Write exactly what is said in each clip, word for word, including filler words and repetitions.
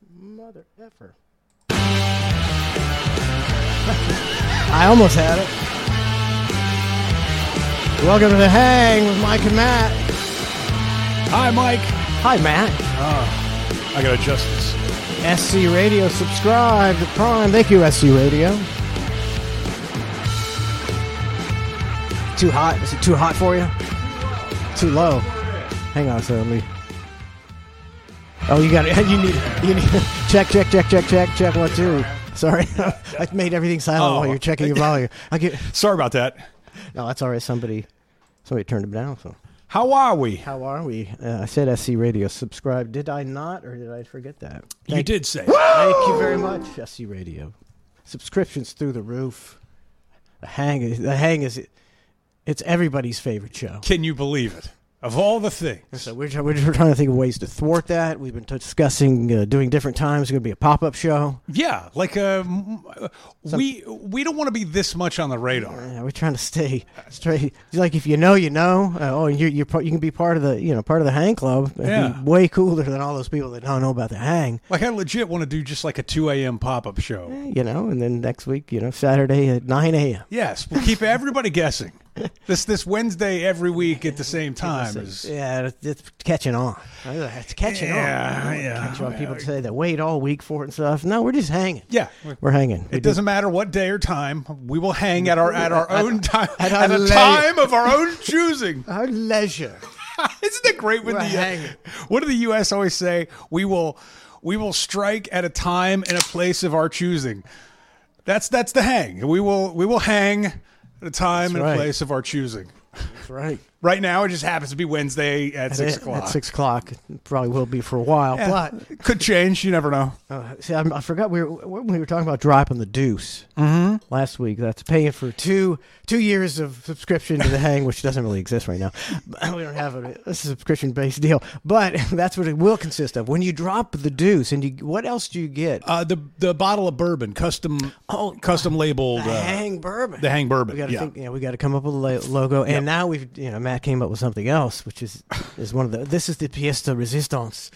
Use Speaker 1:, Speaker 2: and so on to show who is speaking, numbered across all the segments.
Speaker 1: Mother effer. I almost had it. Welcome to The Hang with Mike and Matt.
Speaker 2: Hi, Mike.
Speaker 1: Hi, Matt.
Speaker 2: Oh, I gotta adjust this.
Speaker 1: S C Radio, subscribe to Prime. Thank you, S C Radio. Too hot? Is it too hot for you? Too low. Hang on, so let me. Oh, you got it. You need. You need. Check, check, check, check, check, check. One, two. Sorry, I made everything silent
Speaker 2: Oh.
Speaker 1: while you're checking your volume. I get.
Speaker 2: Sorry about that.
Speaker 1: No, that's all right. Somebody, somebody turned him down. So.
Speaker 2: How are we?
Speaker 1: How are we? Uh, I said S C Radio. Subscribe. Did I not, or did I forget that?
Speaker 2: You
Speaker 1: Thank,
Speaker 2: did say.
Speaker 1: Thank you very much, S C Radio. Subscriptions through the roof. The Hang is. The Hang is. It's everybody's favorite show.
Speaker 2: Can you believe it? Of all the things.
Speaker 1: So we're, we're trying to think of ways to thwart that. We've been discussing uh, doing different times. It's going to be a pop-up show.
Speaker 2: Yeah, like uh, we we don't want to be this much on the radar.
Speaker 1: Yeah, we're trying to stay straight. It's like if you know, you know. Uh, oh, you're, you're you can be part of the you know part of the Hang Club. It'd
Speaker 2: Yeah.
Speaker 1: be way cooler than all those people that don't know about the Hang.
Speaker 2: Like I legit want to do just like a two a.m. pop-up show.
Speaker 1: You know, and then next week, you know, Saturday at nine a.m.
Speaker 2: Yes, we'll keep everybody guessing. This this Wednesday every week at the same time is
Speaker 1: Yeah, it's, it's catching on. It's catching
Speaker 2: Yeah,
Speaker 1: on.
Speaker 2: yeah.
Speaker 1: Catching on. People say that wait all week for it and stuff. No, we're just hanging.
Speaker 2: yeah.
Speaker 1: We're hanging. We
Speaker 2: It
Speaker 1: do-
Speaker 2: doesn't matter what day or time. We will hang at our at our own time
Speaker 1: at
Speaker 2: at,
Speaker 1: our
Speaker 2: a
Speaker 1: le-
Speaker 2: time of our own choosing.
Speaker 1: Our leisure.
Speaker 2: Isn't it great when
Speaker 1: We're
Speaker 2: the uh,
Speaker 1: hanging.
Speaker 2: what do the U S always say? We will we will strike at a time and a place of our choosing. That's that's the hang. We will we will hang at a time
Speaker 1: That's
Speaker 2: and
Speaker 1: right.
Speaker 2: a place of our choosing.
Speaker 1: That's right.
Speaker 2: Right now, it just happens to be Wednesday at six
Speaker 1: At-
Speaker 2: o'clock.
Speaker 1: At six o'clock. It probably will be for a while.
Speaker 2: Yeah,
Speaker 1: But
Speaker 2: it could change. You never know.
Speaker 1: uh, see, I, I forgot we were when we were talking about dropping the deuce mm-hmm. last week. That's paying for two two years of subscription to the Hang, which doesn't really exist right now. We don't have a, a subscription based deal, but that's what it will consist of. When you drop the deuce, and you, what else do you get?
Speaker 2: Uh, the the bottle of bourbon, custom
Speaker 1: Oh,
Speaker 2: custom labeled.
Speaker 1: The
Speaker 2: uh,
Speaker 1: Hang bourbon.
Speaker 2: The Hang bourbon.
Speaker 1: We got to
Speaker 2: yeah.
Speaker 1: think. Yeah, we got to come up with a la- logo, and now we've you know Matt came up with something else, which is is one of the. This is the pièce de résistance.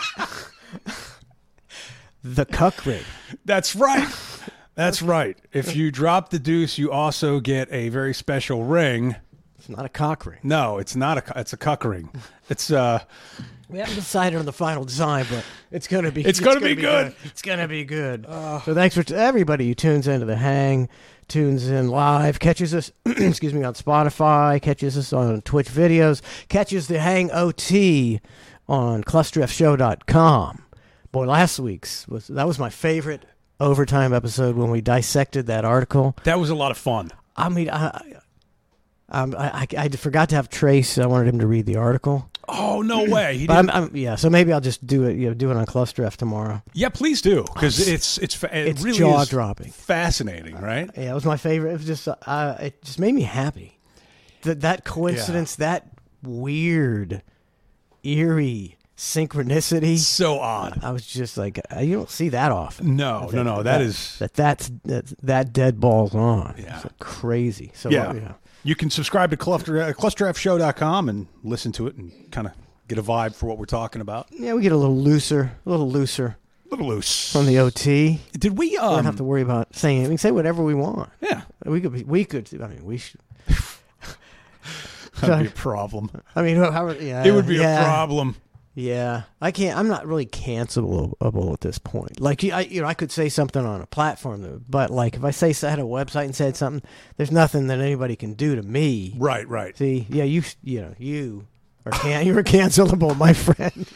Speaker 1: The cuck ring.
Speaker 2: That's right. That's right. If you drop the deuce, you also get a very special ring.
Speaker 1: It's not a cock ring.
Speaker 2: No, it's not a. cu- It's a cuck ring. It's uh.
Speaker 1: We haven't decided on the final design, but it's gonna be.
Speaker 2: It's gonna be good.
Speaker 1: It's gonna be good. So thanks for t- everybody who tunes into the Hang, tunes in live, catches us. excuse me, on Spotify, catches us on Twitch videos, catches the Hang O T on cluster f show dot com. Boy, last week's was that was my favorite overtime episode when we dissected that article.
Speaker 2: That was a lot of fun.
Speaker 1: I mean, I. I Um, I, I, I forgot to have Trace. I wanted him to read the article.
Speaker 2: Oh no way! He
Speaker 1: But
Speaker 2: didn't.
Speaker 1: I'm, I'm, yeah, so maybe I'll just do it. You know, do it on Cluster F tomorrow.
Speaker 2: Yeah, please do because it's it's fa- it
Speaker 1: It's
Speaker 2: really
Speaker 1: jaw
Speaker 2: is
Speaker 1: dropping.
Speaker 2: fascinating, right?
Speaker 1: Yeah, it was my favorite. It was just, uh, it just made me happy. That that coincidence, that weird, eerie synchronicity.
Speaker 2: So odd.
Speaker 1: I was just like, uh, you don't see that often.
Speaker 2: No, no,
Speaker 1: That-
Speaker 2: no. That
Speaker 1: that
Speaker 2: is.
Speaker 1: that that's that, that dead ball's on.
Speaker 2: Yeah.
Speaker 1: It's like crazy. So
Speaker 2: Yeah.
Speaker 1: uh, yeah.
Speaker 2: You can subscribe to cluster uh, cluster f show dot com and listen to it and kind of get a vibe for what we're talking about.
Speaker 1: Yeah, we get a little looser, a little looser
Speaker 2: A little loose.
Speaker 1: from the O T.
Speaker 2: Did we?
Speaker 1: We don't
Speaker 2: Um,
Speaker 1: have to worry about saying it. We can say whatever we want.
Speaker 2: yeah,
Speaker 1: We could. Be, we could. I mean, we should.
Speaker 2: that'd be a problem.
Speaker 1: I mean, how, how, yeah,
Speaker 2: It would be
Speaker 1: yeah,
Speaker 2: a problem.
Speaker 1: Yeah, I can't. I'm not really cancelable at this point. Like, I, you know, I could say something on a platform, but like, if I say I had a website and said something, there's nothing that anybody can do to me.
Speaker 2: Right, right.
Speaker 1: See, yeah, you, you know, you are can you're cancelable, my friend.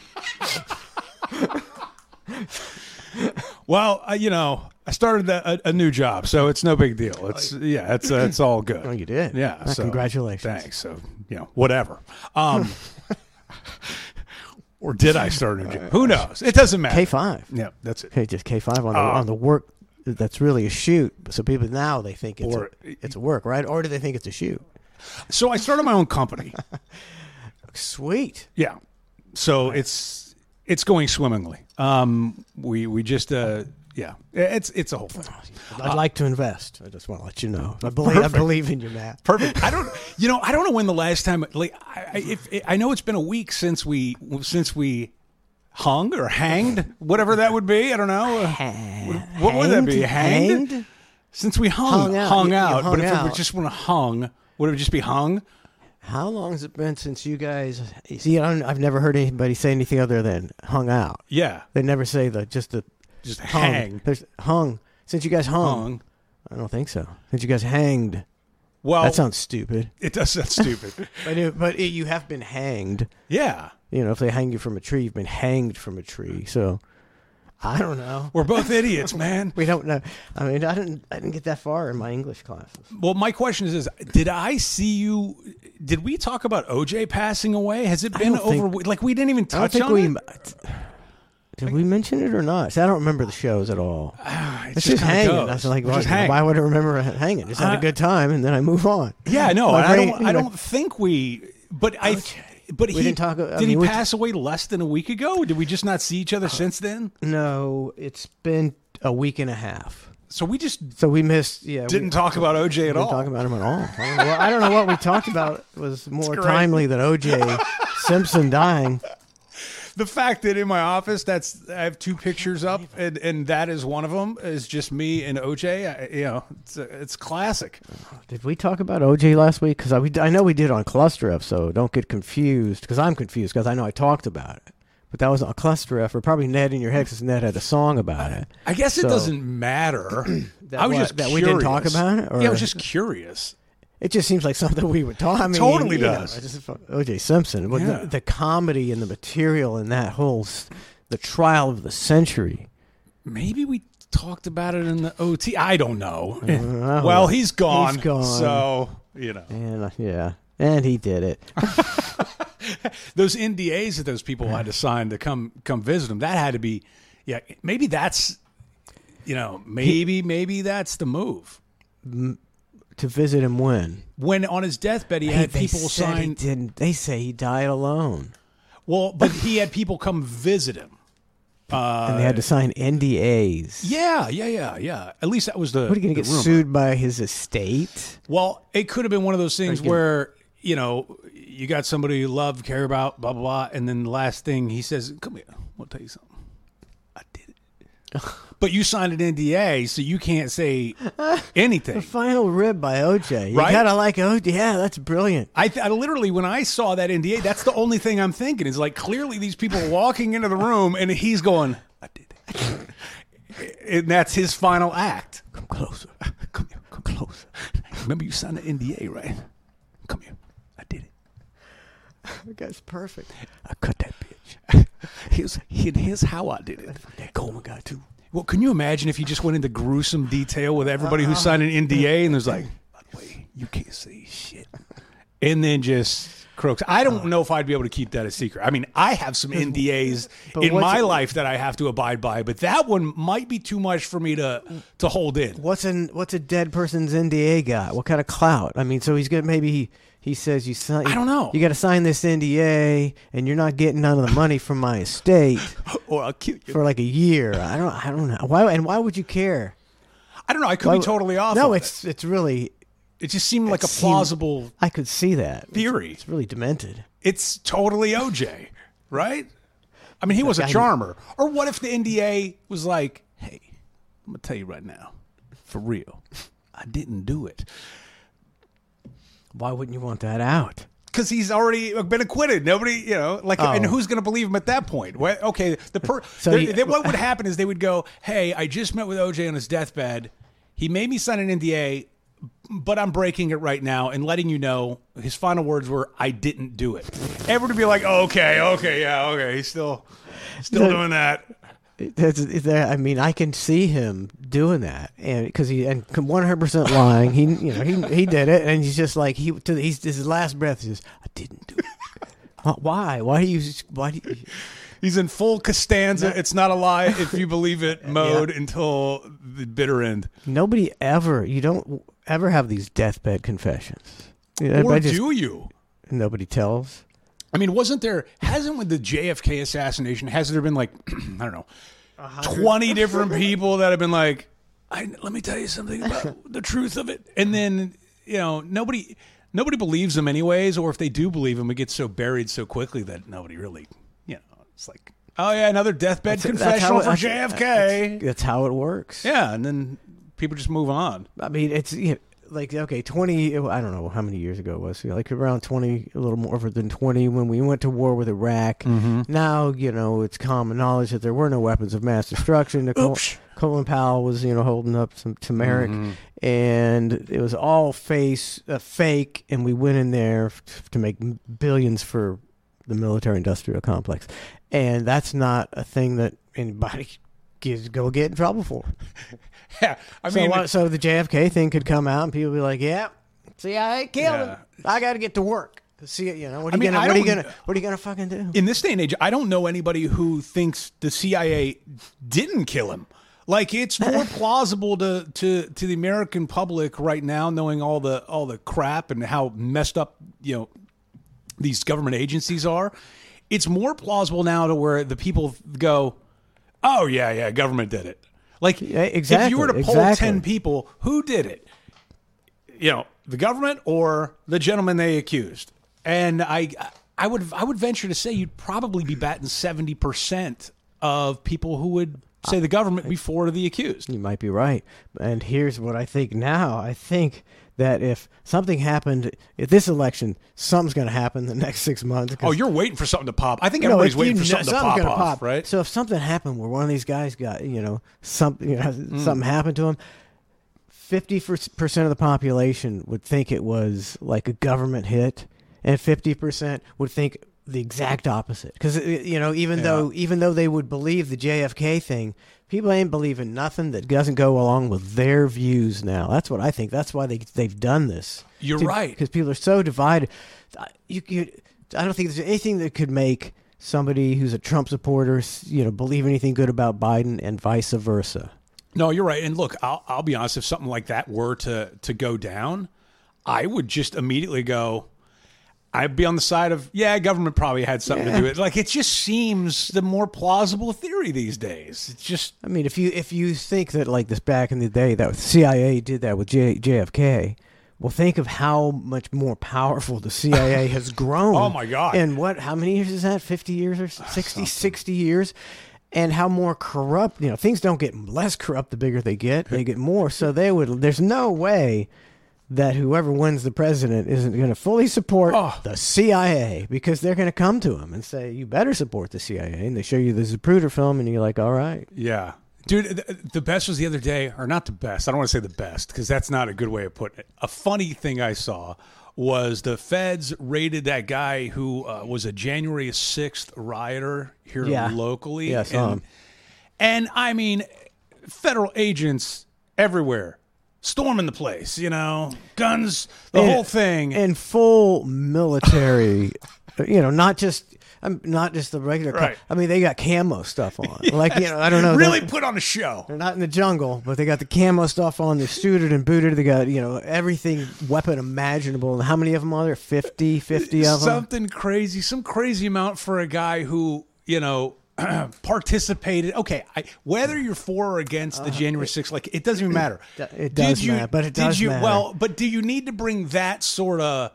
Speaker 2: Well, uh, you know, I started a, a, a new job, so it's no big deal. It's yeah, it's uh, it's all good.
Speaker 1: Oh, you did.
Speaker 2: Yeah.
Speaker 1: Well,
Speaker 2: so,
Speaker 1: congratulations.
Speaker 2: Thanks. So you know, whatever. Um, or did I start a new job? Who knows? It doesn't matter.
Speaker 1: K five.
Speaker 2: Yeah, that's it.
Speaker 1: Okay, just K five on the
Speaker 2: Uh,
Speaker 1: on the work. That's really a shoot. So people now they think it's
Speaker 2: Or-
Speaker 1: a, it's a work, right? Or do they think it's a shoot?
Speaker 2: So I started my own company.
Speaker 1: Sweet.
Speaker 2: Yeah. So it's it's going swimmingly. Um, we we just uh, yeah, it's it's a whole thing.
Speaker 1: I'd like to invest. I just want to let you know. I believe.
Speaker 2: Perfect.
Speaker 1: I believe in you, Matt.
Speaker 2: Perfect. I don't, you know, I don't know when the last time. Like, I, I- if I know it's been a week since we since we hung or hanged, whatever that would be. I don't know.
Speaker 1: Ha-
Speaker 2: what what would that be?
Speaker 1: Hanged?
Speaker 2: Hanged? Since we hung,
Speaker 1: Hung out.
Speaker 2: hung
Speaker 1: You- you
Speaker 2: out.
Speaker 1: hung
Speaker 2: but if
Speaker 1: out.
Speaker 2: it just want to hung, would it just be hung?
Speaker 1: How long has it been since you guys? See, I don't, I've never heard anybody say anything other than hung out.
Speaker 2: Yeah.
Speaker 1: They never say the just the
Speaker 2: Just
Speaker 1: hung.
Speaker 2: hang.
Speaker 1: There's hung. Since you guys hung,
Speaker 2: Hung.
Speaker 1: I don't think so. Since you guys hanged,
Speaker 2: Well,
Speaker 1: that sounds stupid.
Speaker 2: it does sound stupid.
Speaker 1: But it, but it, you have been hanged.
Speaker 2: Yeah.
Speaker 1: You know, if they hang you from a tree, you've been hanged from a tree. So I don't know.
Speaker 2: We're both idiots, man.
Speaker 1: We don't know. I mean, I didn't. I didn't get that far in my English classes.
Speaker 2: Well, my question is, is did I see you? Did we talk about O J passing away? Has it been
Speaker 1: don't think-
Speaker 2: over? Like we didn't even
Speaker 1: I don't
Speaker 2: touch
Speaker 1: think
Speaker 2: on
Speaker 1: we.
Speaker 2: it.
Speaker 1: Did we mention it or not? See, I don't remember the shows at all.
Speaker 2: Ah,
Speaker 1: It's just
Speaker 2: kinda
Speaker 1: hanging.
Speaker 2: goes.
Speaker 1: I was like,
Speaker 2: We're
Speaker 1: why,
Speaker 2: just hanging.
Speaker 1: why would I remember hanging? Just had
Speaker 2: Uh,
Speaker 1: a good time, and then I move on.
Speaker 2: Yeah, no,
Speaker 1: My
Speaker 2: and I
Speaker 1: brain-
Speaker 2: don't. I don't think we. But I. But
Speaker 1: We
Speaker 2: he
Speaker 1: didn't talk- I
Speaker 2: did.
Speaker 1: mean,
Speaker 2: he
Speaker 1: we-
Speaker 2: pass away less than a week ago? Did we just not see each other since then?
Speaker 1: No, it's been a week and a half.
Speaker 2: So we just
Speaker 1: So we missed. Yeah,
Speaker 2: didn't
Speaker 1: we,
Speaker 2: talk about O J at
Speaker 1: we
Speaker 2: all.
Speaker 1: didn't talk about him at all. I don't know what, I don't know what we talked about was more
Speaker 2: great.
Speaker 1: timely than O J Simpson dying.
Speaker 2: The fact that in my office, that's I have two pictures up, and, and that is one of them. Is just me and O J. I, you know, it's it's classic.
Speaker 1: Did we talk about O J last week? Because I, we, I know we did on Cluster F, so don't get confused. Because I'm confused because I know I talked about it. But that was on Cluster F, or probably Ned in your head because Ned had a song about it.
Speaker 2: I guess it
Speaker 1: So-
Speaker 2: doesn't matter.
Speaker 1: That
Speaker 2: I was
Speaker 1: what?
Speaker 2: just
Speaker 1: That
Speaker 2: curious.
Speaker 1: we didn't talk about it? Or?
Speaker 2: Yeah, I was just curious.
Speaker 1: It just seems like something we would talk. I mean,
Speaker 2: Totally
Speaker 1: you know,
Speaker 2: does.
Speaker 1: I just, O J Simpson, but
Speaker 2: Yeah.
Speaker 1: the, the comedy and the material and that whole, s- the trial of the century.
Speaker 2: Maybe we talked about it in the O T. I don't know.
Speaker 1: Uh,
Speaker 2: well, he's gone.
Speaker 1: He's gone.
Speaker 2: So you know
Speaker 1: And uh, yeah, and he did it.
Speaker 2: those N D As that those people had to sign to come come visit him. That had to be. Yeah, maybe that's. You know, maybe maybe that's the move.
Speaker 1: To visit him when
Speaker 2: When on his deathbed, he
Speaker 1: Hey,
Speaker 2: had
Speaker 1: they
Speaker 2: people
Speaker 1: said he
Speaker 2: sign.
Speaker 1: didn't. They say he died alone,
Speaker 2: Well, but he had people come visit him. Uh,
Speaker 1: and they had to sign N D As.
Speaker 2: Yeah, yeah, yeah, yeah. At least that was the.
Speaker 1: What are you going
Speaker 2: the
Speaker 1: to get
Speaker 2: rumor.
Speaker 1: sued by his estate?
Speaker 2: Well, it could have been one of those things
Speaker 1: Are you
Speaker 2: where you know you got somebody you love, care about, blah blah blah, and then the last thing he says, "Come here, I'll tell you something. I did it." But you signed an N D A, so you can't say anything.
Speaker 1: The final rib by O J. You
Speaker 2: Right?
Speaker 1: gotta like O J. Yeah, that's brilliant.
Speaker 2: I, th- I literally, when I saw that N D A, that's the only thing I'm thinking is like clearly these people are walking into the room and he's going, I did it. And that's his final act.
Speaker 1: Come closer.
Speaker 2: Come here, come closer. Remember you signed the N D A, right? Come here. I did it.
Speaker 1: That guy's perfect.
Speaker 2: I cut that bitch. Here's, here's how I did it.
Speaker 1: That Coleman guy too.
Speaker 2: Well, can you imagine if you just went into gruesome detail with everybody who signed an N D A and there's like, by the way, you can't say shit. And then just croaks. I don't know if I'd be able to keep that a secret. I mean, I have some N D As
Speaker 1: But
Speaker 2: in
Speaker 1: what's
Speaker 2: my
Speaker 1: it-
Speaker 2: life that I have to abide by, but that one might be too much for me to to hold in.
Speaker 1: What's an what's a dead person's N D A got? What kind of clout? I mean, so he's good. Maybe he, he says you sign.
Speaker 2: I don't know.
Speaker 1: You got to sign this N D A, and you're not getting none of the money from my estate
Speaker 2: Or I'll kill you.
Speaker 1: for like a year. I don't. I don't know. Why? And why would you care?
Speaker 2: I don't know. I could
Speaker 1: Why-
Speaker 2: be totally off.
Speaker 1: No,
Speaker 2: on
Speaker 1: it's it's really.
Speaker 2: it. It just seemed like
Speaker 1: it
Speaker 2: a
Speaker 1: seemed-
Speaker 2: plausible
Speaker 1: I could see that
Speaker 2: theory.
Speaker 1: It's really demented.
Speaker 2: It's totally O J, right? I mean, he was a
Speaker 1: guy-
Speaker 2: charmer. Or what if the N D A was like, hey, I'm going to tell you right now, for real, I didn't do it.
Speaker 1: Why wouldn't you want that out?
Speaker 2: Because he's already been acquitted. Nobody, you know, like,
Speaker 1: Oh.
Speaker 2: and who's going to believe him at that point? What, okay, the per,
Speaker 1: So
Speaker 2: there-
Speaker 1: you-
Speaker 2: then what would happen is they would go, hey, I just met with O J on his deathbed. He made me sign an N D A, but I'm breaking it right now and letting you know his final words were, I didn't do it. Everyone would be like, okay, okay, yeah, okay. He's still, still
Speaker 1: The-
Speaker 2: doing that.
Speaker 1: That's, that, I mean, I can see him doing that, and because he and one hundred percent lying. He, you know, he he did it, and he's just like he. To the, he's his last breath is, I didn't do it. Uh, Why? Why do you? Why do you?
Speaker 2: He's in full Costanza. It's not a lie if you believe it mode until the bitter end.
Speaker 1: Nobody ever. You don't ever have these deathbed confessions. You know,
Speaker 2: Or
Speaker 1: everybody just-
Speaker 2: do you?
Speaker 1: Nobody tells.
Speaker 2: I mean, wasn't there, hasn't with the J F K assassination, hasn't there been like, I don't know, twenty different people that have been like, I, let me tell you something about the truth of it. And then, you know, nobody nobody believes them anyways, or if they do believe them, it gets so buried so quickly that nobody really, you know, it's like, Oh yeah, another deathbed
Speaker 1: That's- that's
Speaker 2: confessional
Speaker 1: how it-
Speaker 2: for J F K.
Speaker 1: That's, that's how it works.
Speaker 2: Yeah, and then people just move on.
Speaker 1: I mean, it's you know, like okay, twenty. I don't know how many years ago it was. Like around twenty, a little more than twenty, when we went to war with Iraq.
Speaker 2: Mm-hmm.
Speaker 1: Now you know it's common knowledge that there were no weapons of mass destruction. Nicole, Colin Powell was you know holding up some turmeric,
Speaker 2: Mm-hmm.
Speaker 1: and it was all face uh, fake. And we went in there f- to make billions for the military-industrial complex, and that's not a thing that anybody gives go get in trouble for.
Speaker 2: Yeah, I
Speaker 1: So,
Speaker 2: mean,
Speaker 1: uh, so the J F K thing could come out, and people be like, "Yeah, C I A killed
Speaker 2: Yeah.
Speaker 1: him. I got to get to work." See, you know, what are
Speaker 2: I
Speaker 1: you
Speaker 2: mean,
Speaker 1: gonna,
Speaker 2: I
Speaker 1: what are you
Speaker 2: don't-
Speaker 1: gonna, what are you gonna fucking do?
Speaker 2: in this day and age, I don't know anybody who thinks the C I A didn't kill him. Like it's more plausible to, to, to the American public right now, knowing all the all the crap and how messed up you know these government agencies are. It's more plausible now to where the people go, "Oh yeah, yeah, government did it." Like
Speaker 1: Yeah,
Speaker 2: if
Speaker 1: exactly,
Speaker 2: you were to poll
Speaker 1: exactly.
Speaker 2: ten people, who did it? You know, the government or the gentleman they accused. And I I would I would venture to say you'd probably be batting seventy percent of people who would say the government before the accused.
Speaker 1: You might be right. And here's what I think now. I think that if something happened at this election, something's going to happen the next six months. 'cause-
Speaker 2: Oh, you're waiting for something to pop. I think
Speaker 1: No,
Speaker 2: everybody's
Speaker 1: if
Speaker 2: waiting
Speaker 1: you
Speaker 2: for
Speaker 1: know-
Speaker 2: something to
Speaker 1: something's
Speaker 2: pop
Speaker 1: gonna
Speaker 2: off, right?
Speaker 1: So if something happened where one of these guys got, you know, something, you know,
Speaker 2: Mm.
Speaker 1: something happened to him, fifty percent of the population would think it was like a government hit, and fifty percent would think the exact opposite. Because you know, even
Speaker 2: Yeah.
Speaker 1: though even though they would believe the J F K thing, people ain't believing nothing that doesn't go along with their views now. That's what I think. That's why they they've done this.
Speaker 2: You're right.
Speaker 1: Because people are so divided. I- You, you, I don't think there's anything that could make somebody who's a Trump supporter, you know, believe anything good about Biden, and vice versa.
Speaker 2: No, you're right. And look, I'll, I'll be honest. If something like that were to to go down, I would just immediately go. I'd be on the side of yeah, government probably had something
Speaker 1: Yeah.
Speaker 2: to do with it. Like it just seems the more plausible theory these days. It's just
Speaker 1: I mean, if you if you think that like this back in the day that the C I A did that with J, JFK, well, think of how much more powerful the C I A has grown.
Speaker 2: Oh, my God.
Speaker 1: And what? How many years is that? Fifty years or sixty? Sixty years. And how more corrupt? You know, things don't get less corrupt the bigger they get; they get more. So they would. There's no way that whoever wins the president isn't going to fully support
Speaker 2: Oh.
Speaker 1: the C I A, because they're going to come to him and say, "You better support the C I A." And they show you the Zapruder film, and you're like, "All right."
Speaker 2: yeah. Dude, the, the best was the other day, or not the best. I don't want to say the best because that's not a good way of putting it. A funny thing I saw was the feds raided that guy who uh, was a January sixth rioter here
Speaker 1: Yeah.
Speaker 2: locally.
Speaker 1: Yeah, I saw
Speaker 2: and,
Speaker 1: him.
Speaker 2: and I mean, federal agents everywhere storming the place, you know, guns, the
Speaker 1: And-
Speaker 2: whole thing.
Speaker 1: in full military, you know, not just um, not just the regular. ca-
Speaker 2: Right.
Speaker 1: I mean, they got camo stuff on. Like you know, I don't know.
Speaker 2: really
Speaker 1: They're,
Speaker 2: put on a show.
Speaker 1: they're not in the jungle, but they got the camo stuff on. They're suited and booted. They got you know everything weapon imaginable. And how many of them are there? fifty, fifty of them.
Speaker 2: Something crazy, some crazy amount for a guy who, you know, participated. Okay, I, whether you're for or against the January sixth, like it doesn't even matter.
Speaker 1: Uh, it does
Speaker 2: Did you,
Speaker 1: matter, but it
Speaker 2: did
Speaker 1: does
Speaker 2: you,
Speaker 1: matter.
Speaker 2: Well, but do you need to bring that sort of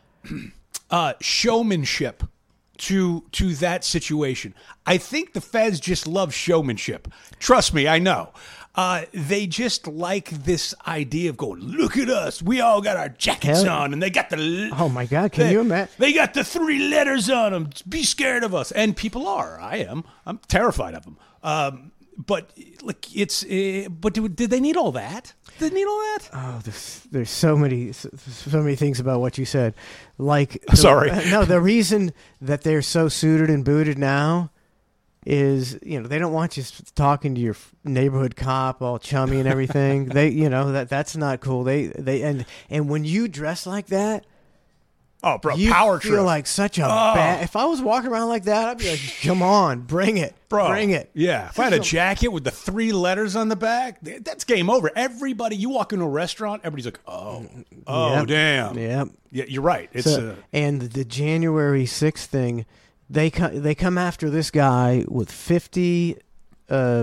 Speaker 2: uh, showmanship to to that situation? I think the feds just love showmanship. Trust me, I know. Uh, they just like this idea of going, look at us. We all got our jackets
Speaker 1: Hell-
Speaker 2: on, and they got the
Speaker 1: Oh my God! Can
Speaker 2: they,
Speaker 1: you imagine?
Speaker 2: They got the three letters on them. Be scared of us, and people are. I am. I'm terrified of them. Um, but like it's. Uh, but do, did they need all that? Did they need all that?
Speaker 1: Oh, there's, there's so many so, so many things about what you said. Like, the-
Speaker 2: Sorry.
Speaker 1: no, the reason that they're so suited and booted now is, you know, they don't want you talking to your neighborhood cop all chummy and everything. They, you know, that that's not cool. They they and and when you dress like that,
Speaker 2: Oh, bro,
Speaker 1: you
Speaker 2: power
Speaker 1: feel
Speaker 2: trip,
Speaker 1: like such a
Speaker 2: Oh.
Speaker 1: bad. If I was walking around like that, I'd be like, "Come on, bring it,
Speaker 2: bro.
Speaker 1: bring it."
Speaker 2: Yeah, if I had a jacket with the three letters on the back, th- that's game over. Everybody, you walk into a restaurant, everybody's like, oh, oh,
Speaker 1: Yep.
Speaker 2: damn.
Speaker 1: Yep.
Speaker 2: Yeah, you're right. It's
Speaker 1: So,
Speaker 2: uh,
Speaker 1: and the January sixth thing, they co- they come after this guy with fifty uh,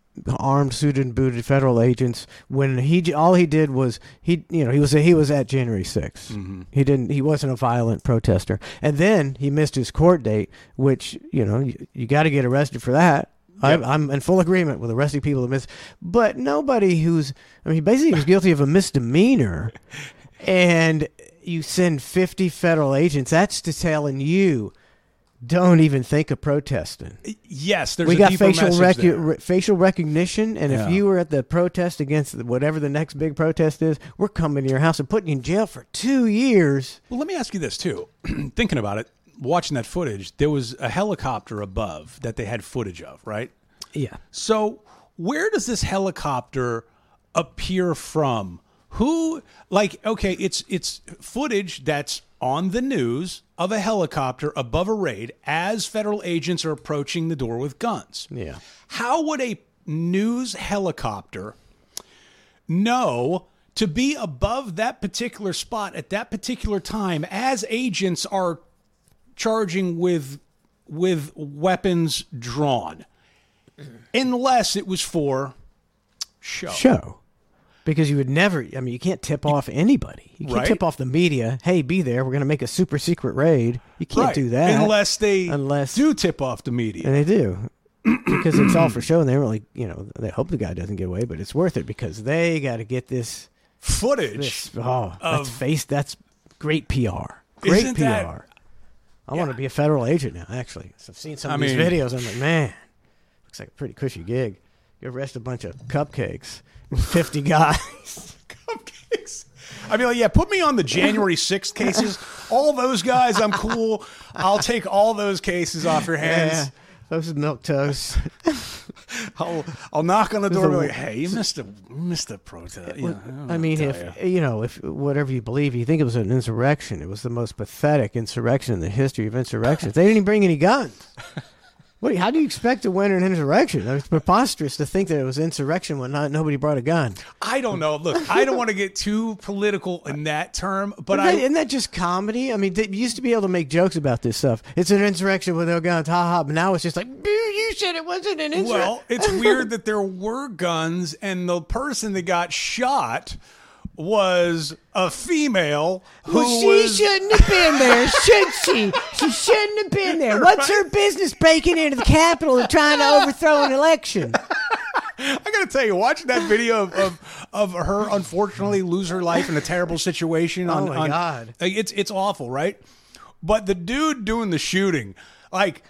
Speaker 1: armed, suited and booted federal agents. When he all he did was he you know he was he was at January sixth. Mm-hmm. He didn't he wasn't a violent protester. And then he missed his court date, which you know you, you got to get arrested for that. Yep. I, I'm in full agreement with arresting people who miss, but nobody who's I mean basically he was guilty of a misdemeanor, and you send fifty federal agents. That's to telling you. Don't even think of protesting.
Speaker 2: Yes, there's
Speaker 1: we
Speaker 2: a
Speaker 1: got
Speaker 2: deeper
Speaker 1: facial
Speaker 2: message
Speaker 1: recu-
Speaker 2: there.
Speaker 1: re- facial recognition, and
Speaker 2: Yeah.
Speaker 1: if you were at the protest against whatever the next big protest is, we're coming to your house and putting you in jail for two years.
Speaker 2: Well, let me ask you this too. Thinking about it, watching that footage, there was a helicopter above that they had footage of, right?
Speaker 1: Yeah.
Speaker 2: So where does this helicopter appear from? Who, like, okay, it's it's footage that's on the news of a helicopter above a raid as federal agents are approaching the door with guns.
Speaker 1: Yeah.
Speaker 2: How would a news helicopter know to be above that particular spot at that particular time as agents are charging with with weapons drawn? Unless it was for show.
Speaker 1: Show. Because you would never, I mean, you can't tip off anybody. You can't
Speaker 2: Right.
Speaker 1: tip off the media, hey, be there, we're going to make a super secret raid. You can't
Speaker 2: Right.
Speaker 1: do that.
Speaker 2: Unless they
Speaker 1: Unless-
Speaker 2: do tip off the media.
Speaker 1: And they do. Because it's all for show, and they really, you know, they hope the guy doesn't get away, but it's worth it because they got to get this,
Speaker 2: Footage.
Speaker 1: this oh, that's
Speaker 2: Of-
Speaker 1: face, that's great P R. Great
Speaker 2: Isn't
Speaker 1: P R.
Speaker 2: that-
Speaker 1: I want to be a federal agent now, actually. So I've seen some
Speaker 2: I
Speaker 1: of these
Speaker 2: mean-
Speaker 1: videos, I'm like, man, looks like a pretty cushy gig. You arrest a bunch of cupcakes, fifty guys.
Speaker 2: Cupcakes. I mean, like, yeah, put me on the January sixth cases. All those guys, I'm cool. I'll take all those cases off your hands.
Speaker 1: Yeah, those milk toast.
Speaker 2: I'll I'll knock on the door and be
Speaker 1: a-
Speaker 2: like, hey, you missed a missed a protest. You know, don't
Speaker 1: I mean,
Speaker 2: tell
Speaker 1: if
Speaker 2: ya.
Speaker 1: you know, if whatever you believe, you think it was an insurrection. It was the most pathetic insurrection in the history of insurrections. They didn't even bring any guns. What? How do you expect to win an insurrection? It's preposterous to think that it was insurrection when not nobody brought a gun.
Speaker 2: I don't know. Look, I don't want to get too political in that term, but
Speaker 1: Isn't
Speaker 2: I
Speaker 1: that, isn't that just comedy? I mean, they used to be able to make jokes about this stuff. It's an insurrection with no guns, ha ha. But now it's just like, you said it wasn't an insurrection.
Speaker 2: well, it's weird that there were guns and the person that got shot was a female who
Speaker 1: Well, she
Speaker 2: was
Speaker 1: shouldn't have been there, should she? She shouldn't have been there. What's her business breaking into the Capitol and trying to overthrow an election?
Speaker 2: I gotta tell you, watching that video of, of, of her unfortunately lose her life in a terrible situation. On,
Speaker 1: Oh, my
Speaker 2: on-
Speaker 1: God.
Speaker 2: like, it's it's awful, right? But the dude doing the shooting, like,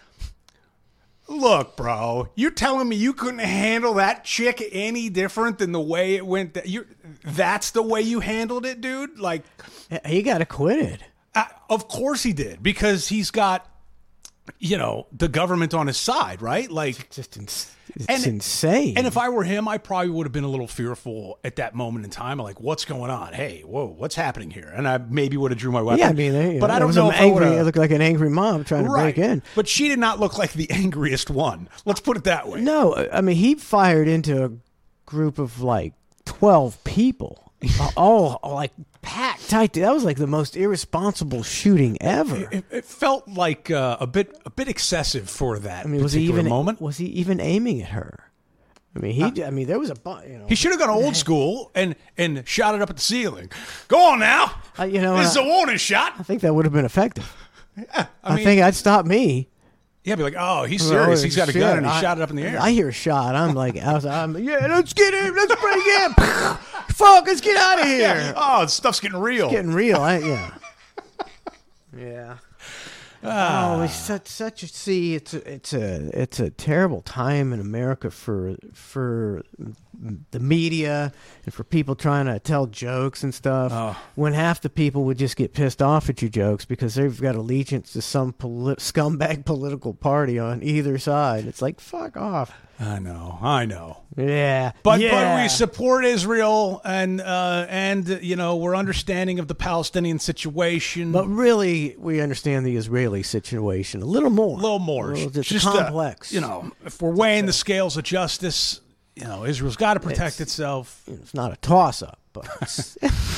Speaker 2: look, bro, you're telling me you couldn't handle that chick any different than the way it went? That you, that's the way you handled it, dude. Like,
Speaker 1: He got acquitted.
Speaker 2: uh, of course he did, because he's got, you know, the government on his side, right? Like,
Speaker 1: Just ins- it's
Speaker 2: And-
Speaker 1: insane.
Speaker 2: and if I were him, I probably would have been a little fearful at that moment in time. Like, what's going on? Hey, whoa, what's happening here? And I maybe would have drew my weapon.
Speaker 1: yeah, I mean, they,
Speaker 2: but I
Speaker 1: it
Speaker 2: don't
Speaker 1: was
Speaker 2: know
Speaker 1: an
Speaker 2: if I
Speaker 1: angry.
Speaker 2: would've-
Speaker 1: It looked like an angry mob trying to
Speaker 2: right.
Speaker 1: break in.
Speaker 2: But she did not look like the angriest one. Let's put it that way.
Speaker 1: No, I mean, he fired into a group of like twelve people, all like packed tight. That was like the most irresponsible shooting ever.
Speaker 2: It, it felt like uh, a bit a bit excessive for that
Speaker 1: I mean, was he
Speaker 2: particular
Speaker 1: even
Speaker 2: moment.
Speaker 1: was he even aiming at her? I mean, he. I mean, there was a bu- you know.
Speaker 2: He should have gone old school and and shot it up at the ceiling. Go on now.
Speaker 1: Uh, you know,
Speaker 2: this is
Speaker 1: I-
Speaker 2: a warning shot.
Speaker 1: I think that would have been effective.
Speaker 2: I,
Speaker 1: I,
Speaker 2: mean,
Speaker 1: think I'd stop me.
Speaker 2: yeah, be like, oh, he's serious.
Speaker 1: Oh,
Speaker 2: He's got a
Speaker 1: shit.
Speaker 2: gun and he
Speaker 1: I-
Speaker 2: shot it up in the air.
Speaker 1: I hear a shot. I'm like, I was, I'm, yeah, let's get in. Let's break in. Fuck, let's get out of here.
Speaker 2: yeah. Oh, stuff's getting real.
Speaker 1: Getting real. I, yeah. Yeah. Oh, it's such such a see. It's a, it's a it's a terrible time in America for for the media and for people trying to tell jokes and stuff.
Speaker 2: Oh.
Speaker 1: When half the people would just get pissed off at your jokes because they've got allegiance to some poli- scumbag political party on either side. It's like fuck off.
Speaker 2: I know, I know.
Speaker 1: Yeah,
Speaker 2: But
Speaker 1: yeah.
Speaker 2: but we support Israel and uh, and you know we're understanding of the Palestinian situation.
Speaker 1: But really, we understand the Israeli situation a little more.
Speaker 2: a little more,
Speaker 1: A little- it's
Speaker 2: just uh,
Speaker 1: complex.
Speaker 2: you know, if we're weighing the scales of justice, you know, Israel's got to protect
Speaker 1: It's-
Speaker 2: itself.
Speaker 1: It's not a toss-up, but it's-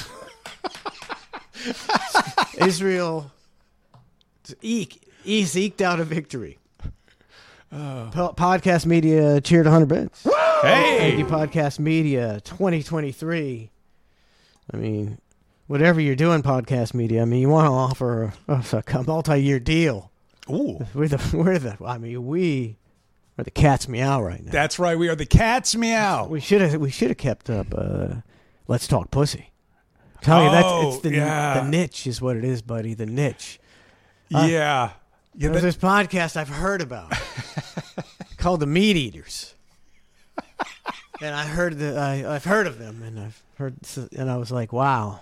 Speaker 1: Israel eke, he's eked out a victory. Po- podcast media cheered one hundred bits.
Speaker 2: Hey.
Speaker 1: Thank you, Podcast Media twenty twenty-three. I mean, whatever you're doing, Podcast Media, I mean, you want to offer a, a multi-year deal.
Speaker 2: Ooh.
Speaker 1: We're the, we're the, I mean, we are the cat's meow right now.
Speaker 2: That's right. We are the cat's meow.
Speaker 1: We should have we should have kept up uh, Let's Talk Pussy. I'm telling you,
Speaker 2: Oh,
Speaker 1: that's, it's the,
Speaker 2: yeah.
Speaker 1: the niche is what it is, buddy, the niche.
Speaker 2: Yeah. Yeah.
Speaker 1: There's
Speaker 2: that-
Speaker 1: this podcast I've heard about called The Meat Eaters. And I heard the I, I've heard of them, and I've heard, and I was like, wow,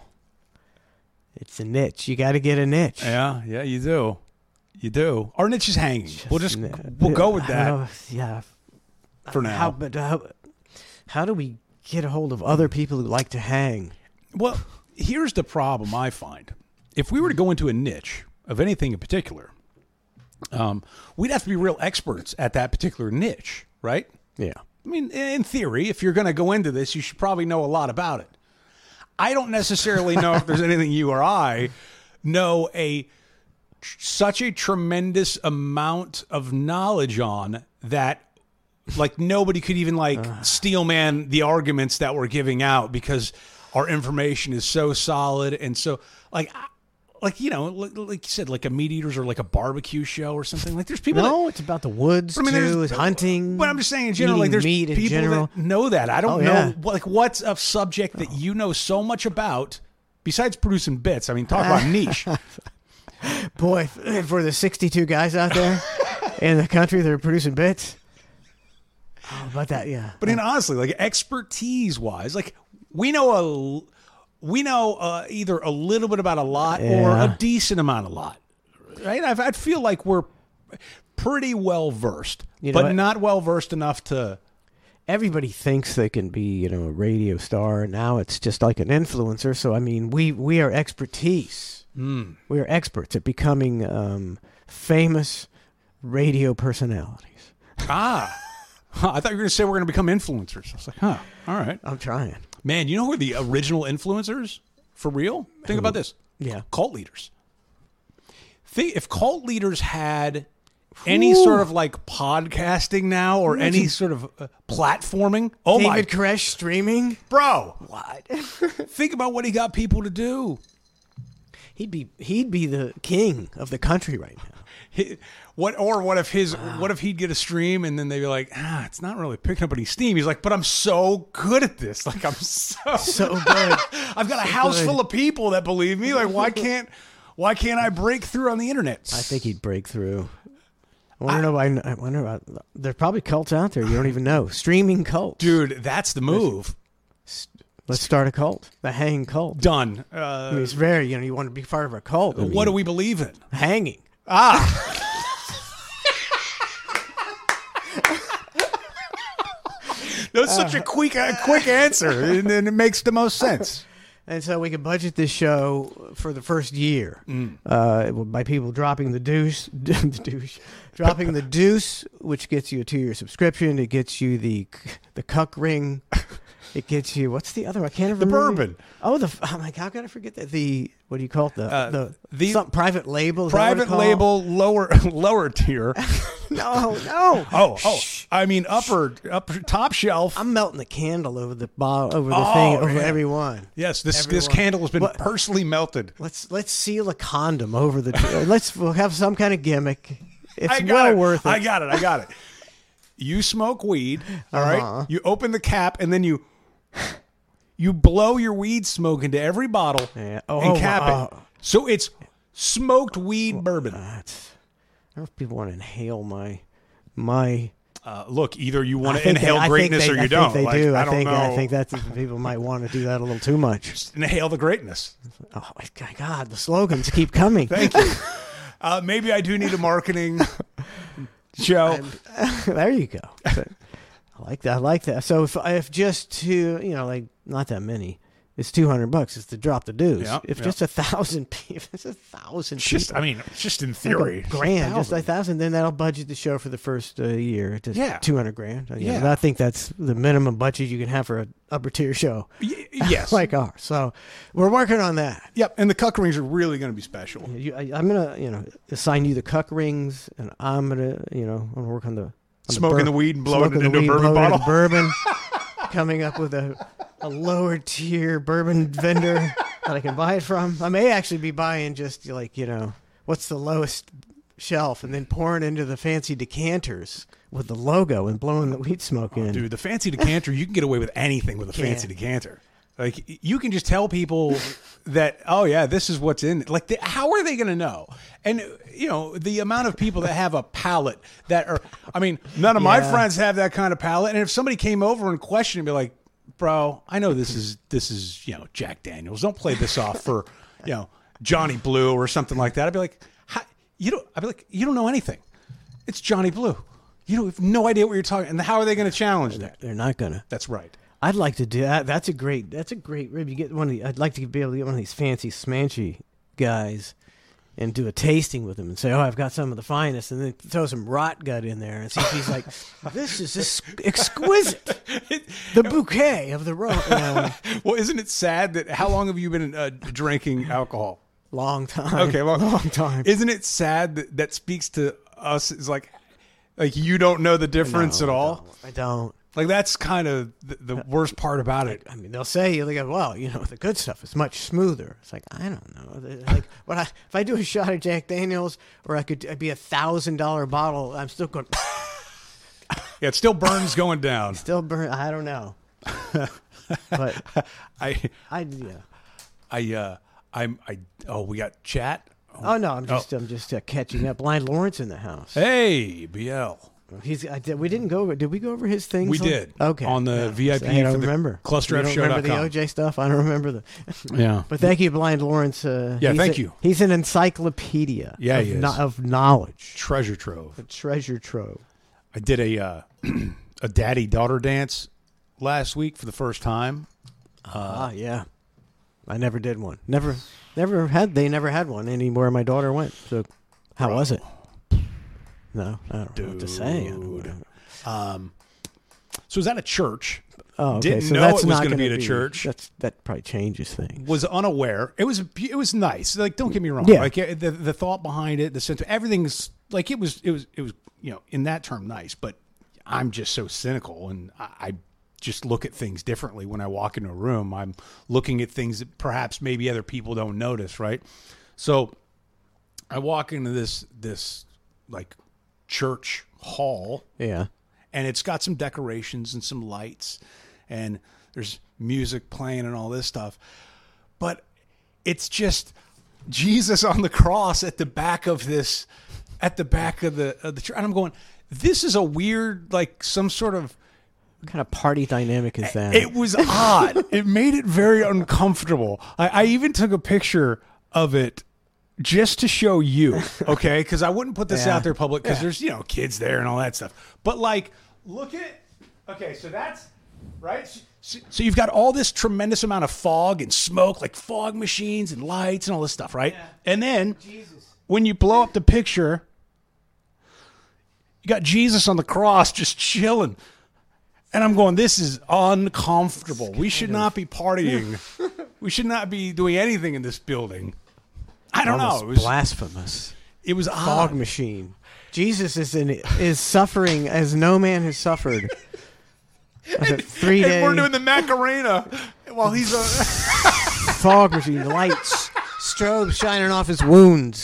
Speaker 1: it's a niche. You got to get a niche.
Speaker 2: yeah. Yeah. You do. You do. Our niche is hanging.
Speaker 1: Just
Speaker 2: we'll just
Speaker 1: ni-
Speaker 2: we'll go with
Speaker 1: I
Speaker 2: that
Speaker 1: don't know, yeah.
Speaker 2: for now.
Speaker 1: How, but how, how do we get a hold of other people who like to hang?
Speaker 2: Well, here's the problem I find. If we were to go into a niche of anything in particular, um, we'd have to be real experts at that particular niche, right?
Speaker 1: Yeah.
Speaker 2: I mean, in theory, if you're going to go into this, you should probably know a lot about it. I don't necessarily know if there's anything you or I know a such a tremendous amount of knowledge on that, like, nobody could even like uh. steel man the arguments that we're giving out because our information is so solid and so like. Like, you know, like, like you said, like a meat eaters or like a barbecue show or something. Like, there's people.
Speaker 1: No,
Speaker 2: that,
Speaker 1: it's about the woods
Speaker 2: I mean,
Speaker 1: too.
Speaker 2: there's-
Speaker 1: It's hunting.
Speaker 2: But I'm just saying in general, like
Speaker 1: eating
Speaker 2: there's
Speaker 1: meat in
Speaker 2: people
Speaker 1: general.
Speaker 2: that know that. I don't
Speaker 1: Oh,
Speaker 2: know,
Speaker 1: yeah.
Speaker 2: like what's a subject that you know so much about besides producing bits. I mean, talk about niche.
Speaker 1: Boy, for the sixty-two guys out there in the country that are producing bits. Oh, about that, yeah.
Speaker 2: But in honestly, like expertise wise, like we know a we know uh, either a little bit about a lot or
Speaker 1: Yeah.
Speaker 2: a decent amount of lot, right? I, I feel like we're pretty well versed,
Speaker 1: You know
Speaker 2: but
Speaker 1: what?
Speaker 2: not well versed enough to.
Speaker 1: Everybody thinks they can be, you know, a radio star. Now it's just like an influencer. So I mean, we we are expertise.
Speaker 2: Mm.
Speaker 1: We are experts at becoming um, famous radio personalities.
Speaker 2: Ah, Huh, I thought you were going to say we're going to become influencers. I was like, huh, all right.
Speaker 1: I'm trying.
Speaker 2: Man, you know who are the original influencers for real? Think about this.
Speaker 1: Yeah.
Speaker 2: Cult leaders. Think if cult leaders had any
Speaker 1: Ooh.
Speaker 2: sort of like podcasting now or any sort of uh, platforming. Oh
Speaker 1: David
Speaker 2: my,
Speaker 1: Koresh streaming.
Speaker 2: bro.
Speaker 1: What?
Speaker 2: Think about what he got people to do.
Speaker 1: He'd be he'd be the king of the country right now.
Speaker 2: He, what or what if his what if he'd get a stream and then they'd be like, ah, it's not really picking up any steam. He's like, but I'm so good at this. Like I'm so
Speaker 1: So good.
Speaker 2: I've got a
Speaker 1: So
Speaker 2: house
Speaker 1: good.
Speaker 2: full of people that believe me. Like why can't why can't I break through on the internet?
Speaker 1: I think he'd break through. I wonder, I, I wonder about. There's probably cults out there you don't even know. Streaming cults,
Speaker 2: Dude, that's the move.
Speaker 1: Let's start a cult. The hang cult.
Speaker 2: Done.
Speaker 1: I
Speaker 2: Uh,
Speaker 1: mean, it's very, you know, you want to be part of a cult. I
Speaker 2: what
Speaker 1: mean,
Speaker 2: do we believe in?
Speaker 1: hanging?
Speaker 2: Ah. That's such a quick, a quick answer, and then it makes the most sense.
Speaker 1: And so we could budget this show for the first year
Speaker 2: Mm.
Speaker 1: uh, by people dropping the deuce, the deuce, dropping the deuce, which gets you a two-year subscription. It gets you the the cuck ring. It gets you what's the other? I can't
Speaker 2: The
Speaker 1: remember.
Speaker 2: bourbon.
Speaker 1: Oh, the I'm like, how can I forget that? The what do you call it? The
Speaker 2: Uh,
Speaker 1: the,
Speaker 2: the-
Speaker 1: some private label. Is that what
Speaker 2: Private
Speaker 1: it's called?
Speaker 2: label, lower lower tier.
Speaker 1: No, no.
Speaker 2: Oh, oh,
Speaker 1: Shh.
Speaker 2: I mean upper, upper top shelf.
Speaker 1: I'm melting the candle over the bottle, over the
Speaker 2: Oh,
Speaker 1: thing, over
Speaker 2: yeah.
Speaker 1: every one.
Speaker 2: Yes, this this
Speaker 1: Everyone.
Speaker 2: candle has been
Speaker 1: What-
Speaker 2: personally melted.
Speaker 1: Let's let's seal a condom over the. let's we'll have some kind of gimmick. It's
Speaker 2: I got
Speaker 1: well
Speaker 2: it.
Speaker 1: worth it.
Speaker 2: I got it. I got it. You smoke weed, all right?
Speaker 1: Uh-huh.
Speaker 2: You open the cap and then you you blow your weed smoke into every bottle
Speaker 1: Yeah. Oh,
Speaker 2: and cap
Speaker 1: wow.
Speaker 2: it. So it's smoked weed bourbon.
Speaker 1: That's, I don't know if people want to inhale my my.
Speaker 2: Uh, look, either you want
Speaker 1: I
Speaker 2: to
Speaker 1: think they-
Speaker 2: inhale
Speaker 1: I think
Speaker 2: greatness
Speaker 1: they-
Speaker 2: or you
Speaker 1: I
Speaker 2: don't.
Speaker 1: think they
Speaker 2: Like,
Speaker 1: do.
Speaker 2: I
Speaker 1: I
Speaker 2: don't
Speaker 1: think
Speaker 2: know.
Speaker 1: I think that's people might want to do that a little too much.
Speaker 2: Inhale the greatness.
Speaker 1: Oh my God, the slogans keep coming.
Speaker 2: Thank you. Uh, maybe I do need a marketing show.
Speaker 1: There you go. I like that. I like that. So if if just two, you know, like not that many, it's two hundred bucks. It's to drop the dues.
Speaker 2: Yeah,
Speaker 1: if
Speaker 2: yeah.
Speaker 1: just a thousand people, if it's a thousand
Speaker 2: It's just,
Speaker 1: people,
Speaker 2: I mean, it's just in
Speaker 1: like a
Speaker 2: theory.
Speaker 1: grand, just a
Speaker 2: Thousand.
Speaker 1: thousand, then that'll budget the show for the first uh, year. To
Speaker 2: Yeah.
Speaker 1: two hundred grand. You know,
Speaker 2: Yeah.
Speaker 1: and I think that's the minimum budget you can have for an upper tier show
Speaker 2: Y- yes.
Speaker 1: like ours. So we're working on that.
Speaker 2: Yep. And the cuck rings are really going to be special.
Speaker 1: You, I, I'm gonna, you know, assign you the cuck rings, and I'm gonna, you know, I'm gonna work on the on
Speaker 2: Smoking
Speaker 1: bur-
Speaker 2: the weed and blowing
Speaker 1: smoking
Speaker 2: it into
Speaker 1: the
Speaker 2: a
Speaker 1: weed,
Speaker 2: bourbon
Speaker 1: blowing it
Speaker 2: bottle.
Speaker 1: into bourbon. coming up with a, a lower tier bourbon vendor that I can buy it from. I may actually be buying just like, you know, what's the lowest shelf and then pouring into the fancy decanters with the logo and blowing the weed smoke in.
Speaker 2: Dude, the fancy decanter, you can get away with anything with a fancy
Speaker 1: Yeah.
Speaker 2: decanter. Like, you can just tell people that, oh, yeah, this is what's in it. Like, the, how are they going to know? And, you know, the amount of people that have a palate that are, I mean, none of my
Speaker 1: Yeah.
Speaker 2: friends have that kind of palate. And if somebody came over and questioned, be like, bro, I know this is, this is, you know, Jack Daniels. Don't play this off for, you know, Johnny Blue or something like that. I'd be like, how, you don't, I'd be like, you don't know anything. It's Johnny Blue. You don't have no idea what you're talking. And how are they going to challenge that?
Speaker 1: They're not going to.
Speaker 2: That's right.
Speaker 1: I'd like to do that. That's a great. That's a great rib. You get one of the. I'd like to be able to get one of these fancy smanchy guys, and do a tasting with him and say, "Oh, I've got some of the finest," and then throw some rot gut in there and see if he's like, "This is ex- exquisite." The bouquet of the rot. You know,
Speaker 2: Well, isn't it sad that how long have you been uh, drinking alcohol?
Speaker 1: long time.
Speaker 2: Okay, long,
Speaker 1: long time.
Speaker 2: Isn't it sad that that speaks to us? Is like, like you don't know the difference
Speaker 1: No,
Speaker 2: at
Speaker 1: I
Speaker 2: all.
Speaker 1: don't. I don't.
Speaker 2: Like that's kind of the, the worst part about it.
Speaker 1: I mean, they'll say, they go, well, you know, the good stuff is much smoother. It's like, I don't know. They're Like, what I, if I do a shot of Jack Daniels, or I could I'd be a thousand dollar bottle, I'm still going,
Speaker 2: Yeah, it still burns going down.
Speaker 1: still burn. I don't know. But
Speaker 2: I,
Speaker 1: I, yeah.
Speaker 2: I, uh, I'm, I. Oh, we got chat.
Speaker 1: Oh no, I'm just, I'm just uh, catching up. Blind Lawrence in the house.
Speaker 2: Hey, B L.
Speaker 1: He's. I did, we didn't go over. Did we go over his things?
Speaker 2: We
Speaker 1: on-
Speaker 2: did.
Speaker 1: Okay.
Speaker 2: On the
Speaker 1: Yeah.
Speaker 2: V I P
Speaker 1: I don't
Speaker 2: for the
Speaker 1: remember.
Speaker 2: cluster
Speaker 1: You
Speaker 2: f
Speaker 1: don't
Speaker 2: show dot
Speaker 1: remember the
Speaker 2: com.
Speaker 1: O J stuff? I don't remember the.
Speaker 2: Yeah.
Speaker 1: But thank you, Blind Lawrence. Uh,
Speaker 2: Yeah,
Speaker 1: he's
Speaker 2: thank
Speaker 1: a-
Speaker 2: you.
Speaker 1: He's an encyclopedia.
Speaker 2: Yeah,
Speaker 1: of,
Speaker 2: he is.
Speaker 1: kno- of knowledge,
Speaker 2: Treasure trove.
Speaker 1: a treasure trove.
Speaker 2: I did a uh, a daddy daughter dance last week for the first time.
Speaker 1: Ah, yeah. I never did one. Never, never had. They never had one anywhere my daughter went. So, how
Speaker 2: Bro.
Speaker 1: was it? No, I don't know what to say. I don't
Speaker 2: Dude.
Speaker 1: know.
Speaker 2: Um, so it was at a church.
Speaker 1: Oh, okay.
Speaker 2: Didn't
Speaker 1: so
Speaker 2: know
Speaker 1: that's
Speaker 2: it was
Speaker 1: not
Speaker 2: gonna be
Speaker 1: gonna
Speaker 2: at a church.
Speaker 1: That's that probably changes things.
Speaker 2: Was unaware. It was it was nice. Like don't get me wrong.
Speaker 1: Yeah.
Speaker 2: Like uh, the the thought behind it, the sense, everything's like it was it was it was you know in that term nice. But I'm just so cynical, and I, I just look at things differently when I walk into a room. I'm looking at things that perhaps maybe other people don't notice. Right. So I walk into this this like church hall.
Speaker 1: Yeah.
Speaker 2: And it's got some decorations and some lights, and there's music playing and all this stuff. But it's just Jesus on the cross at the back of this, at the back of the of the church. And I'm going, this is a weird, like some sort of.
Speaker 1: What kind of party dynamic is that?
Speaker 2: It was odd. It made it very uncomfortable. I, I even took a picture of it just to show you, okay? Because I wouldn't put this
Speaker 1: Yeah.
Speaker 2: out there public because
Speaker 1: Yeah.
Speaker 2: there's, you know, kids there and all that stuff. But, like, look at, okay, so that's, right? So, so you've got all this tremendous amount of fog and smoke, like fog machines and lights and all this stuff, right?
Speaker 1: Yeah.
Speaker 2: And then
Speaker 1: Jesus.
Speaker 2: when you blow up the picture, you got Jesus on the cross just chilling. And I'm going, this is uncomfortable. We should not be partying. We should not be doing anything in this building. I don't
Speaker 1: Almost
Speaker 2: know. It was,
Speaker 1: blasphemous.
Speaker 2: it was
Speaker 1: Fog
Speaker 2: odd.
Speaker 1: machine. Jesus is in is suffering as no man has suffered. As a three
Speaker 2: And
Speaker 1: day
Speaker 2: we're doing the Macarena while he's a.
Speaker 1: fog machine, lights, strobe shining off his wounds.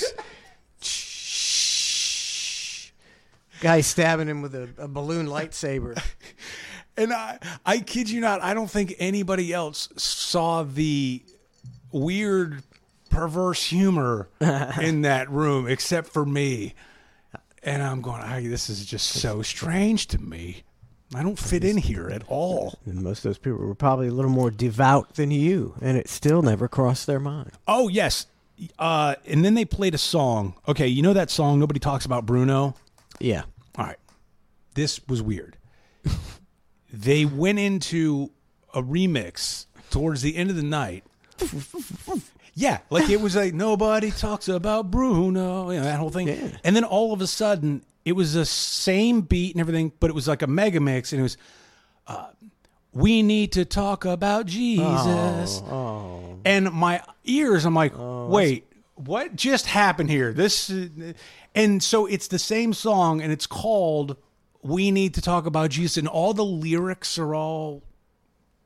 Speaker 1: Guy stabbing him with a, a balloon lightsaber.
Speaker 2: And I, I kid you not, I don't think anybody else saw the weird, perverse humor in that room except for me. And I'm going, "Ay, this is just so strange to me. I don't fit in here at all."
Speaker 1: And most of those people were probably a little more devout than you, and it still never crossed their mind.
Speaker 2: Oh, yes. Uh, and then they played a song. Okay, you know that song, Nobody Talks About Bruno?
Speaker 1: Yeah.
Speaker 2: All right. This was weird. They went into a remix towards the end of the night. Yeah, like it was like nobody talks about Bruno, you know, that whole thing.
Speaker 1: Yeah.
Speaker 2: And then all of a sudden, it was the same beat and everything, but it was like a mega mix, and it was, uh, we need to talk about Jesus.
Speaker 1: Oh.
Speaker 2: And my ears, I'm like, wait, what just happened here? This, uh, and so it's the same song, and it's called "We Need to Talk About Jesus," and all the lyrics are all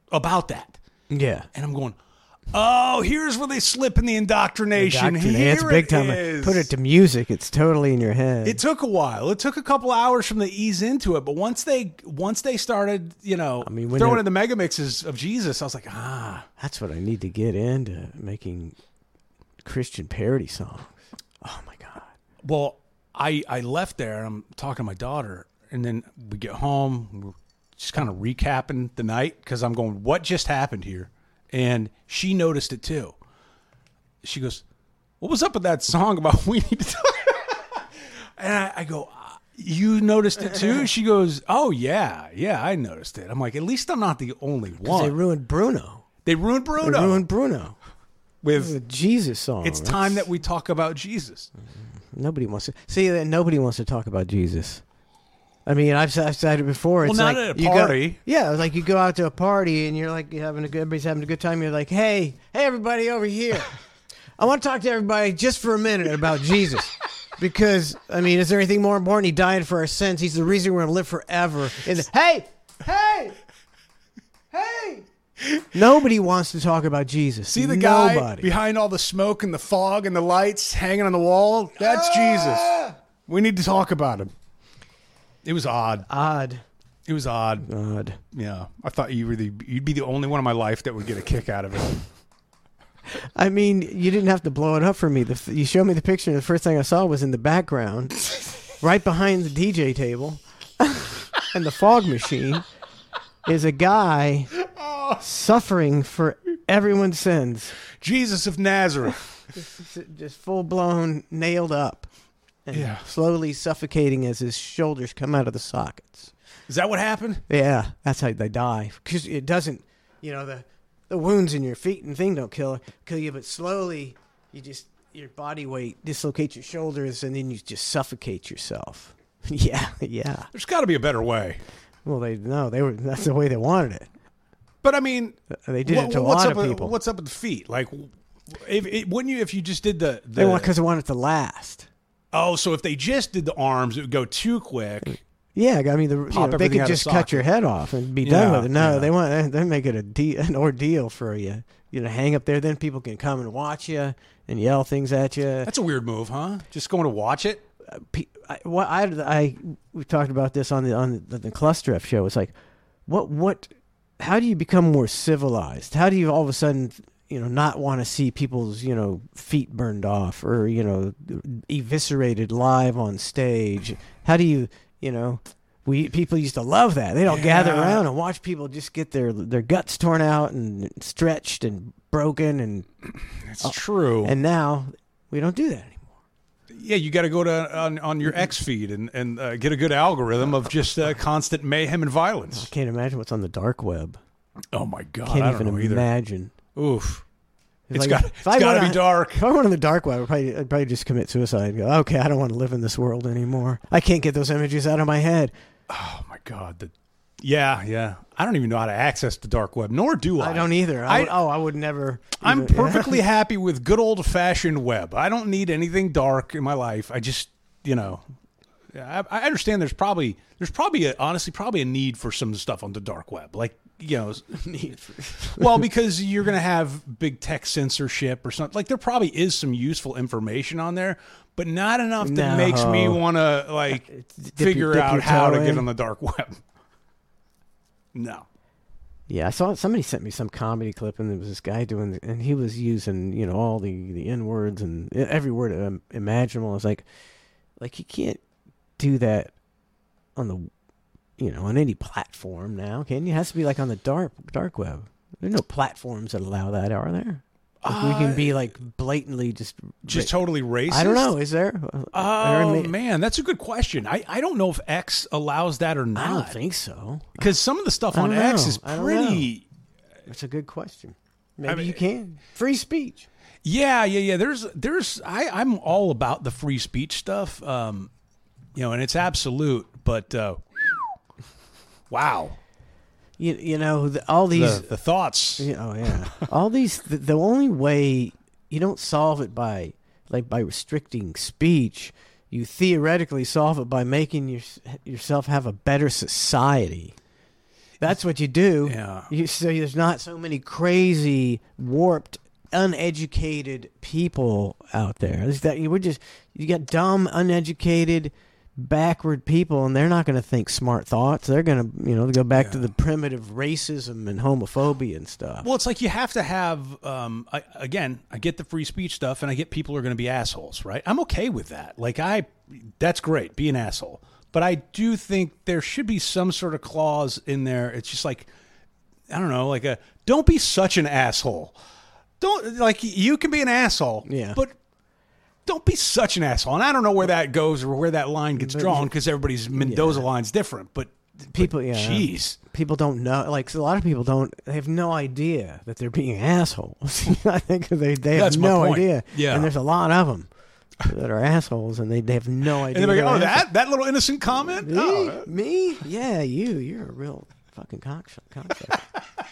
Speaker 2: about that.
Speaker 1: Yeah.
Speaker 2: And I'm going, oh, here's where they slip in the indoctrination.
Speaker 1: Indoctrinate.
Speaker 2: Here
Speaker 1: It's big
Speaker 2: it
Speaker 1: time.
Speaker 2: is.
Speaker 1: Put it to music. It's totally in your head.
Speaker 2: It took a while. It took a couple hours from the ease into it, but once they once they started, you know,
Speaker 1: I mean, when
Speaker 2: throwing
Speaker 1: they're-
Speaker 2: in the mega mixes of Jesus, I was like, ah,
Speaker 1: That's what I need to get into, making Christian parody songs. Oh my God.
Speaker 2: well, I I left there and I'm talking to my daughter, and then we get home, we're just kind of recapping the night because I'm going, what just happened here? And she noticed it too. She goes, what was up with that song about we need to talk? And I, I go, uh, you noticed it too? She goes, oh yeah, yeah, I noticed it. I'm like, at least I'm not the only one.
Speaker 1: They ruined Bruno.
Speaker 2: They ruined Bruno.
Speaker 1: They ruined Bruno.
Speaker 2: with
Speaker 1: The Jesus song.
Speaker 2: it's
Speaker 1: That's-
Speaker 2: time that we talk about Jesus.
Speaker 1: Nobody wants to see that. Nobody wants to talk about Jesus. I mean, I've, I've said it before. It's
Speaker 2: Well, not
Speaker 1: like
Speaker 2: at a
Speaker 1: you go-
Speaker 2: party.
Speaker 1: yeah, it's like you go out to a party and you're like you're having a good. Everybody's having a good time. You're like, hey, hey, everybody over here. I want to talk to everybody just for a minute about Jesus. Because I mean, is there anything more important? He died for our sins. He's the reason we're gonna live forever. And hey, hey, hey. Nobody wants to talk about Jesus.
Speaker 2: See the guy
Speaker 1: Nobody.
Speaker 2: behind all the smoke and the fog and the lights hanging on the wall? That's
Speaker 1: Ah!
Speaker 2: Jesus. We need to talk about him. It was odd.
Speaker 1: Odd,
Speaker 2: It was odd.
Speaker 1: odd.
Speaker 2: Yeah. I thought you were the you'd be the only one in my life that would get a kick out of it.
Speaker 1: I mean, you didn't have to blow it up for me. The, f- you showed me the picture, and the first thing I saw was in the background, right behind the D J table, and the fog machine, is a guy suffering for everyone's sins,
Speaker 2: Jesus of Nazareth.
Speaker 1: just, just full blown nailed up, and
Speaker 2: Yeah.
Speaker 1: slowly suffocating as his shoulders come out of the sockets.
Speaker 2: Is that what happened?
Speaker 1: Yeah, that's how they die. Because it doesn't, you know, the the wounds in your feet and thing don't kill kill you, but slowly you just your body weight dislocates your shoulders, and then you just suffocate yourself. yeah, yeah.
Speaker 2: There's got to be a better way.
Speaker 1: Well, they no, they were. That's the way they wanted it.
Speaker 2: But I mean,
Speaker 1: They did
Speaker 2: what-
Speaker 1: it to a
Speaker 2: what's
Speaker 1: lot
Speaker 2: up
Speaker 1: of
Speaker 2: with,
Speaker 1: people.
Speaker 2: What's up with the feet? Like, if it, wouldn't you if you just did the, the
Speaker 1: They want because they want it to last.
Speaker 2: oh, so if they just did the arms, it would go too quick.
Speaker 1: Yeah, I mean, the, you
Speaker 2: Pop
Speaker 1: know, they
Speaker 2: everything
Speaker 1: could
Speaker 2: out of
Speaker 1: just cut
Speaker 2: socket.
Speaker 1: your head off and be
Speaker 2: Yeah,
Speaker 1: done with it. No,
Speaker 2: yeah.
Speaker 1: they want they make it a de- an ordeal for you. You know, hang up there, then people can come and watch you and yell things at you.
Speaker 2: That's a weird move, huh? Just going to watch it.
Speaker 1: Pe- I, what I, I we talked about this on the on the, the Cluster F show. It's like, what what? How do you become more civilized? How do you all of a sudden, you know, not want to see people's, you know, feet burned off or, you know, eviscerated live on stage? How do you, you know, we people used to love that. They don't gather
Speaker 2: Yeah.
Speaker 1: around and watch people just get their their guts torn out and stretched and broken, and
Speaker 2: It's true.
Speaker 1: and now we don't do that anymore.
Speaker 2: Yeah, you got to go to on, on your X feed and and uh, get a good algorithm of just uh, constant mayhem and violence.
Speaker 1: Can't imagine what's on the dark web.
Speaker 2: Oh my god,
Speaker 1: Can't
Speaker 2: I don't
Speaker 1: even
Speaker 2: know either.
Speaker 1: imagine.
Speaker 2: Oof, it's
Speaker 1: like,
Speaker 2: got
Speaker 1: if
Speaker 2: it's
Speaker 1: I
Speaker 2: got to
Speaker 1: went
Speaker 2: be
Speaker 1: on-
Speaker 2: dark.
Speaker 1: If I went on the dark web, I'd probably, I'd probably just commit suicide and go, okay, I don't want to live in this world anymore. I can't get those images out of my head.
Speaker 2: Oh my god, the yeah yeah. I don't even know how to access the dark web, nor do I.
Speaker 1: I don't either. I,
Speaker 2: I-
Speaker 1: would, oh, I would never.
Speaker 2: I'm
Speaker 1: even-
Speaker 2: perfectly happy with good old fashioned web. I don't need anything dark in my life. I just, you know, I, I understand there's probably there's probably a, honestly probably a need for some stuff on the dark web, like you know,
Speaker 1: need for-
Speaker 2: well because you're gonna have big tech censorship or something. Like there probably is some useful information on there, but not enough that
Speaker 1: No.
Speaker 2: makes me want to like
Speaker 1: Dip
Speaker 2: figure
Speaker 1: your- dip
Speaker 2: out
Speaker 1: your
Speaker 2: how
Speaker 1: toe
Speaker 2: to get
Speaker 1: in.
Speaker 2: on the dark web. No.
Speaker 1: Yeah, I saw somebody sent me some comedy clip, and there was this guy doing, and he was using, you know, all the the N words and every word um, imaginable. It's like, like you can't do that on the, you know, on any platform now, can you? It has to be like on the dark dark web. There's no platforms that allow that, are there? Like we can be like blatantly just
Speaker 2: Just
Speaker 1: ra-
Speaker 2: totally racist.
Speaker 1: I don't know. Is there?
Speaker 2: Oh
Speaker 1: There may-
Speaker 2: man, that's a good question. I, I don't know if X allows that or not.
Speaker 1: I don't think so.
Speaker 2: Because some of the stuff
Speaker 1: I
Speaker 2: on
Speaker 1: don't
Speaker 2: X
Speaker 1: know.
Speaker 2: is
Speaker 1: I don't
Speaker 2: pretty.
Speaker 1: It's a good question. Maybe
Speaker 2: mean-
Speaker 1: you can. Free speech.
Speaker 2: Yeah, yeah, yeah. There's, there's. I, I'm all about the free speech stuff. Um, you know, and it's absolute. But uh, wow,
Speaker 1: You you know the, all these.
Speaker 2: the, the thoughts.
Speaker 1: Yeah, oh yeah. All these the, the only way you don't solve it by like by restricting speech. You theoretically solve it by making your, yourself have a better society. That's what you do.
Speaker 2: Yeah.
Speaker 1: You, so there's not so many crazy, warped, uneducated people out there. It's that you would just you got dumb, uneducated, backward people, and they're not going to think smart thoughts. They're going to, you know, go back
Speaker 2: Yeah.
Speaker 1: to the primitive racism and homophobia and stuff.
Speaker 2: Well, it's like you have to have, um, I, again, I get the free speech stuff, and I get people are going to be assholes, right? I'm okay with that. Like, I, that's great, be an asshole. But I do think there should be some sort of clause in there. It's just like, I don't know, like a, don't be such an asshole. Don't, like, you can be an asshole,
Speaker 1: Yeah.
Speaker 2: but don't be such an asshole. And I don't know where that goes or where that line gets drawn because everybody's Mendoza
Speaker 1: Yeah.
Speaker 2: line's different. But
Speaker 1: People,
Speaker 2: but,
Speaker 1: yeah,
Speaker 2: jeez.
Speaker 1: people don't know. Like a lot of people don't. They have no idea that they're being assholes. I think they they have
Speaker 2: That's my
Speaker 1: no
Speaker 2: point.
Speaker 1: idea.
Speaker 2: Yeah.
Speaker 1: and there's a lot of them that are assholes, and they, they have no idea.
Speaker 2: And they're like,
Speaker 1: they're
Speaker 2: oh,
Speaker 1: assholes.
Speaker 2: that, that little innocent comment?
Speaker 1: Me?
Speaker 2: Oh.
Speaker 1: Me? Yeah, you. You're a real fucking cocksucker. cocksucker.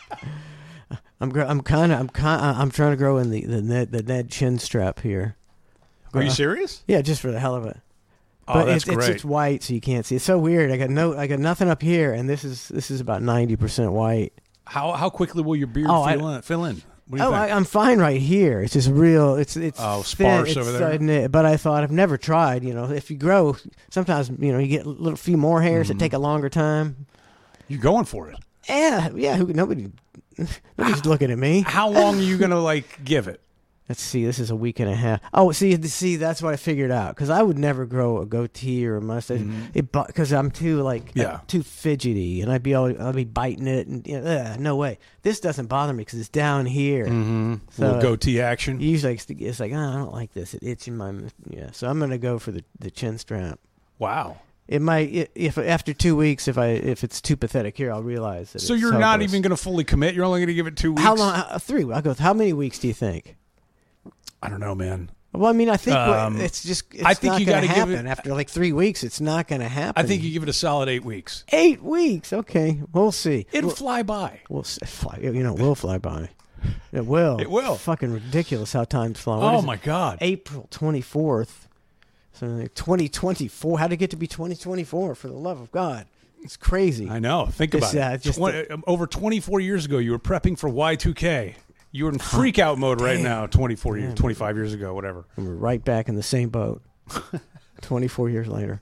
Speaker 1: I'm gr- I'm kind of I'm kind I'm trying to grow in the the Ned, the Ned chin strap here.
Speaker 2: Are you
Speaker 1: Uh,
Speaker 2: serious?
Speaker 1: Yeah, just for the hell of it.
Speaker 2: Oh,
Speaker 1: But
Speaker 2: that's
Speaker 1: it's,
Speaker 2: great.
Speaker 1: it's it's white, so you can't see. It's so weird. I got no, I got nothing up here, and this is this is about ninety percent white.
Speaker 2: How how quickly will your beard
Speaker 1: Oh, I-
Speaker 2: fill, in, fill in? What do you
Speaker 1: Oh,
Speaker 2: think?
Speaker 1: I, I'm fine right here. It's just real. It's it's
Speaker 2: Oh,
Speaker 1: thin,
Speaker 2: sparse
Speaker 1: it's,
Speaker 2: over there.
Speaker 1: uh, n- but I thought I've never tried. You know, if you grow, sometimes you know you get a little few more hairs
Speaker 2: Mm-hmm.
Speaker 1: that take a longer time.
Speaker 2: You're going for it.
Speaker 1: Yeah, yeah. Who, nobody, nobody's looking at me.
Speaker 2: How long are you going to, like, give it?
Speaker 1: Let's see. This is a week and a half. Oh, see, see, that's what I figured out. Because I would never grow a goatee or a mustache. Because I'm too like
Speaker 2: Yeah.
Speaker 1: uh, too fidgety, and I'd be always, I'd be biting it, and you know, ugh, no way. This doesn't bother me because it's down here.
Speaker 2: Mm-hmm.
Speaker 1: So,
Speaker 2: little goatee action.
Speaker 1: Usually it's, it's like, oh, I don't like this. It itching my yeah. So I'm gonna go for the, the chin strap.
Speaker 2: Wow.
Speaker 1: It might i- if after two weeks, if I if it's too pathetic here, I'll realize that.
Speaker 2: So
Speaker 1: it's
Speaker 2: you're not
Speaker 1: hopeless.
Speaker 2: even going to fully commit? You're only going to give it two weeks?
Speaker 1: How long? Uh, three. I'll go. How many weeks do you think?
Speaker 2: I don't know, man.
Speaker 1: Well, I mean, I think what-
Speaker 2: Um,
Speaker 1: it's just. It's
Speaker 2: I think
Speaker 1: not
Speaker 2: you
Speaker 1: gonna
Speaker 2: gotta give
Speaker 1: happen
Speaker 2: it-
Speaker 1: after like three weeks. It's not going to happen.
Speaker 2: I think you give it a solid eight weeks.
Speaker 1: eight weeks. Okay, we'll see.
Speaker 2: It'll
Speaker 1: We'll,
Speaker 2: fly by.
Speaker 1: we'll s- fly. You know, it will fly by. It will.
Speaker 2: It will.
Speaker 1: It's fucking ridiculous how time's flying. What
Speaker 2: Oh,
Speaker 1: is it?
Speaker 2: my God.
Speaker 1: April twenty-fourth. So like twenty twenty-four. How did it get to be twenty twenty-four? For the love of God, it's crazy.
Speaker 2: I know. Think
Speaker 1: This,
Speaker 2: about
Speaker 1: uh,
Speaker 2: it.
Speaker 1: just
Speaker 2: Twen- um, over twenty-four years ago, you were prepping for Y two K. You were in freak out mode right
Speaker 1: Damn.
Speaker 2: now, twenty-four years, twenty-five years ago, whatever.
Speaker 1: And we're right back in the same boat. twenty-four years later.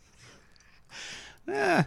Speaker 2: Eh,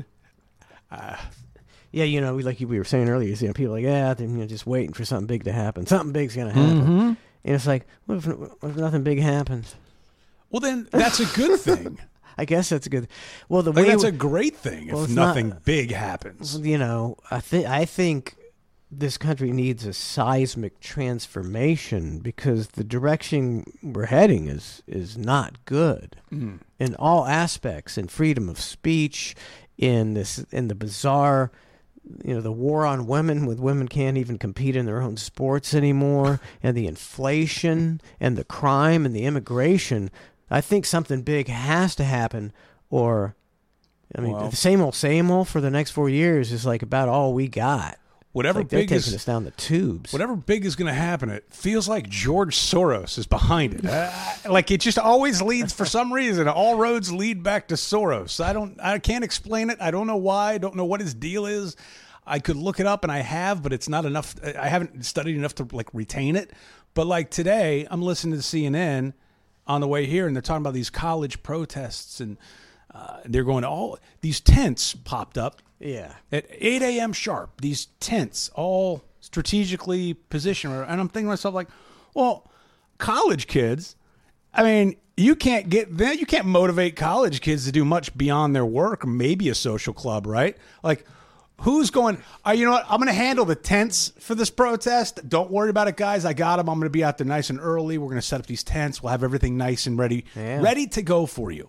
Speaker 1: Yeah, you know, we like we were saying earlier, you know, people are like, yeah, they're you know, just waiting for something big to happen. Something big's gonna happen,
Speaker 2: Mm-hmm.
Speaker 1: and it's like, what if, what if nothing big happens?
Speaker 2: well, then that's a good thing.
Speaker 1: I guess that's good. Well, the
Speaker 2: Like,
Speaker 1: way
Speaker 2: that's
Speaker 1: we-
Speaker 2: a great thing
Speaker 1: Well,
Speaker 2: if
Speaker 1: it's not-
Speaker 2: nothing big happens.
Speaker 1: you know, I think I think this country needs a seismic transformation because the direction we're heading is is not good
Speaker 2: Mm.
Speaker 1: in all aspects, in freedom of speech, in this in the bizarre, you know, the war on women, with women can't even compete in their own sports anymore, and the inflation and the crime and the immigration. I think something big has to happen, or I mean,
Speaker 2: Well-
Speaker 1: the same old, same old for the next four years is like about all we got.
Speaker 2: Whatever
Speaker 1: Like they're
Speaker 2: big
Speaker 1: taking
Speaker 2: is
Speaker 1: us down the tubes.
Speaker 2: whatever big is going to happen, it feels like George Soros is behind it. Uh, like it just always leads, for some reason, all roads lead back to Soros. I don't, I can't explain it. I don't know why. I don't know what his deal is. I could look it up, and I have, but it's not enough. I haven't studied enough to like retain it. But like today, I'm listening to C N N on the way here, and they're talking about these college protests, and uh, they're going, all these tents popped up.
Speaker 1: Yeah.
Speaker 2: At eight a.m. sharp, these tents all strategically positioned. And I'm thinking to myself, like, well, college kids, I mean, you can't get them, you can't motivate college kids to do much beyond their work, maybe a social club, right? Like, who's going, oh, you know what, I'm going to handle the tents for this protest. Don't worry about it, guys. I got them. I'm going to be out there nice and early. We're going to set up these tents. We'll have everything nice and ready,
Speaker 1: Yeah.
Speaker 2: ready to go for you.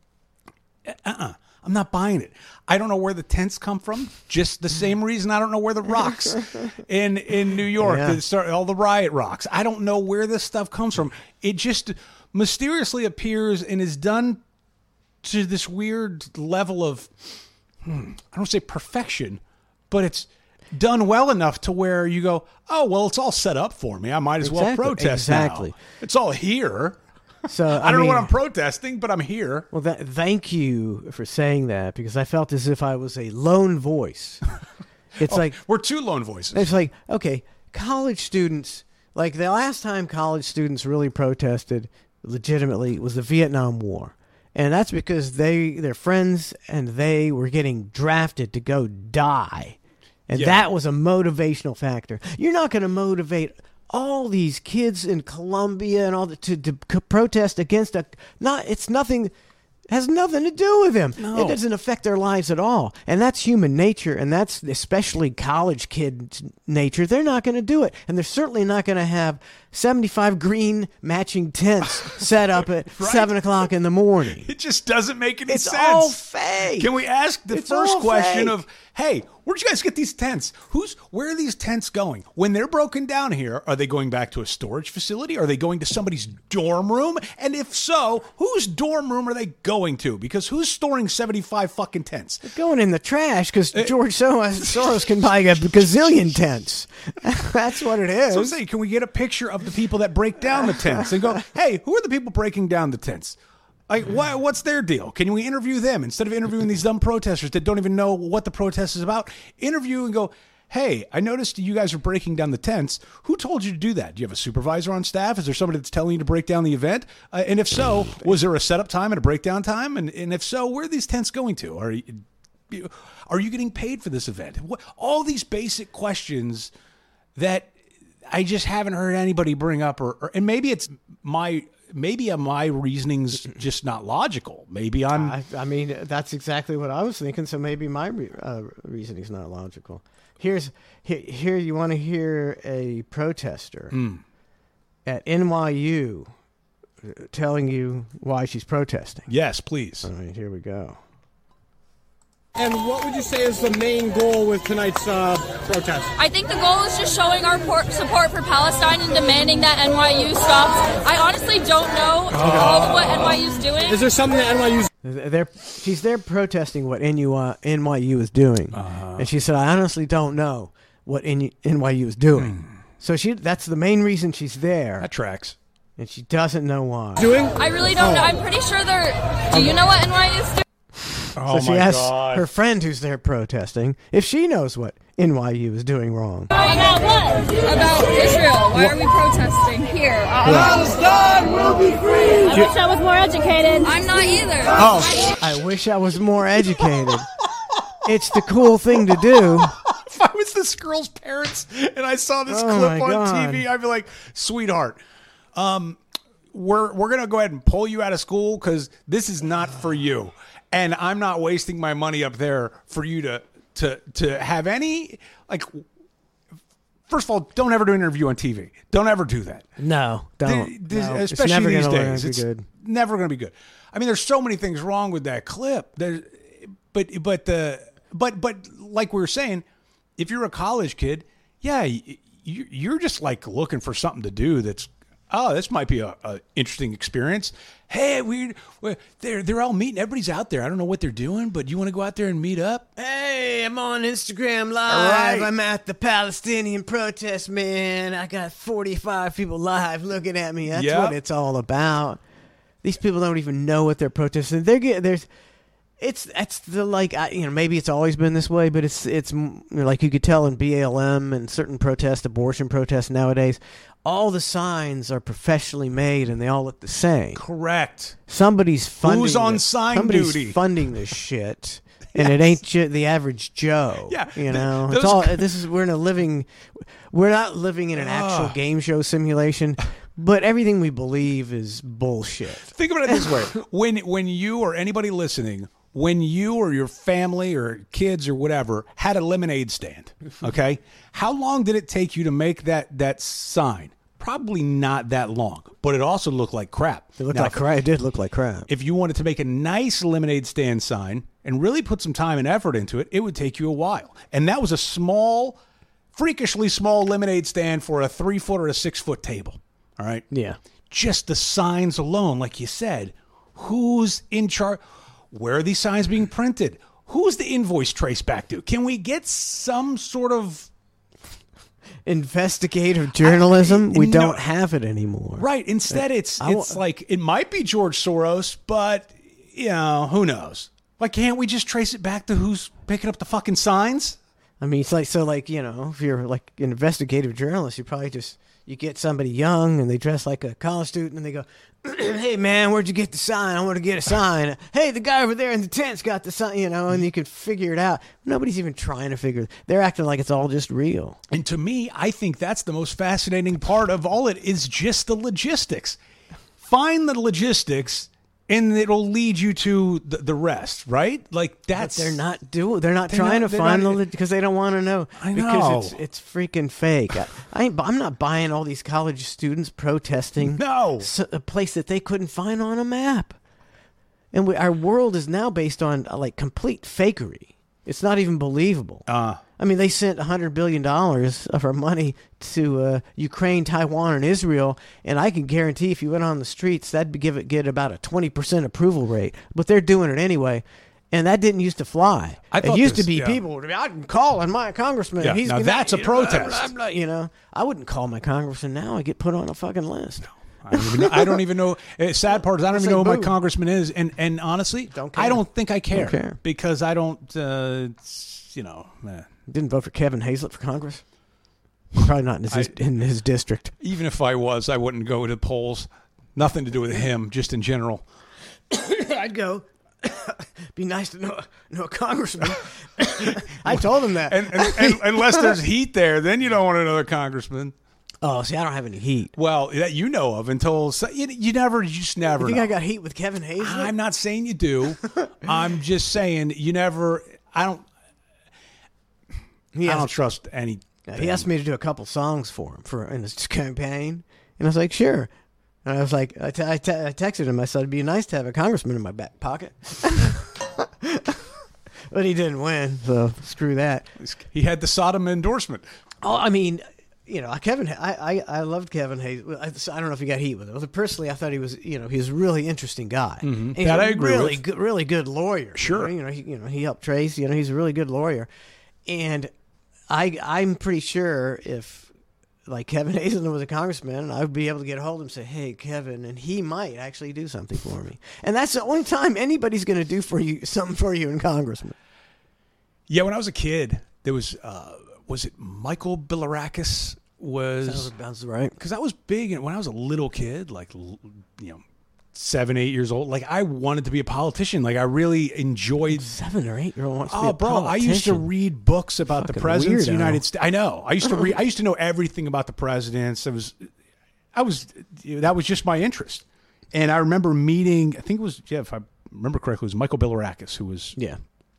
Speaker 2: Uh-uh. I'm not buying it. I don't know where the tents come from. Just the same reason I don't know where the rocks in in New York,
Speaker 1: Yeah.
Speaker 2: the start, all the riot rocks. I don't know where this stuff comes from. It just mysteriously appears and is done to this weird level of, hmm, I don't say perfection, but it's done well enough to where you go, oh, well, it's all set up for me. I might as well
Speaker 1: Exactly.
Speaker 2: protest
Speaker 1: Exactly.
Speaker 2: now. It's all here.
Speaker 1: So
Speaker 2: I,
Speaker 1: I,
Speaker 2: don't
Speaker 1: mean,
Speaker 2: know what I'm protesting, but I'm here.
Speaker 1: Well, that, thank you for saying that because I felt as if I was a lone voice It's
Speaker 2: Oh,
Speaker 1: like
Speaker 2: we're two lone voices.
Speaker 1: it's like okay, college students. Like the last time college students really protested legitimately was the Vietnam War. And that's because they, their friends and they were getting drafted to go die. And
Speaker 2: Yeah.
Speaker 1: that was a motivational factor. You're not going to motivate all these kids in Colombia and all the, to, to c- protest against a not it's nothing has nothing to do with them.
Speaker 2: No.
Speaker 1: It doesn't affect their lives at all. And that's human nature, and that's especially college kids' nature. They're not going to do it. And they're certainly not going to have seventy-five green matching tents set up at
Speaker 2: Right.
Speaker 1: seven o'clock in the morning.
Speaker 2: It just doesn't make any
Speaker 1: It's
Speaker 2: sense.
Speaker 1: all fake.
Speaker 2: Can we ask the
Speaker 1: It's
Speaker 2: first
Speaker 1: all
Speaker 2: question
Speaker 1: fake.
Speaker 2: of, hey, where'd you guys get these tents? Who's where are these tents going? When they're broken down here, are they going back to a storage facility? Are they going to somebody's dorm room? And if so, whose dorm room are they going to? Because who's storing seventy-five fucking tents?
Speaker 1: Going in the trash because George Soros, Soros can buy a gazillion tents. That's what it is.
Speaker 2: So I'm saying, can we get a picture of the people that break down the tents and go, hey, who are the people breaking down the tents? Like, what, what's their deal? Can we interview them instead of interviewing these dumb protesters that don't even know what the protest is about? Interview and go, hey, I noticed you guys are breaking down the tents. Who told you to do that? Do you have a supervisor on staff? Is there somebody that's telling you to break down the event? Uh, and if so, was there a setup time and a breakdown time? And, and if so, where are these tents going to? Are you, are you getting paid for this event? What, all these basic questions that I just haven't heard anybody bring up, or, or and maybe it's my maybe my reasoning's just not logical. Maybe I'm.
Speaker 1: I, I mean, that's exactly what I was thinking. So maybe my re- uh, reasoning's not logical. Here's here. here you want to hear a protester
Speaker 2: Mm.
Speaker 1: at N Y U telling you why she's protesting.
Speaker 2: Yes, please.
Speaker 1: All right, here we go.
Speaker 3: And what would you say is the main goal with tonight's uh, protest?
Speaker 4: I think the goal is just showing our por- support for Palestine and demanding that N Y U stops. I honestly don't know all of what N Y U's doing.
Speaker 3: Is there something that N Y U's
Speaker 1: They're, she's there protesting what N Y U is doing,
Speaker 2: Uh-huh.
Speaker 1: and she said, "I honestly don't know what N Y U is doing." So she—that's the main reason she's there,
Speaker 2: That tracks.
Speaker 1: and she doesn't know why.
Speaker 3: doing?
Speaker 4: I really don't know. I'm pretty sure they're. Do you know what N Y U's doing?
Speaker 2: Oh
Speaker 1: So she asks her friend who's there protesting if she knows what N Y U is doing wrong.
Speaker 4: About what? About Israel. Why are we protesting here?
Speaker 5: Palestine will be free!
Speaker 4: I wish I was more educated. I'm not either.
Speaker 1: Oh, I wish I was more educated. It's the cool thing to do.
Speaker 2: If I was this girl's parents and I saw this
Speaker 1: Oh
Speaker 2: clip
Speaker 1: my
Speaker 2: on
Speaker 1: God.
Speaker 2: T V, I'd be like, sweetheart, um, we're we're gonna go ahead and pull you out of school because this is not for you, and I'm not wasting my money up there for you to to to have any like. First of all, don't ever do an interview on T V. Don't ever do that.
Speaker 1: No, don't.
Speaker 2: Th- this-
Speaker 1: No,
Speaker 2: especially
Speaker 1: it's never
Speaker 2: these
Speaker 1: gonna
Speaker 2: days,
Speaker 1: be
Speaker 2: it's
Speaker 1: good.
Speaker 2: never going to be good. I mean, there's so many things wrong with that clip. There, but but the but but like we were saying, if you're a college kid, yeah, you, you're just like looking for something to do. That's oh, this might be a, a interesting experience. Hey, we they're they're all meeting. Everybody's out there. I don't know what they're doing, but you want to go out there and meet up?
Speaker 1: Hey, I'm on Instagram
Speaker 2: All
Speaker 1: Live.
Speaker 2: right.
Speaker 1: I'm at the Palestinian protest, man. I got forty-five people live looking at me. That's
Speaker 2: Yep.
Speaker 1: what it's all about. These people don't even know what they're protesting. They're getting there's, it's that's the like I, you know maybe it's always been this way, but it's it's you know, like you could tell in B L M and certain protests, abortion protests nowadays. All the signs are professionally made and they all look the same.
Speaker 2: Correct.
Speaker 1: Somebody's funding.
Speaker 2: Who's on
Speaker 1: this-
Speaker 2: sign
Speaker 1: somebody's
Speaker 2: duty?
Speaker 1: funding this shit, and it ain't ju- the average Joe.
Speaker 2: Yeah,
Speaker 1: you
Speaker 2: th-
Speaker 1: know,
Speaker 2: those
Speaker 1: it's all.
Speaker 2: c-
Speaker 1: This is we're in a living. We're not living in an actual
Speaker 2: Ugh.
Speaker 1: game show simulation, but everything we believe is bullshit.
Speaker 2: Think about it this way: when when you or anybody listening, when you or your family or kids or whatever had a lemonade stand, okay, how long did it take you to make that that sign? Probably not that long, but it also looked like crap.
Speaker 1: It looked
Speaker 2: Now,
Speaker 1: like crap. It did look like crap.
Speaker 2: if you wanted to make a nice lemonade stand sign and really put some time and effort into it, it would take you a while. And that was a small, freakishly small lemonade stand for a three foot or a six foot table. All right.
Speaker 1: Yeah.
Speaker 2: Just the signs alone, like you said, who's in charge? Where are these signs being printed? Who's the invoice traced back to? Can we get some sort of
Speaker 1: Investigative journalism.
Speaker 2: I-
Speaker 1: we
Speaker 2: no-
Speaker 1: don't have it anymore.
Speaker 2: right? Instead, it's
Speaker 1: I wa-
Speaker 2: it's like it might be George Soros, but you know who knows? Why can't we just trace it back to who's picking up the fucking signs?
Speaker 1: I mean, it's like, so like, you know, if you're like an investigative journalist, you probably just, you get somebody young and they dress like a college student and they go, hey man, where'd you get the sign? I want to get a sign. Hey, the guy over there in the tent's got the sign, you know, and you can figure it out. Nobody's even trying to figure it. They're acting like it's all just real.
Speaker 2: And to me, I think that's the most fascinating part of all it is just the logistics. Find the logistics and it'll lead you to the, the rest, right? Like that's
Speaker 1: but they're not doing. They're not
Speaker 2: they're
Speaker 1: trying
Speaker 2: not,
Speaker 1: to find
Speaker 2: not,
Speaker 1: the because they don't want to know.
Speaker 2: I
Speaker 1: because
Speaker 2: know.
Speaker 1: it's it's freaking fake. I, I ain't, I'm not buying all these college students protesting.
Speaker 2: No,
Speaker 1: a place that they couldn't find on a map, and we, our world is now based on uh, like complete fakery. It's not even believable.
Speaker 2: Uh,
Speaker 1: I mean, they sent one hundred billion dollars of our money to uh, Ukraine, Taiwan, and Israel, and I can guarantee if you went on the streets, that'd give it get about a twenty percent approval rate. But they're doing it anyway, and that didn't used to fly.
Speaker 2: I
Speaker 1: it used
Speaker 2: this,
Speaker 1: to be
Speaker 2: yeah.
Speaker 1: people, I can call on my congressman.
Speaker 2: Yeah,
Speaker 1: He's
Speaker 2: now
Speaker 1: gonna,
Speaker 2: that's a
Speaker 1: you know,
Speaker 2: protest.
Speaker 1: I'm not, you know, I wouldn't call my congressman now. I get put on a fucking list.
Speaker 2: I don't even know. I don't even know. Uh, sad part is I don't
Speaker 1: It's
Speaker 2: even know
Speaker 1: like,
Speaker 2: who my
Speaker 1: boo.
Speaker 2: congressman is, and and honestly,
Speaker 1: Don't care.
Speaker 2: I don't think I care,
Speaker 1: Don't care.
Speaker 2: because I don't. Uh, you know, eh.
Speaker 1: Didn't vote for Kevin Hazlett for Congress. Probably not in his,
Speaker 2: I-
Speaker 1: in his district.
Speaker 2: even if I was, I wouldn't go to polls. Nothing to do with him, just in general.
Speaker 1: I'd go. Be nice to know, know a congressman. I told him that.
Speaker 2: And, and, and unless there's heat there, then you don't want another congressman.
Speaker 1: Oh, see, I don't have any heat.
Speaker 2: Well, that you know of until so, you, you never, you just never.
Speaker 1: You think
Speaker 2: know.
Speaker 1: I got heat with Kevin Hazlett?
Speaker 2: I'm not saying you do. I'm just saying you never. I don't.
Speaker 1: He
Speaker 2: I
Speaker 1: asked,
Speaker 2: don't trust any.
Speaker 1: he asked me to do a couple songs for him for in his campaign, and I was like, sure. And I was like, I, t- I, t- I texted him. I said, it'd be nice to have a congressman in my back pocket. But he didn't win, so screw that.
Speaker 2: He had the Sodom endorsement.
Speaker 1: Oh, I mean, you know, Kevin. I, I, I loved Kevin Hazlett. I, I don't know if he got heat with him. Personally, I thought he was, you know, he was a really interesting guy.
Speaker 2: Mm-hmm.
Speaker 1: He's
Speaker 2: That
Speaker 1: a
Speaker 2: I agree
Speaker 1: really
Speaker 2: with.
Speaker 1: good, really good lawyer.
Speaker 2: Sure.
Speaker 1: you know, you know, he, you know, he helped Trace. You know, he's a really good lawyer, and I, I'm pretty sure if like Kevin Hazlett was a congressman, I would be able to get a hold of him and say, "Hey, Kevin," and he might actually do something for me. And that's the only time anybody's going to do for you something for you in Congressman.
Speaker 2: Yeah, when I was a kid, there was uh, was it Michael Bilirakis was
Speaker 1: Sounds about right.
Speaker 2: because I was big and when I was a little kid, like l- you know, seven, eight years old. Like I wanted to be a politician. Like I really enjoyed.
Speaker 1: Seven or eight year old wants to be
Speaker 2: Oh,
Speaker 1: a
Speaker 2: bro! I used to
Speaker 1: politician.
Speaker 2: read books about the
Speaker 1: Fucking
Speaker 2: presidents of the
Speaker 1: weirdo.
Speaker 2: United States. I know. I used to read. I used to know everything about the presidents. I was, I was. That was just my interest. And I remember meeting. I think it was yeah, if I remember correctly, it was Michael Bilirakis who was.
Speaker 1: Yeah.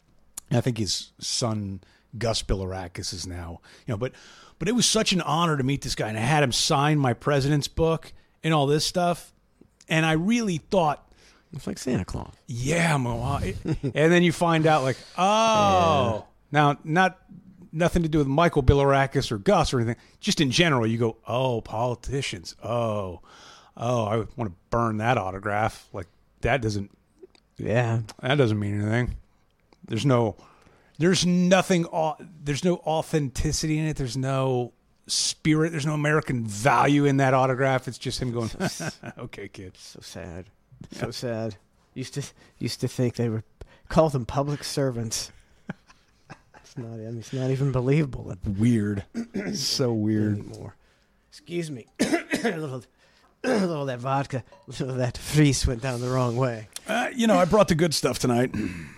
Speaker 2: I think his son Gus Bilirakis is now, you know, but but it was such an honor to meet this guy, and I had him sign my president's book and all this stuff, and I really thought,
Speaker 1: It's like Santa Claus.
Speaker 2: yeah, Mo, and then you find out like, oh, now not nothing to do with Michael Bilirakis or Gus or anything, just in general, you go, oh, politicians, oh, oh, I want to burn that autograph, like that doesn't
Speaker 1: Yeah.
Speaker 2: that doesn't mean anything. There's no, there's nothing, au- there's no authenticity in it. There's no spirit. There's no American value in that autograph. It's just him going, okay, kid.
Speaker 1: So sad. So sad. Used to used to think they were call them public servants. It's not. I mean, it's not even believable that
Speaker 2: Weird. So weird.
Speaker 1: anymore. Excuse me. a little, a little of that vodka, a little of that Fries went down the wrong way.
Speaker 2: Uh, you know, I brought the good stuff tonight.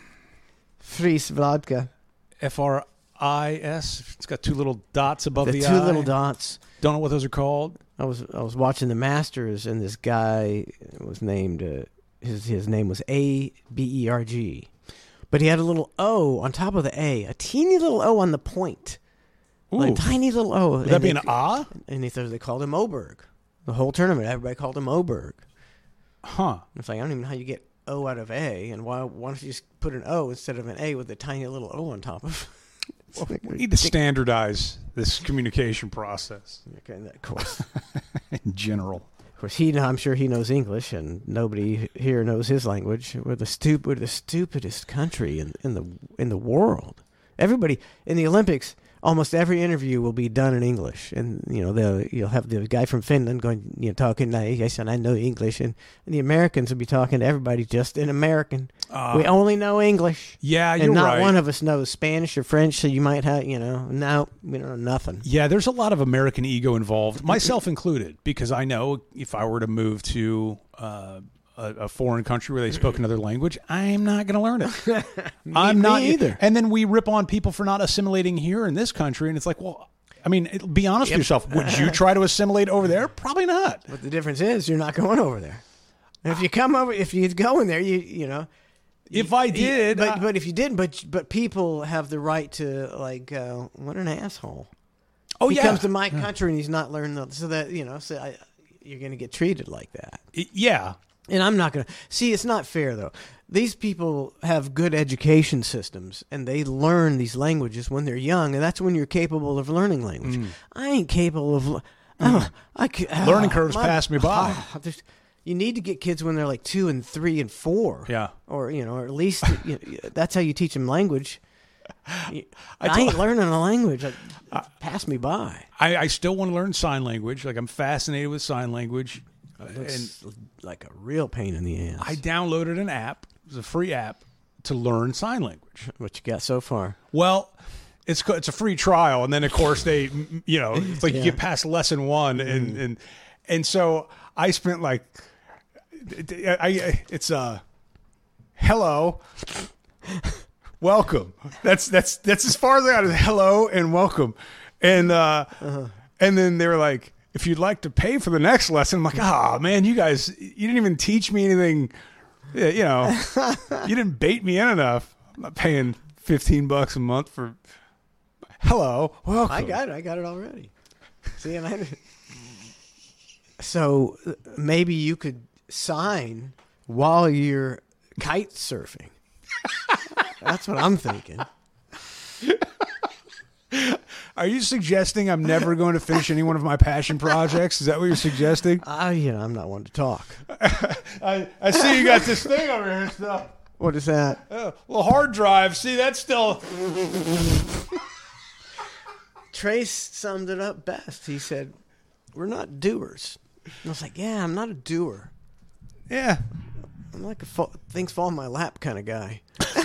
Speaker 1: Fries vodka.
Speaker 2: F R I S. It's got two little dots above
Speaker 1: The
Speaker 2: the,
Speaker 1: two
Speaker 2: eye.
Speaker 1: little dots.
Speaker 2: Don't know what those are called.
Speaker 1: I was I was watching the Masters, and this guy was named uh, his his name was A B E R G, but he had a little O on top of the A, a teeny little O on the point, like
Speaker 2: Ooh.
Speaker 1: a tiny little O.
Speaker 2: Would that be an ah?
Speaker 1: And they thought they called him Oberg. The whole tournament, everybody called him Oberg.
Speaker 2: Huh.
Speaker 1: It's like I don't even know how you get O out of A, and why why don't you just put an O instead of an A with a tiny little O on top of? It's like
Speaker 2: We need to standardize this communication process
Speaker 1: okay, of course.
Speaker 2: in general.
Speaker 1: Of course, he. I'm sure he knows English, and nobody here knows his language. We're the stupid, we're the stupidest country in, in the in the world. Everybody in the Olympics almost every interview will be done in English, and you know they'll you'll have the guy from Finland going, you know, talking. Yes, and I know English, and, and the Americans will be talking to everybody just in American. Uh, we only know English.
Speaker 2: Yeah,
Speaker 1: and
Speaker 2: you're
Speaker 1: not
Speaker 2: right.
Speaker 1: one of us knows Spanish or French, so you might have, you know, no, we don't know nothing.
Speaker 2: Yeah, there's a lot of American ego involved, myself included, because I know if I were to move to uh, a, a foreign country where they spoke another language, I'm not going to learn it. I'm
Speaker 1: me
Speaker 2: not
Speaker 1: either.
Speaker 2: And then we rip on people for not assimilating here in this country, and it's like, well, I mean, it, be honest
Speaker 1: Yep.
Speaker 2: with yourself. Would you try to assimilate over there? Probably not.
Speaker 1: But the difference is you're not going over there. And if you come over, if you go in there, you you know.
Speaker 2: If I did,
Speaker 1: but
Speaker 2: I-
Speaker 1: but if you didn't, but but people have the right to like, uh, what an asshole.
Speaker 2: Oh,
Speaker 1: he
Speaker 2: yeah.
Speaker 1: comes to my country and he's not learning the, so that you know, so I, you're going to get treated like that.
Speaker 2: Yeah.
Speaker 1: And I'm not going to see. It's not fair though. These people have good education systems and they learn these languages when they're young, and that's when you're capable of learning language.
Speaker 2: Mm.
Speaker 1: I ain't capable of. Mm. Oh, I ca-
Speaker 2: Learning
Speaker 1: oh,
Speaker 2: curves
Speaker 1: my-
Speaker 2: pass me by.
Speaker 1: oh, there's- you need to get kids when they're like two and three and four.
Speaker 2: Yeah.
Speaker 1: Or, you know, or at least you know, that's how you teach them language. I,
Speaker 2: I
Speaker 1: ain't
Speaker 2: told-
Speaker 1: learning a language. I, pass me by.
Speaker 2: I, I still want to learn sign language. Like, I'm fascinated with sign language.
Speaker 1: It's like a real pain in the ass.
Speaker 2: I downloaded an app. It was a free app to learn sign language.
Speaker 1: What you got so far?
Speaker 2: Well, it's co- it's a free trial, and then of course they, m- you know, it's like
Speaker 1: Yeah.
Speaker 2: you get past lesson one, and and and so I spent like, I, I it's uh, hello, welcome. That's that's that's as far as I got is hello and welcome, and uh,
Speaker 1: Uh-huh.
Speaker 2: and then they were like, if you'd like to pay for the next lesson, I'm like, ah, man, you guys, you didn't even teach me anything. Yeah, you know, you didn't bait me in enough. I'm not paying fifteen bucks a month for hello, welcome.
Speaker 1: I got it. I got it already. See, and I. So uh, maybe you could sign while you're kite surfing. That's what I'm thinking.
Speaker 2: Are you suggesting I'm never going to finish any one of my passion projects? Is that what you're suggesting?
Speaker 1: I, you know, I'm not one to talk.
Speaker 2: I, I see you got this thing over here still.
Speaker 1: What is that?
Speaker 2: Uh, little hard drive. See, that's still.
Speaker 1: Trace summed it up best. He said, "We're not doers." And I was like, "Yeah, I'm not a doer.
Speaker 2: Yeah.
Speaker 1: I'm like a fall, things fall in my lap kind of guy."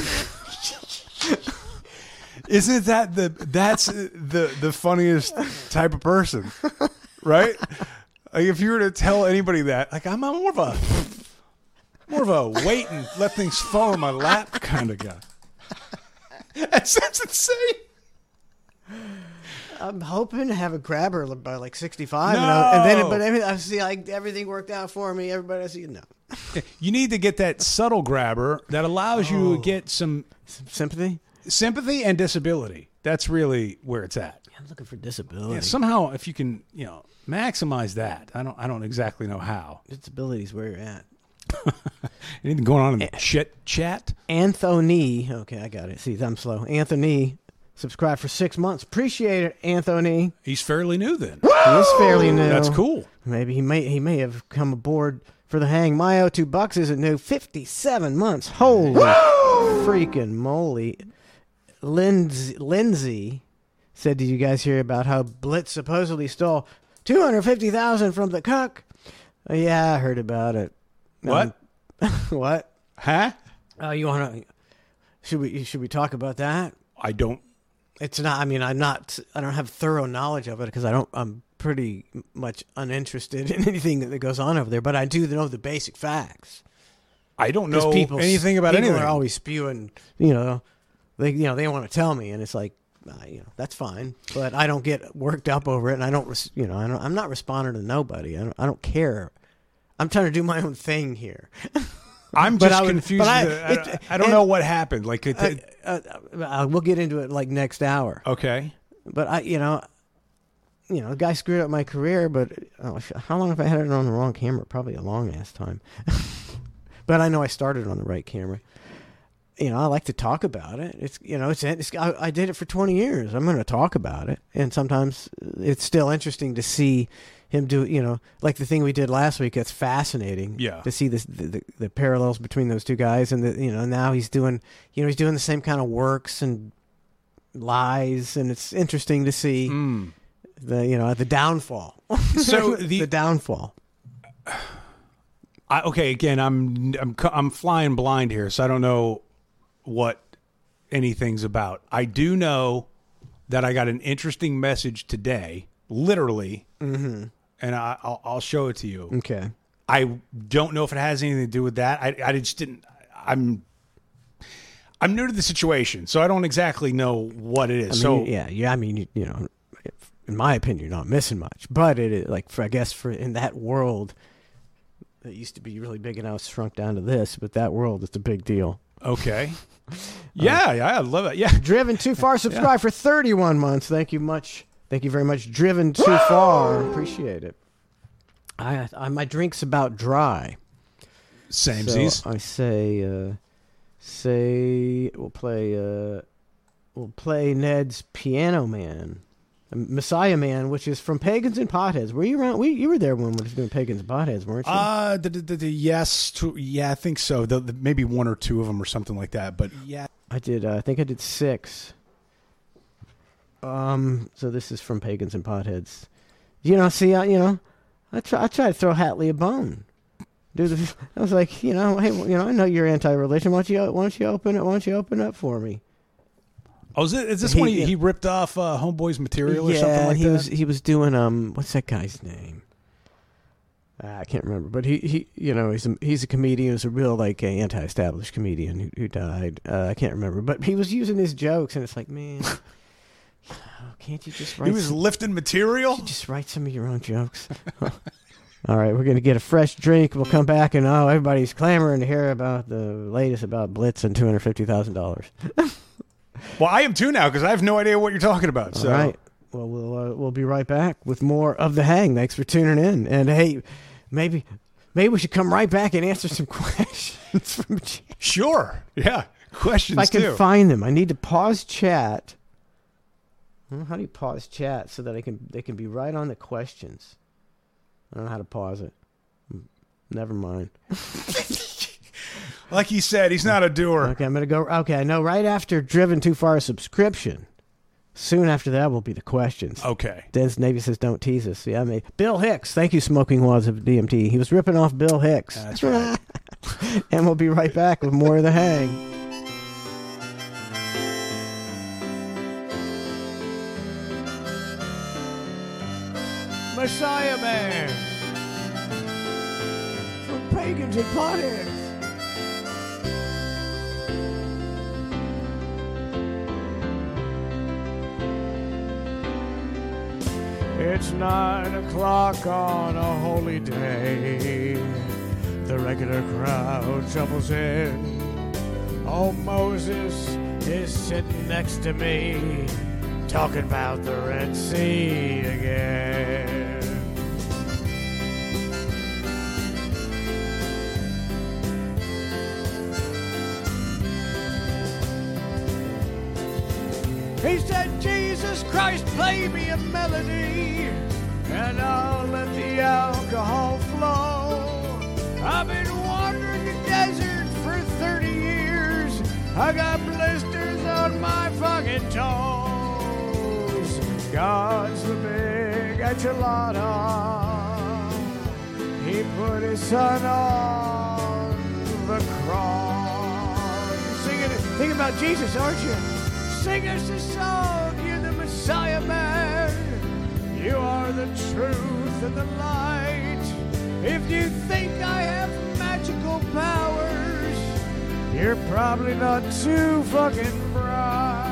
Speaker 2: Isn't that the that's the the funniest type of person, right? Like if you were to tell anybody that, like I'm, I'm more of a more of a wait and let things fall in my lap kind of guy. That sounds insane.
Speaker 1: I'm hoping to have a grabber by like sixty-five, and, I, and then
Speaker 2: No.
Speaker 1: but every, I see like everything worked out for me. Everybody, I see no
Speaker 2: You need to get that subtle grabber that allows you
Speaker 1: Oh.
Speaker 2: to get some
Speaker 1: Some sympathy.
Speaker 2: sympathy and disability. That's really where it's at.
Speaker 1: I'm looking for disability.
Speaker 2: Yeah, somehow, if you can, you know, maximize that. I don't. I don't exactly know how.
Speaker 1: Disability is where you're at.
Speaker 2: Anything going on in the chit chat?
Speaker 1: Anthony. Okay, I got it. See, I'm slow. Anthony, subscribe for six months. Appreciate it, Anthony.
Speaker 2: He's fairly new then.
Speaker 1: He is fairly new.
Speaker 2: That's cool.
Speaker 1: Maybe he may he may have come aboard for the hang. My oh two bucks isn't new. Fifty-seven months. Holy freaking moly! Lindsay, Lindsay said, "Did you guys hear about how Blitz supposedly stole two hundred fifty thousand from the cuck?" Uh, yeah, I heard about it.
Speaker 2: What?
Speaker 1: Um, what?
Speaker 2: Huh?
Speaker 1: Oh, you want to? Should we? Should we talk about that?
Speaker 2: I don't.
Speaker 1: It's not. I mean, I'm not. I don't have thorough knowledge of it because I don't. I'm pretty much uninterested in anything that goes on over there. But I do know the basic facts.
Speaker 2: I don't
Speaker 1: 'Cause
Speaker 2: know
Speaker 1: people,
Speaker 2: anything about
Speaker 1: people
Speaker 2: anything.
Speaker 1: are always spewing. You know, they you know they want to tell me, and it's like, uh, you know, that's fine. But I don't get worked up over it, and I don't. Res- you know, I don't, I'm not responding to nobody. I don't. I don't care. I'm trying to do my own thing here.
Speaker 2: I'm
Speaker 1: But
Speaker 2: just
Speaker 1: I would-
Speaker 2: confused.
Speaker 1: but I-
Speaker 2: with the- I,
Speaker 1: it-
Speaker 2: I don't
Speaker 1: and-
Speaker 2: know what happened. Like, it,
Speaker 1: Uh, uh, uh, we'll get into it like next hour.
Speaker 2: okay.
Speaker 1: But I, you know, you know, the guy screwed up my career. But oh, sh- how long have I had it on the wrong camera? Probably a long ass time. But I know I started on the right camera. You know, I like to talk about it. It's you know, it's, it's I, I did it for twenty years. I'm going to talk about it, and sometimes it's still interesting to see him do. You know, like the thing we did last week. It's fascinating.
Speaker 2: Yeah.
Speaker 1: To see this the, the, the parallels between those two guys, and the, you know now he's doing you know he's doing the same kind of works and lies, and it's interesting to see
Speaker 2: Mm.
Speaker 1: the you know the downfall.
Speaker 2: So
Speaker 1: the,
Speaker 2: the-
Speaker 1: downfall.
Speaker 2: I, okay, again, I'm I'm I'm flying blind here, so I don't know what anything's about. I do know that I got an interesting message today, literally,
Speaker 1: Mm-hmm.
Speaker 2: and I, I'll, I'll show it to you.
Speaker 1: Okay.
Speaker 2: I don't know if it has anything to do with that. I, I just didn't. I'm I'm new to the situation, so I don't exactly know what it is.
Speaker 1: I mean,
Speaker 2: so
Speaker 1: yeah, yeah. I mean, you, you know, in my opinion, you're not missing much, but it is like for I guess for in that world. It used to be really big and now it's shrunk down to this, but that world, it's a big deal.
Speaker 2: okay, yeah, yeah, I love it. Yeah,
Speaker 1: Driven Too Far, subscribe for thirty-one months. Thank you much. Thank you very much. Driven Too Far. Appreciate it. I, I my drink's about dry.
Speaker 2: samesies.
Speaker 1: So I say, uh, say we'll play, uh, we'll play Ned's Piano Man, Messiah Man, which is from Pagans and Potheads. Were you around? We you were there when we were doing Pagans and Potheads, weren't you?
Speaker 2: Uh, the, the, the, yes, to, yeah, I think so. The, the, maybe one or two of them or something like that. But yeah,
Speaker 1: I did. Uh, I think I did six. Um. So this is from Pagans and Potheads. You know, see, I, you know, I try. I try to throw Hatley a bone. Dude, I was like, you know, hey, you know, I know you're anti-religion. Why don't you? Why don't you open it? Why don't you open up for me?
Speaker 2: oh, is, it, is this
Speaker 1: He-
Speaker 2: when he,
Speaker 1: yeah.
Speaker 2: he ripped off uh, Homeboy's material or
Speaker 1: yeah,
Speaker 2: something like
Speaker 1: he
Speaker 2: that?
Speaker 1: was. He was doing um. What's that guy's name? Uh, I can't remember, but he, he you know he's a, he's a comedian. He was a real like uh, anti-established comedian who, who died. Uh, I can't remember, but he was using his jokes, and it's like, man, can't you just write?
Speaker 2: He was
Speaker 1: some,
Speaker 2: lifting material.
Speaker 1: just write some of your own jokes. All right, we're gonna get a fresh drink. We'll come back, and oh, everybody's clamoring to hear about the latest about Blitz and two hundred fifty thousand dollars.
Speaker 2: Well, I am too now because I have no idea what you're talking about. So.
Speaker 1: All right. Well, we'll uh, we'll be right back with more of The Hang. Thanks for tuning in. And hey, maybe maybe we should come right back and answer some questions from chat.
Speaker 2: Sure. Yeah. Questions
Speaker 1: If I can
Speaker 2: too.
Speaker 1: find them. I need to pause chat. Hmm, How do you pause chat so that I can they can be right on the questions? I don't know how to pause it. Hmm, Never mind.
Speaker 2: Like he said, he's not a doer.
Speaker 1: Okay, I'm gonna go. Okay, I know. Right after Driven Too Far subscription, soon after that will be the questions.
Speaker 2: Okay.
Speaker 1: Dennis Navy says, "Don't tease us." Yeah, I mean, Bill Hicks. Thank you, Smoking Wads of D M T. He was ripping off Bill Hicks.
Speaker 2: That's right.
Speaker 1: And we'll be right back with more of The Hang. Messiah Man from Pagans and Potheads. It's nine o'clock on a holy day. The regular crowd shuffles in. Oh, Moses is sitting next to me, talking about the Red Sea again. He said, Jesus Christ, play me a melody, and I'll let the alcohol flow. I've been wandering the desert for thirty years. I got blisters on my fucking toes. God's the big enchilada. He put his son on the cross. Singing it. Think about Jesus, aren't you? Sing us a song, you're the Messiah Man. You are the truth and the light. If you think I have magical powers, you're probably not too fucking bright.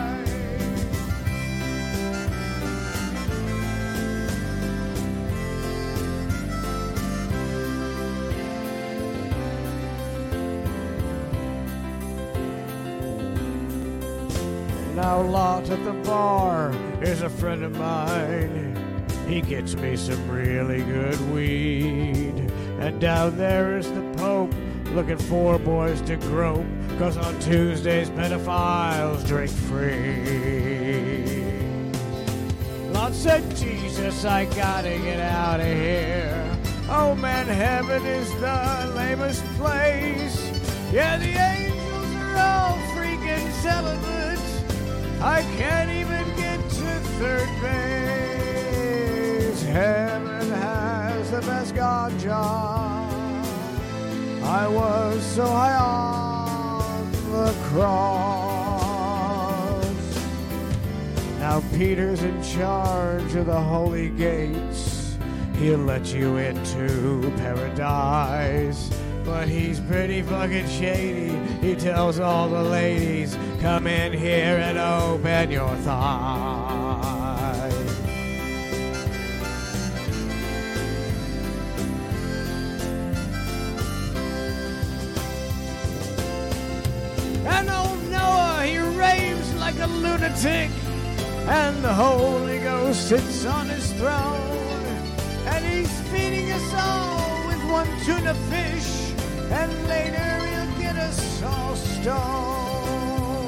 Speaker 1: Now Lot at the bar is a friend of mine. He gets me some really good weed. And down there is the Pope looking for boys to grope, 'cause on Tuesdays pedophiles drink free. Lot said, Jesus, I gotta get out of here. Oh man, heaven is the lamest place. Yeah, the angels are all freaking celibate. I can't even get to third base. Heaven has the best ganja. I was so high on the cross. Now Peter's in charge of the holy gates. He'll let you into paradise. But he's pretty fucking shady. He tells all the ladies, come in here and open your thighs. And old Noah, he raves like a lunatic. And the Holy Ghost sits on his throne. And he's feeding us all with one tuna fish. And later he'll get us all stoned.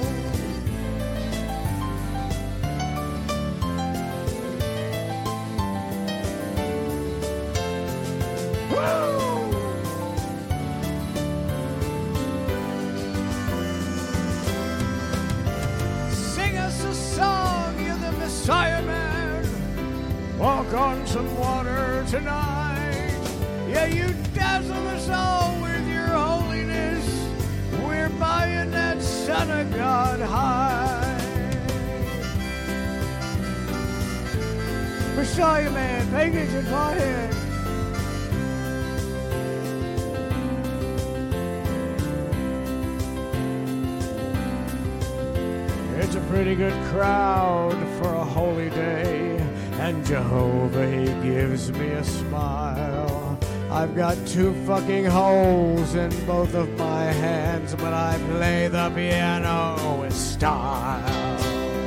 Speaker 1: Woo! Sing us a song, you're the Messiah man. Walk on some water tonight. Yeah, you dazzle us all with your holiness. We're buying that Son of God high. Messiah man, pay attention, go ahead. It's a pretty good crowd for a holy day, and Jehovah, he gives me a smile. I've got two fucking holes in both of my hands, but I play the piano with style.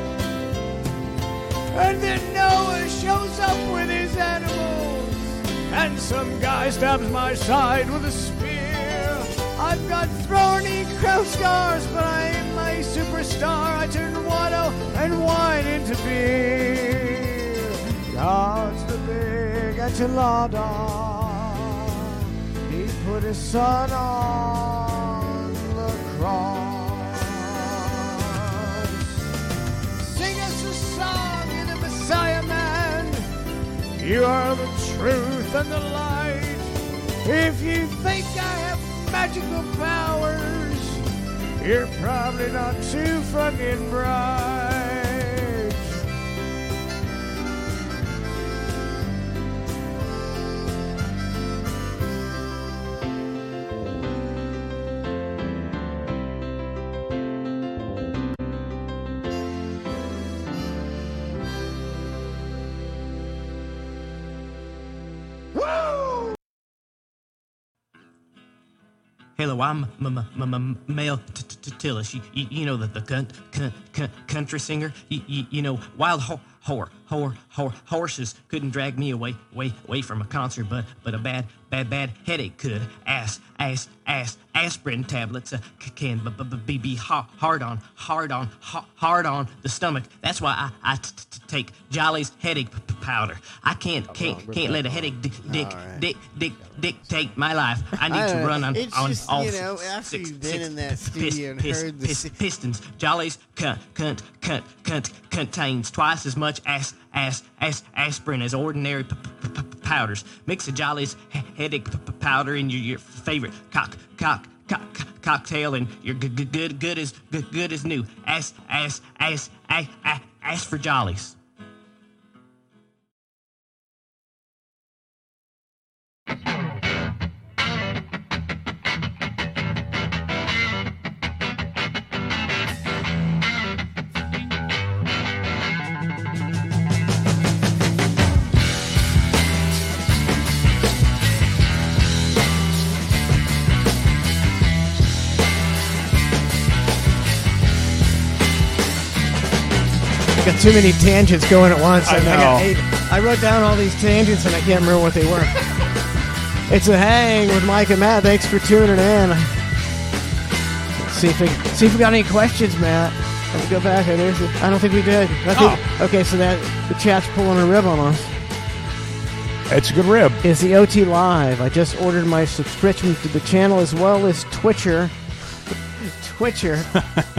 Speaker 1: And then Noah shows up with his animals, and some guy stabs my side with a spear. I've got thorny crown scars, but I am my superstar. I turn water and wine into beer. God's the big enchilada. He put his son on the cross. Sing us a song, you're the Messiah man. You are the truth and the light. If you think I have magical powers, you're probably not too fucking bright.
Speaker 6: Hello, I'm m- m- m- Mel Tillis. You, you, you know the the cunt, cunt, cunt, country singer. You, you, you know wild ho- whore, whore, whore, horses couldn't drag me away, away, away from a concert, but but a bad, bad, bad headache could. Ass, ass, ass, aspirin tablets uh, c- can b- b- b- be ha- hard on, hard on, ha- hard on the stomach. That's why I I t- t- take Jolly's headache p- p- powder. I can't can't can't let a headache dick dick dick dick dictate my life. I need to run on
Speaker 7: It's
Speaker 6: on
Speaker 7: just,
Speaker 6: all
Speaker 7: you know,
Speaker 6: six,
Speaker 7: after
Speaker 6: six,
Speaker 7: you've been
Speaker 6: six
Speaker 7: in that
Speaker 6: pis-
Speaker 7: studio and
Speaker 6: pis-
Speaker 7: heard the
Speaker 6: pis-
Speaker 7: si-
Speaker 6: pistons. Jolly's cunt cunt cunt cunt contains twice as much ass ass ass aspirin as ordinary p- p- p- powders. Mix a Jolly's he- headache p- p- powder in your, your favorite cock cock. Co- co- cocktail and you're good, good, good, good as good, good as new. Ass, ass, ass, ass, ass, ass for Jollies.
Speaker 1: Got too many tangents going at once.
Speaker 2: I
Speaker 1: and
Speaker 2: know.
Speaker 1: got eight. I wrote down all these tangents and I can't remember what they were. It's a hang with Mike and Matt. Thanks for tuning in. Let's see if we see if we got any questions, Matt. Let me go back. I there's- I don't think we did. I think, Okay, so that the chat's pulling a rib on us.
Speaker 2: It's a good rib.
Speaker 1: Is the O T live? I just ordered my subscription to the channel as well as Twitcher. Twitcher.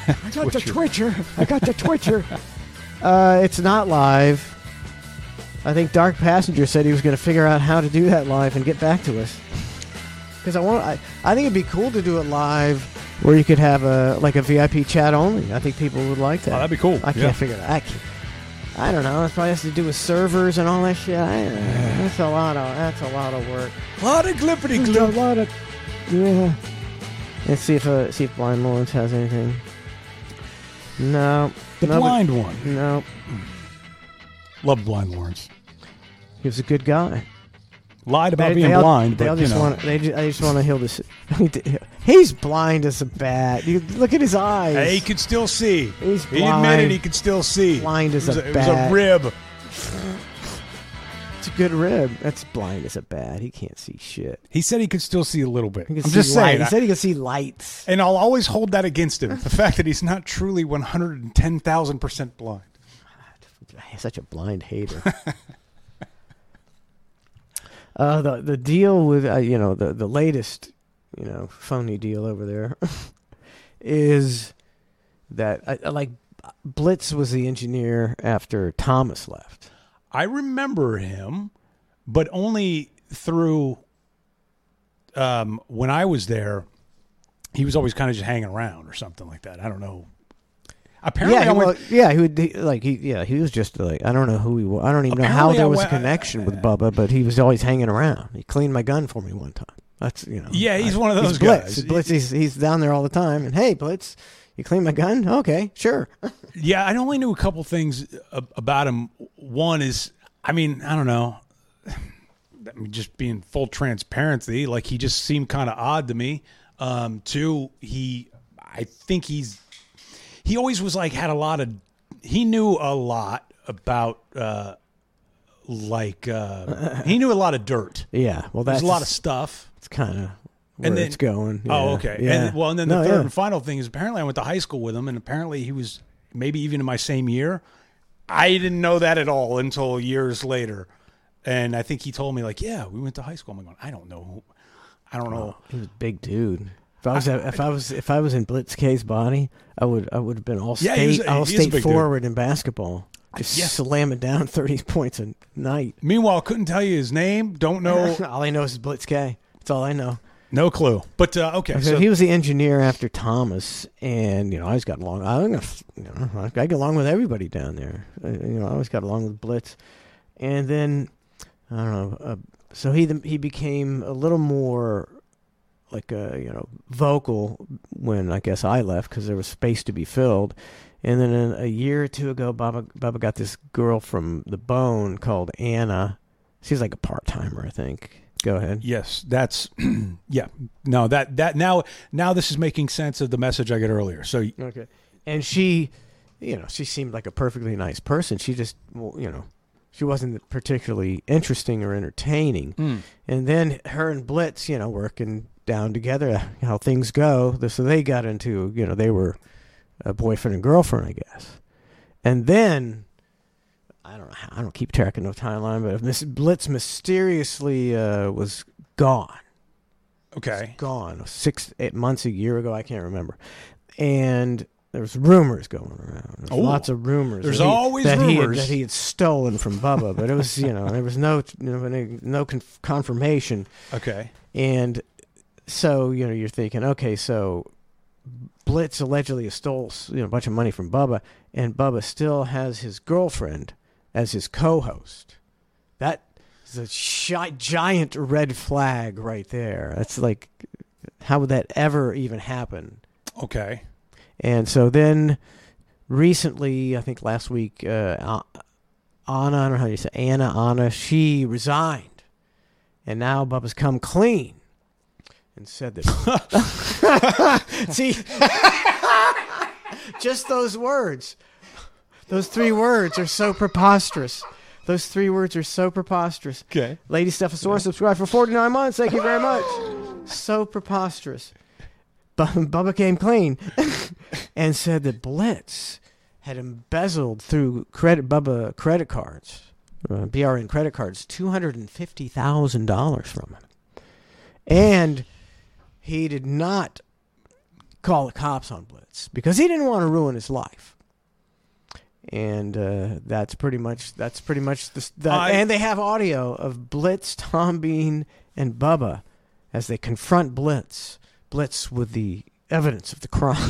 Speaker 1: I got the Twitcher. I got the Twitcher. uh, it's not live. I think Dark Passenger said he was going to figure out how to do that live and get back to us. Because I want, I, I think it'd be cool to do it live, where you could have a like a V I P chat only. I think people would like that.
Speaker 2: Oh, that'd be cool.
Speaker 1: I can't
Speaker 2: yeah.
Speaker 1: figure that. I, can't, I don't know. It probably has to do with servers and all that shit. I, that's a lot of that's a lot of work.
Speaker 2: A lot of glippity
Speaker 1: There's
Speaker 2: glip.
Speaker 1: a lot of yeah. Let's see if uh, see if Blind Lawrence has anything. No,
Speaker 2: The
Speaker 1: no,
Speaker 2: blind
Speaker 1: but,
Speaker 2: one.
Speaker 1: No,
Speaker 2: Love Blind Lawrence.
Speaker 1: he was a good guy.
Speaker 2: Lied about
Speaker 1: They,
Speaker 2: being
Speaker 1: they all,
Speaker 2: blind,
Speaker 1: they
Speaker 2: but
Speaker 1: all
Speaker 2: you
Speaker 1: just
Speaker 2: know.
Speaker 1: want. They just, I just want to heal this. He's blind as a bat. You look at his eyes.
Speaker 2: Hey, he could still see.
Speaker 1: He's
Speaker 2: He
Speaker 1: blind.
Speaker 2: admitted he could still see.
Speaker 1: Blind as
Speaker 2: it was
Speaker 1: a
Speaker 2: It was a
Speaker 1: bat.
Speaker 2: rib.
Speaker 1: It's a good rib. That's blind as a bat. He can't see shit.
Speaker 2: He said he could still see a little bit.
Speaker 1: He
Speaker 2: I'm
Speaker 1: can see
Speaker 2: just
Speaker 1: light.
Speaker 2: saying.
Speaker 1: He
Speaker 2: I-
Speaker 1: said he could see lights.
Speaker 2: and I'll always hold that against him. The fact that he's not truly one hundred ten thousand percent blind.
Speaker 1: He's such a blind hater. uh, the the deal with uh, you know the the latest you know phony deal over there is that I, I like Blitz was the engineer after Thomas left.
Speaker 2: I remember him, but only through um, when I was there. He was always kind of just hanging around or something like that. I don't know. Apparently,
Speaker 1: Yeah,
Speaker 2: I
Speaker 1: he,
Speaker 2: went,
Speaker 1: well, yeah, he would he, like he yeah he was just like I don't know who he was. I don't even know how
Speaker 2: Apparently
Speaker 1: there
Speaker 2: I
Speaker 1: was
Speaker 2: went-
Speaker 1: a connection with Bubba, but he was always hanging around. He cleaned my gun for me one time. That's you know.
Speaker 2: Yeah, he's
Speaker 1: I-
Speaker 2: one of those
Speaker 1: he's Blitz.
Speaker 2: guys.
Speaker 1: Blitz, he's, he's down there all the time. And hey, Blitz, you clean my gun? Okay, sure.
Speaker 2: yeah, I only knew a couple things a- about him. One is, I mean, I don't know. I mean, just being full transparency, like he just seemed kind of odd to me. Um, two, he, I think he's, he always was like had a lot of, he knew a lot about, uh, like uh, he knew a lot of dirt.
Speaker 1: Yeah, well, that's
Speaker 2: There's a lot of stuff.
Speaker 1: It's kind of where
Speaker 2: And then-
Speaker 1: it's going.
Speaker 2: Oh,
Speaker 1: Yeah,
Speaker 2: okay.
Speaker 1: Yeah.
Speaker 2: And well, and then the
Speaker 1: No,
Speaker 2: third
Speaker 1: yeah.
Speaker 2: and final thing is apparently I went to high school with him, and apparently he was maybe even in my same year. I didn't know that at all until years later, and I think he told me like, "Yeah, we went to high school." I'm going, I don't know. Who, I don't know.
Speaker 1: He was a big dude. If I was if I was if I was in Blitz K's body, I would I would have been all
Speaker 2: Yeah, he was
Speaker 1: state
Speaker 2: a-
Speaker 1: all
Speaker 2: he is a
Speaker 1: state
Speaker 2: big dude.
Speaker 1: forward in basketball, just
Speaker 2: Yeah.
Speaker 1: slamming down thirty points a night.
Speaker 2: Meanwhile, couldn't tell you his name. Don't know.
Speaker 1: All I know is Blitz K. That's all I know.
Speaker 2: No clue. But uh, okay,
Speaker 1: So
Speaker 2: so
Speaker 1: he was the engineer after Thomas, and you know I always got along. I, you know, I get along with everybody down there. Uh, You know, I always got along with Blitz, and then I don't know. Uh, so he he became a little more like a you know vocal when I guess I left because there was space to be filled, and then a, a year or two ago, Baba Baba got this girl from the Bone called Anna. She's like a part timer, I think. Go ahead.
Speaker 2: yes, that's yeah. No, that that now now this is making sense of the message I got earlier. So
Speaker 1: Okay. And she, you know, she seemed like a perfectly nice person. She just, well, you know, she wasn't particularly interesting or entertaining.
Speaker 2: Mm.
Speaker 1: And then her and Blitz, you know, working down together, how things go. So they got into, you know, they were a boyfriend and girlfriend, I guess. And then, I don't know, how, I don't keep track of no timeline, but Miss Blitz mysteriously uh, was gone.
Speaker 2: okay,
Speaker 1: Gone six, eight months, a year ago. I can't remember. And there was rumors going around. There's
Speaker 2: Oh.
Speaker 1: lots of rumors.
Speaker 2: There's
Speaker 1: that he-
Speaker 2: always
Speaker 1: that He had,
Speaker 2: rumors.
Speaker 1: that he had stolen from Bubba, but it was you know there was no you know, no, no conf- confirmation.
Speaker 2: okay.
Speaker 1: And so you know you're thinking, okay, so Blitz allegedly stole you know a bunch of money from Bubba, and Bubba still has his girlfriend as his co-host. That is a shi- giant red flag right there. That's like, how would that ever even happen?
Speaker 2: Okay.
Speaker 1: And so then, recently, I think last week, uh, Anna, I don't know how you say Anna, Anna, she resigned, and now Bubba's come clean and said that. See, just those words, those three words are so preposterous. Those three words are so preposterous.
Speaker 2: Okay.
Speaker 1: Lady Stephosaurus, subscribe for forty-nine months. Thank you very much. So preposterous. Bu- Bubba came clean and said that Blitz had embezzled through credit Bubba credit cards, uh, B R N credit cards, two hundred fifty thousand dollars from him. And he did not call the cops on Blitz because he didn't want to ruin his life. And uh, that's pretty much that's pretty much the. the
Speaker 2: I,
Speaker 1: and they have audio of Blitz, Tom Bean, and Bubba as they confront Blitz. Blitz with the evidence of the crime.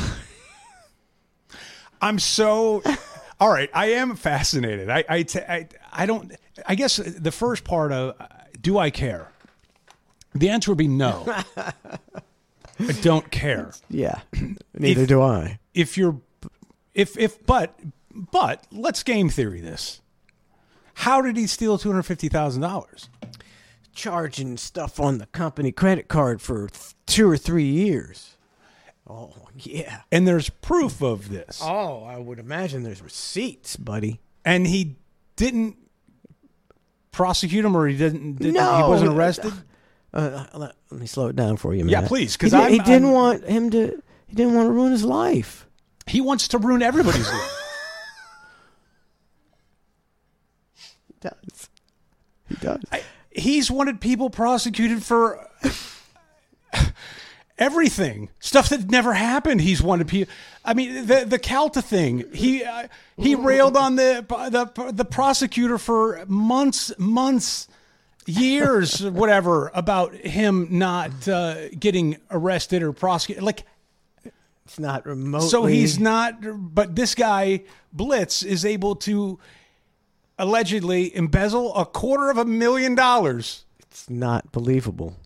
Speaker 2: I'm so. All right, I am fascinated. I I, t- I I don't. I guess the first part of uh, do I care? The answer would be no. I don't care.
Speaker 1: Yeah, neither
Speaker 2: if,
Speaker 1: do I.
Speaker 2: If you're, if if but but let's game theory this. How did he steal two hundred fifty thousand dollars?
Speaker 1: Charging stuff on the company credit card for th- two or three years. Oh yeah,
Speaker 2: and there's proof of this.
Speaker 1: Oh, I would imagine there's receipts, buddy.
Speaker 2: And he didn't prosecute him, or he didn't. didn't
Speaker 1: no,
Speaker 2: he wasn't arrested.
Speaker 1: Uh, let, let me slow it down for you, man.
Speaker 2: Yeah, please, because
Speaker 1: he,
Speaker 2: did,
Speaker 1: he didn't
Speaker 2: I'm,
Speaker 1: want him to. He didn't want to ruin his life.
Speaker 2: He wants to ruin everybody's life.
Speaker 1: He does. He does.
Speaker 2: I, he's wanted people prosecuted for everything, stuff that never happened. He's wanted people. I mean, the the Calta thing. He uh, he railed on the the the prosecutor for months, months. years, whatever, about him not uh, getting arrested or prosecuted. Like,
Speaker 1: it's not remotely.
Speaker 2: So he's not. But this guy Blitz is able to allegedly embezzle a quarter of a million dollars.
Speaker 1: It's not believable.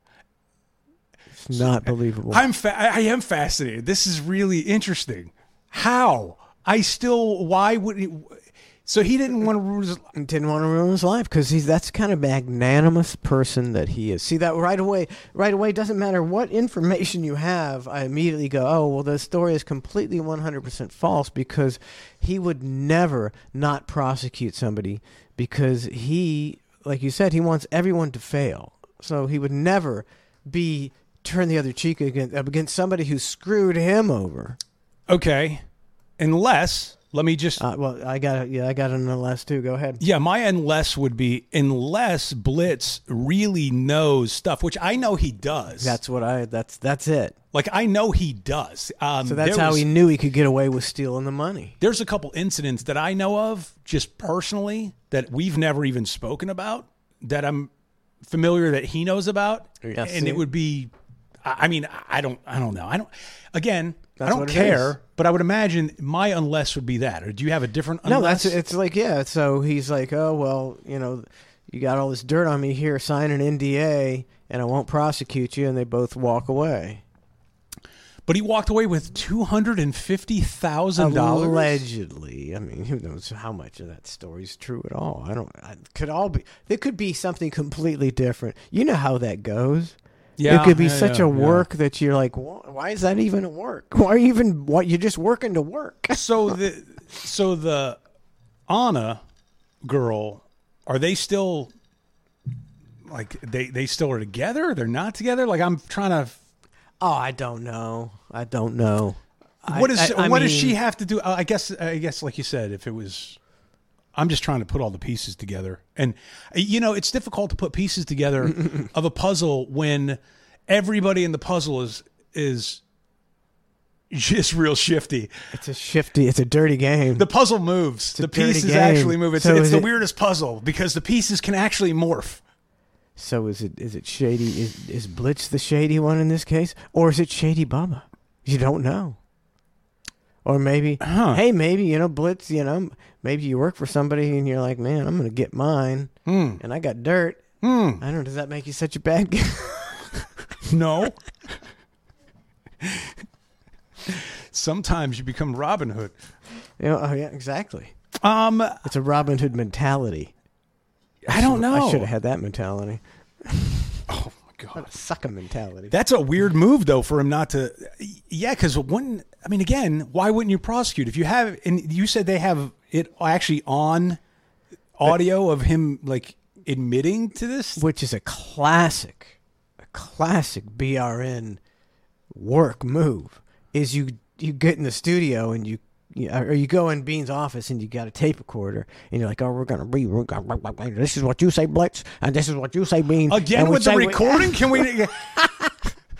Speaker 1: It's not believable.
Speaker 2: I'm. Fa- I am fascinated. This is really interesting. How? I still. Why would he? So he didn't want to ruin his life.
Speaker 1: Didn't want to ruin his life because he's that's the kind of magnanimous person that he is. See that right away. Right away, doesn't matter what information you have. I immediately go, oh well, the story is completely one hundred percent false because he would never not prosecute somebody because he, like you said, he wants everyone to fail. So he would never be turn the other cheek against against somebody who screwed him over.
Speaker 2: Okay, unless. Let me just.
Speaker 1: Uh, well, I got yeah, I got an unless too. Go ahead.
Speaker 2: Yeah, my unless would be unless Blitz really knows stuff, which I know he does.
Speaker 1: That's what I. That's that's it.
Speaker 2: Like I know he does. Um,
Speaker 1: so that's how
Speaker 2: was,
Speaker 1: he knew he could get away with stealing the money.
Speaker 2: There's a couple incidents that I know of, just personally, that we've never even spoken about. That I'm familiar that he knows about,
Speaker 1: Yes,
Speaker 2: and
Speaker 1: see?
Speaker 2: it would be. I mean, I don't. I don't know. I don't. Again.
Speaker 1: That's
Speaker 2: I don't
Speaker 1: what it
Speaker 2: care,
Speaker 1: is.
Speaker 2: but I would imagine my unless would be that. Or do you have a different
Speaker 1: No,
Speaker 2: unless?
Speaker 1: that's it's like yeah. So he's like, oh well, you know, you got all this dirt on me here. Sign an N D A, and I won't prosecute you. And they both walk away.
Speaker 2: But he walked away with two hundred and fifty thousand dollars.
Speaker 1: Allegedly, I mean, who knows how much of that story is true at all? I don't. I, could all be. There could be something completely different. You know how that goes.
Speaker 2: Yeah,
Speaker 1: it could be
Speaker 2: yeah,
Speaker 1: such
Speaker 2: yeah,
Speaker 1: a work
Speaker 2: yeah.
Speaker 1: that you're like, why is that even a work? Why are you even? What you're just working to work?
Speaker 2: So the so the Anna girl, are they still like they they still are together? They're not together. Like I'm trying to.
Speaker 1: Oh, I don't know. I don't know.
Speaker 2: What is
Speaker 1: I, I
Speaker 2: what
Speaker 1: mean,
Speaker 2: does she have to do? I guess I guess like you said, if it was. I'm just trying to put all the pieces together. And, you know, it's difficult to put pieces together of a puzzle when everybody in the puzzle is is just real shifty.
Speaker 1: It's a shifty, it's a dirty game.
Speaker 2: The puzzle moves. The pieces
Speaker 1: game.
Speaker 2: actually move. It's,
Speaker 1: So
Speaker 2: it's
Speaker 1: is
Speaker 2: the
Speaker 1: it-
Speaker 2: weirdest puzzle because the pieces can actually morph.
Speaker 1: So is it is it shady? Is, is Blitz the shady one in this case? Or is it Shady Bubba? You don't know. Or maybe,
Speaker 2: Huh.
Speaker 1: hey, maybe, you know, Blitz, you know, maybe you work for somebody and you're like, man, I'm going to get mine.
Speaker 2: Mm.
Speaker 1: And I got dirt.
Speaker 2: Mm.
Speaker 1: I don't know, does that make you such a bad guy?
Speaker 2: No. Sometimes you become Robin Hood.
Speaker 1: You know, oh, yeah, exactly.
Speaker 2: Um,
Speaker 1: It's a Robin Hood mentality.
Speaker 2: I don't know.
Speaker 1: I should have had that mentality.
Speaker 2: Oh, my God.
Speaker 1: What a sucker mentality.
Speaker 2: That's a weird move, though, for him not to. Yeah, because when I mean, again, why wouldn't you prosecute if you have? And you said they have it actually on audio of him like admitting to this,
Speaker 1: Which is a classic, a classic B R N work move. Is you you get in the studio and you. You, or you go in Bean's office and you got a tape recorder and you're like, oh, we're gonna be, we're gonna, this is what you say, Blitz, and this is what you say, Bean.
Speaker 2: again
Speaker 1: And we
Speaker 2: with the
Speaker 1: say-
Speaker 2: recording. Can we?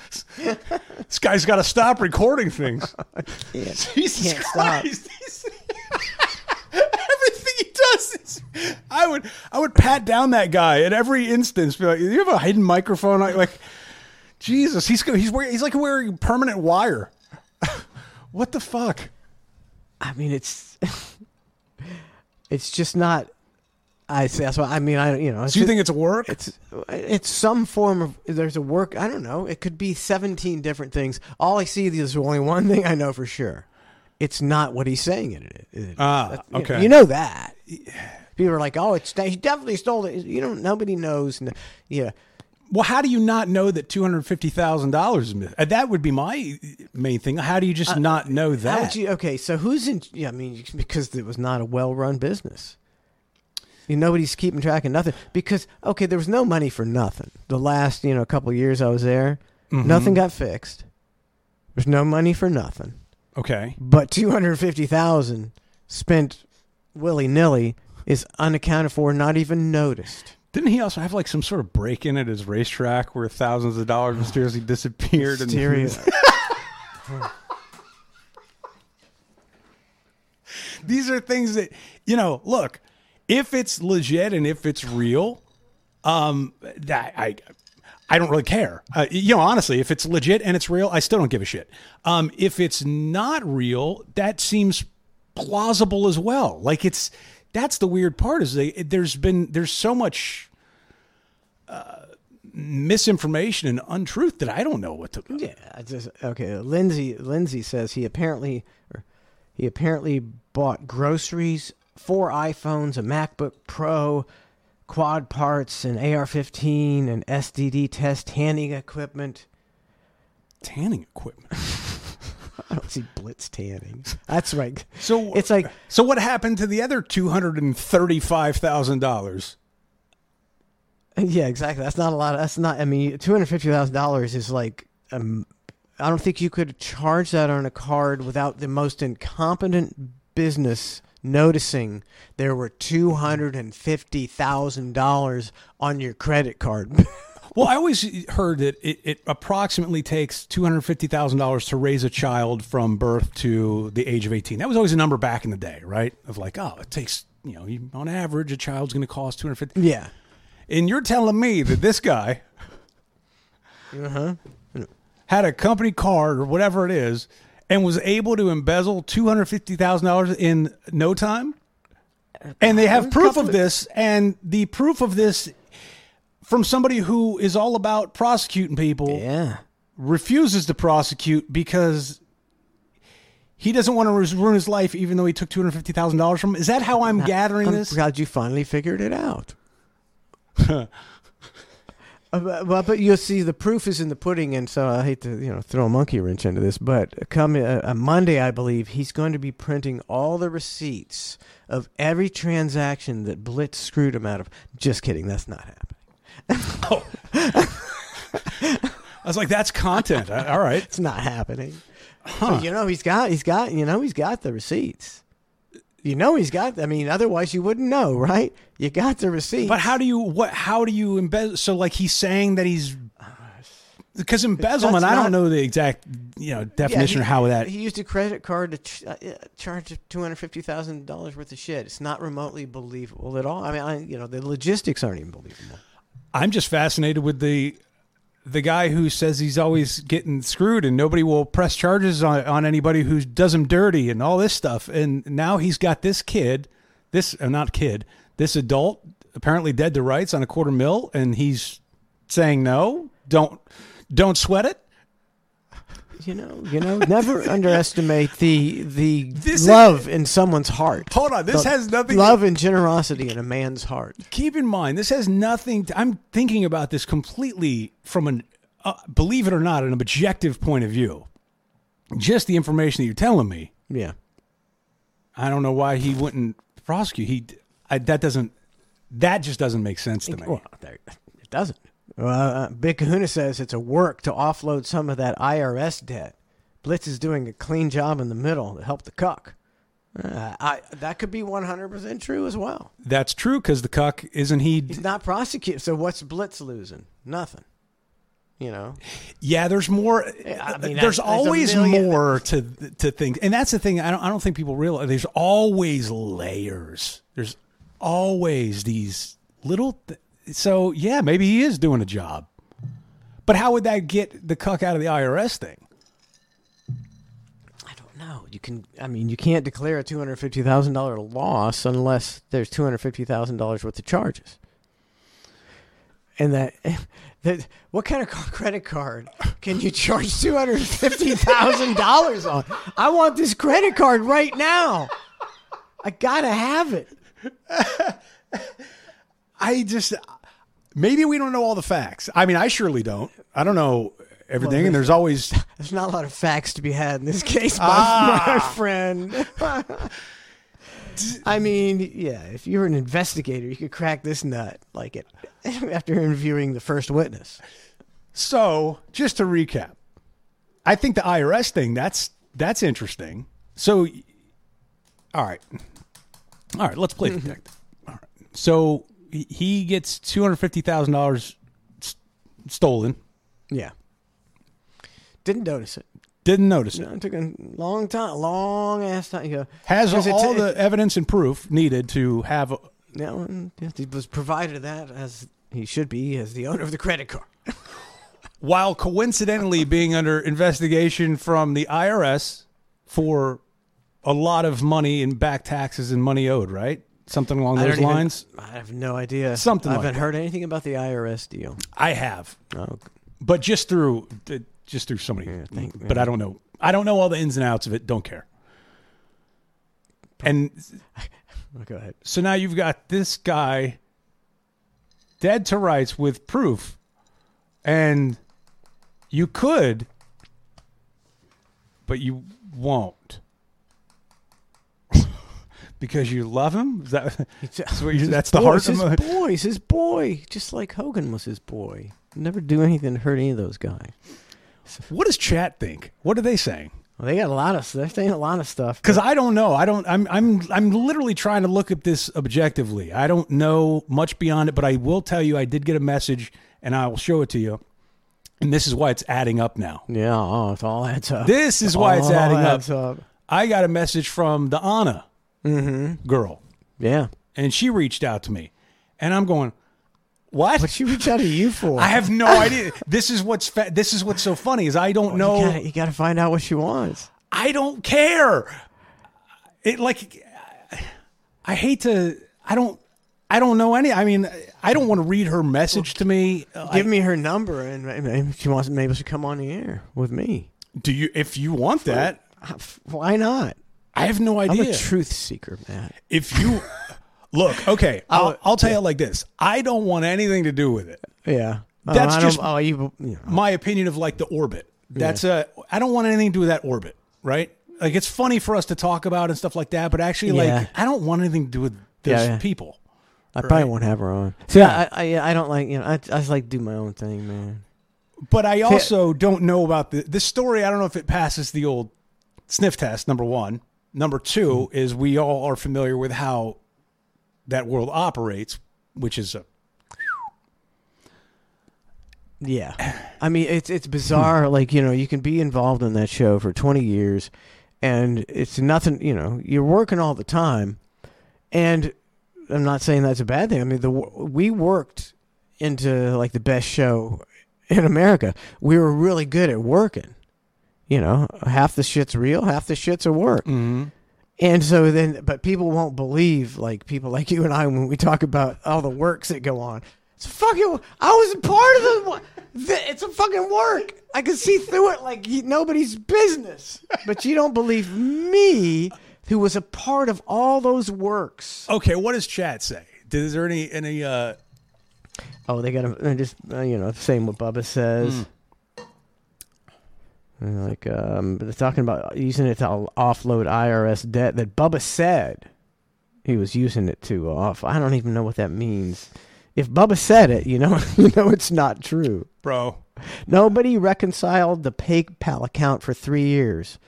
Speaker 2: This guy's got to stop recording things.
Speaker 1: can't,
Speaker 2: Jesus
Speaker 1: can't
Speaker 2: Christ. Everything he does is, I would, I would pat down that guy at every instance. Be like, you have a hidden microphone? Like, Jesus, he's he's wearing, he's like wearing permanent wire. What the fuck?
Speaker 1: I mean, it's it's just not. I say that's why. I mean, I you know.
Speaker 2: Do you think it's a work?
Speaker 1: It's it's some form of. There's a work. I don't know. It could be seventeen different things. All I see is only one thing I know for sure. It's not what he's saying it is.
Speaker 2: Ah, okay.
Speaker 1: You know that. People are like, "Oh, it's he definitely stole it." You don't. Nobody knows. Yeah.
Speaker 2: Well, how do you not know that two hundred fifty thousand dollars is missing? That would be my main thing. How do you just uh, not know that?
Speaker 1: How would you, okay, so who's in? Yeah, I mean, because it was not a well-run business. You know, nobody's keeping track of nothing because okay, there was no money for nothing. The last you know couple of years I was there, mm-hmm. nothing got fixed. There's no money for nothing.
Speaker 2: Okay,
Speaker 1: but two hundred fifty thousand spent willy nilly is unaccounted for, not even noticed.
Speaker 2: Didn't he also have like some sort of break-in at his racetrack where thousands of dollars mysteriously disappeared?
Speaker 1: Mysterious.
Speaker 2: And these are things that you know. Look. If it's legit and if it's real, um, that I, I don't really care. Uh, you know, honestly, if it's legit and it's real, I still don't give a shit. Um, if it's not real, that seems plausible as well. Like it's that's the weird part is they, there's been there's so much uh, misinformation and untruth that I don't know what to.
Speaker 1: Yeah, I just okay. Lindsay Lindsay says he apparently or he apparently bought groceries. Four iPhones, a MacBook Pro, quad parts, an A R fifteen, an S D D test, tanning equipment.
Speaker 2: Tanning equipment?
Speaker 1: I don't see Blitz tanning. That's right.
Speaker 2: So
Speaker 1: it's like.
Speaker 2: So what happened to the other two hundred and thirty-five thousand dollars?
Speaker 1: Yeah, exactly. That's not a lot. Of, that's not. I mean, two hundred fifty thousand dollars is like. Um, I don't think you could charge that on a card without the most incompetent business noticing there were two hundred fifty thousand dollars on your credit card.
Speaker 2: Well, I always heard that it, it approximately takes two hundred fifty thousand dollars to raise a child from birth to the age of eighteen. That was always a number back in the day, right? Of like, oh, it takes, you know, on average, a child's going to cost two hundred fifty thousand dollars.
Speaker 1: Yeah.
Speaker 2: And you're telling me that this guy
Speaker 1: uh-huh.
Speaker 2: had a company card or whatever it is and was able to embezzle two hundred fifty thousand dollars in no time? And they have proof of this, and the proof of this from somebody who is all about prosecuting people
Speaker 1: yeah.
Speaker 2: refuses to prosecute because he doesn't want to ruin his life even though he took two hundred fifty thousand dollars from him. Is that how I'm gathering
Speaker 1: I'm
Speaker 2: this?
Speaker 1: I'm glad you finally figured it out. Uh, well, but you'll see the proof is in the pudding, and so I hate to you know throw a monkey wrench into this, but come uh, on Monday, I believe he's going to be printing all the receipts of every transaction that Blitz screwed him out of. Just kidding, that's not happening.
Speaker 2: Oh. I was like, that's content. All right,
Speaker 1: it's not happening.
Speaker 2: Huh.
Speaker 1: So, you know he's got he's got you know he's got the receipts. You know he's got. I mean, otherwise you wouldn't know, right? You got the receipt.
Speaker 2: But how do you what? How do you embezzle? So, like, he's saying that he's because embezzlement. I don't know the exact you know definition
Speaker 1: yeah, he,
Speaker 2: or how that.
Speaker 1: He used a credit card to ch- uh, charge two hundred fifty thousand dollars worth of shit. It's not remotely believable at all. I mean, I, you know, the logistics aren't even believable.
Speaker 2: I'm just fascinated with the. The guy who says he's always getting screwed and nobody will press charges on, on anybody who does him dirty and all this stuff. And now he's got this kid, this uh, not kid, this adult apparently dead to rights on a quarter mil. And he's saying, no, don't, don't sweat it.
Speaker 1: You know, you know, never underestimate the the
Speaker 2: this
Speaker 1: love
Speaker 2: is,
Speaker 1: in someone's heart.
Speaker 2: Hold on, this
Speaker 1: the
Speaker 2: has nothing.
Speaker 1: Love and generosity in a man's heart.
Speaker 2: Keep in mind, this has nothing. To, I'm thinking about this completely from an, uh, believe it or not, an objective point of view. Just the information that you're telling me.
Speaker 1: Yeah,
Speaker 2: I don't know why he wouldn't prosecute. He I, that doesn't. That just doesn't make sense to me.
Speaker 1: Well, it doesn't. Well, uh, Big Kahuna says it's a work to offload some of that I R S debt. Blitz is doing a clean job in the middle to help the cuck. Uh, I, that could be one hundred percent true as well.
Speaker 2: That's true because the cuck, isn't he?
Speaker 1: He's not prosecuted. So what's Blitz losing? Nothing. You know.
Speaker 2: Yeah, there's more.
Speaker 1: I mean,
Speaker 2: there's
Speaker 1: there's
Speaker 2: always
Speaker 1: a million-
Speaker 2: more to to things, and that's the thing. I don't. I don't think people realize. There's always layers. There's always these little. Th- so yeah, maybe he is doing a job, but how would that get the cuck out of the I R S thing?
Speaker 1: I don't know. You can. I mean, you can't declare a two hundred fifty thousand dollar loss unless there's two hundred fifty thousand dollars worth of charges. And that, that, what kind of credit card can you charge two hundred fifty thousand dollars on? I want this credit card right now. I gotta have it.
Speaker 2: I just, maybe we don't know all the facts. I mean, I surely don't. I don't know everything,
Speaker 1: Well,
Speaker 2: and there's always.
Speaker 1: There's not a lot of facts to be had in this case, my,
Speaker 2: Ah.
Speaker 1: my friend. I mean, yeah, if you were an investigator, you could crack this nut like it after interviewing the first witness.
Speaker 2: So, just to recap, I think the I R S thing, that's that's interesting. So, all right. All right, let's play detective. All right. So, he- he gets two hundred fifty thousand dollars st- stolen.
Speaker 1: Yeah. Didn't notice it.
Speaker 2: Didn't notice
Speaker 1: No,
Speaker 2: it.
Speaker 1: it took a long time, long ass time. You know,
Speaker 2: Has
Speaker 1: 'cause
Speaker 2: all
Speaker 1: it's-
Speaker 2: the evidence and proof needed to have. A,
Speaker 1: No, and he was provided that as he should be as the owner of the credit card.
Speaker 2: while coincidentally being under investigation from the I R S for a lot of money in back taxes and money owed, right? Something along
Speaker 1: I
Speaker 2: those
Speaker 1: don't even-
Speaker 2: lines.
Speaker 1: I have no idea.
Speaker 2: Something
Speaker 1: I
Speaker 2: like
Speaker 1: haven't
Speaker 2: that.
Speaker 1: heard anything about the I R S deal.
Speaker 2: I have.
Speaker 1: Oh,
Speaker 2: But just through just through somebody.
Speaker 1: Yeah, thank-
Speaker 2: but I don't know. I don't know all the ins and outs of it. Don't care. And
Speaker 1: go ahead.
Speaker 2: so now you've got this guy dead to rights with proof. And you could, but you won't. Because you love him? Is that, that's, what you, that's the
Speaker 1: Boy,
Speaker 2: heart
Speaker 1: it's his
Speaker 2: of
Speaker 1: boy. It's his boy. Just like Hogan was his boy. Never do anything to hurt any of those guys.
Speaker 2: What does chat think? What are they saying?
Speaker 1: Well, they got a lot of they're saying a lot of stuff.
Speaker 2: Because I don't know. I don't. I'm. I'm. I'm literally trying to look at this objectively. I don't know much beyond it, but I will tell you, I did get a message, and I will show it to you. And this is why it's adding up now.
Speaker 1: Yeah, oh, it all adds up.
Speaker 2: This is why it's
Speaker 1: All
Speaker 2: adding
Speaker 1: adds
Speaker 2: up.
Speaker 1: up.
Speaker 2: I got a message from the Anna
Speaker 1: Mm-hmm.
Speaker 2: girl,
Speaker 1: Yeah.
Speaker 2: and she reached out to me, and I'm going, what?
Speaker 1: What'd she reach out to you for?
Speaker 2: I have no idea. This is what's fa- this is what's so funny is I don't know.
Speaker 1: You gotta, you gotta find out what she wants.
Speaker 2: I don't care. It like I hate to. I don't. I don't know any. I mean, I don't want to read her message to me.
Speaker 1: Give me her number, and maybe she wants. Maybe she'll come on the air with me.
Speaker 2: Do you? If you want that,
Speaker 1: Why not?
Speaker 2: I have no idea.
Speaker 1: I'm a truth seeker, Matt.
Speaker 2: If you look, okay, I'll, I'll tell you like this. I don't want anything to do with it.
Speaker 1: Yeah,
Speaker 2: That's
Speaker 1: oh, I
Speaker 2: just
Speaker 1: don't- oh, you, you know.
Speaker 2: my opinion of like the orbit. That's a. I don't want anything to do with that orbit. Right? Like it's funny for us to talk about and stuff like that, but actually,
Speaker 1: Yeah.
Speaker 2: like I don't want anything to do with those
Speaker 1: Yeah, yeah.
Speaker 2: people.
Speaker 1: I probably won't have her on. See, I, I, I don't like you know. I, I just like to do my own thing, man.
Speaker 2: But I also don't know about the this story. I don't know if it passes the old sniff test. Number one. Number two is we all are familiar with how that world operates, which is a
Speaker 1: Yeah, I mean it's it's bizarre. Like you know, you can be involved in that show for twenty years, and it's nothing. You know, you're working all the time, and I'm not saying that's a bad thing. I mean, the we worked into like the best show in America. We were really good at working. You know, half the shit's real, half the shit's a work.
Speaker 2: mm-hmm.
Speaker 1: And so then, but people won't believe, like people like you and I, when we talk about all the works that go on. It's fucking, I was a part of the, the it's a fucking work. I can see through it like you, nobody's business. But you don't believe me, who was a part of all those works.
Speaker 2: Okay, what does chat say? Is there any any? Uh...
Speaker 1: Oh, they got to just uh, you know, same what Bubba says.
Speaker 2: Mm.
Speaker 1: And like um, they're talking about using it to offload I R S debt that Bubba said he was using it to off. I don't even know what that means. If Bubba said it, you know, you know it's not true,
Speaker 2: Bro.
Speaker 1: Nobody reconciled the PayPal account for three years.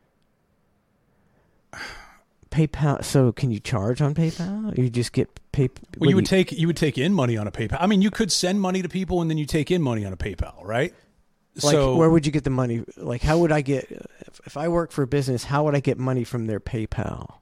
Speaker 1: PayPal. So can you charge on PayPal? Or you just get pay.
Speaker 2: Well, you would take you would take in money on a PayPal. I mean, you could send money to people and then you take in money on a PayPal, right?
Speaker 1: Like,
Speaker 2: so
Speaker 1: where would you get the money? Like, how would I get, if, if I work for a business, how would I get money from their PayPal?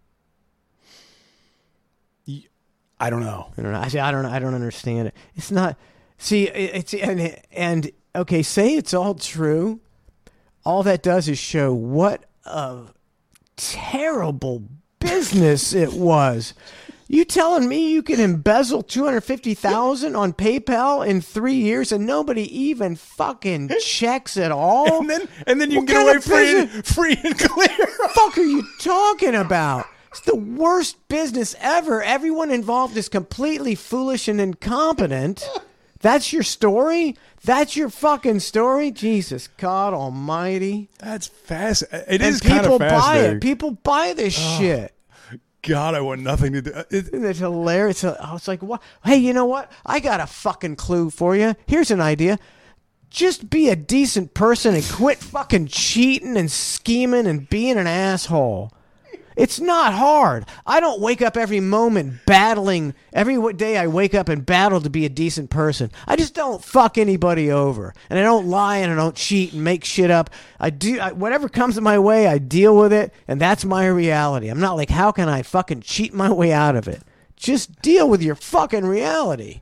Speaker 2: I don't know.
Speaker 1: I don't know. I, see, I don't. I don't understand it. It's not. See, it's and and okay. Say it's all true. All that does is show what a terrible business it was. You telling me you can embezzle two hundred fifty thousand on PayPal in three years and nobody even fucking checks at all?
Speaker 2: And then and then you
Speaker 1: What
Speaker 2: can get
Speaker 1: kind
Speaker 2: away
Speaker 1: of
Speaker 2: free and,
Speaker 1: business-
Speaker 2: free and clear.
Speaker 1: What the fuck are you talking about? It's the worst business ever. Everyone involved is completely foolish and incompetent. That's your story? That's your fucking story? Jesus God almighty.
Speaker 2: That's fast. It
Speaker 1: And
Speaker 2: is kind
Speaker 1: people
Speaker 2: of
Speaker 1: buy
Speaker 2: fascinating.
Speaker 1: it. People buy this shit.
Speaker 2: God, I want nothing to do. It,
Speaker 1: Isn't it hilarious? I was like, what? Hey, you know what? I got a fucking clue for you. Here's an idea. Just be a decent person and quit fucking cheating and scheming and being an asshole. It's not hard. I don't wake up every moment battling. Every w- day I wake up and battle to be a decent person. I just don't fuck anybody over. And I don't lie and I don't cheat and make shit up. I do I, whatever comes in my way, I deal with it. And that's my reality. I'm not like, how can I fucking cheat my way out of it? Just deal with your fucking reality.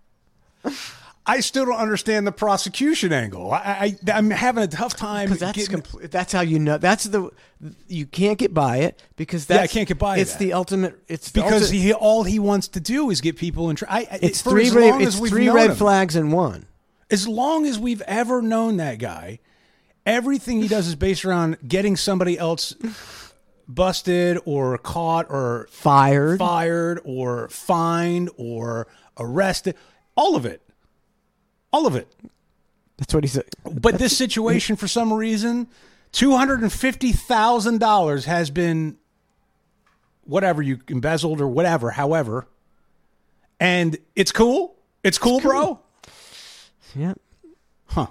Speaker 2: I still don't understand the prosecution angle. I, I I'm having a tough time.
Speaker 1: Because that's
Speaker 2: getting-
Speaker 1: compl- that's how you know. That's the you can't get by it because
Speaker 2: Yeah, I
Speaker 1: that's,
Speaker 2: can't get by
Speaker 1: It's
Speaker 2: that.
Speaker 1: the ultimate. It's the
Speaker 2: because
Speaker 1: ulti-
Speaker 2: he all he wants to do is get people in. Tra- I, I-
Speaker 1: it's
Speaker 2: for
Speaker 1: three
Speaker 2: as
Speaker 1: red,
Speaker 2: long
Speaker 1: it's
Speaker 2: as we've
Speaker 1: three
Speaker 2: known
Speaker 1: red
Speaker 2: him.
Speaker 1: flags in one.
Speaker 2: As long as we've ever known that guy, everything he does is based around getting somebody else busted or caught or
Speaker 1: Fired.
Speaker 2: fired or fined or arrested. All of it. All of it.
Speaker 1: That's what he said.
Speaker 2: But this situation, for some reason, two hundred fifty thousand dollars has been whatever you embezzled or whatever, however. And it's cool. It's cool, bro.
Speaker 1: Yeah.
Speaker 2: Huh.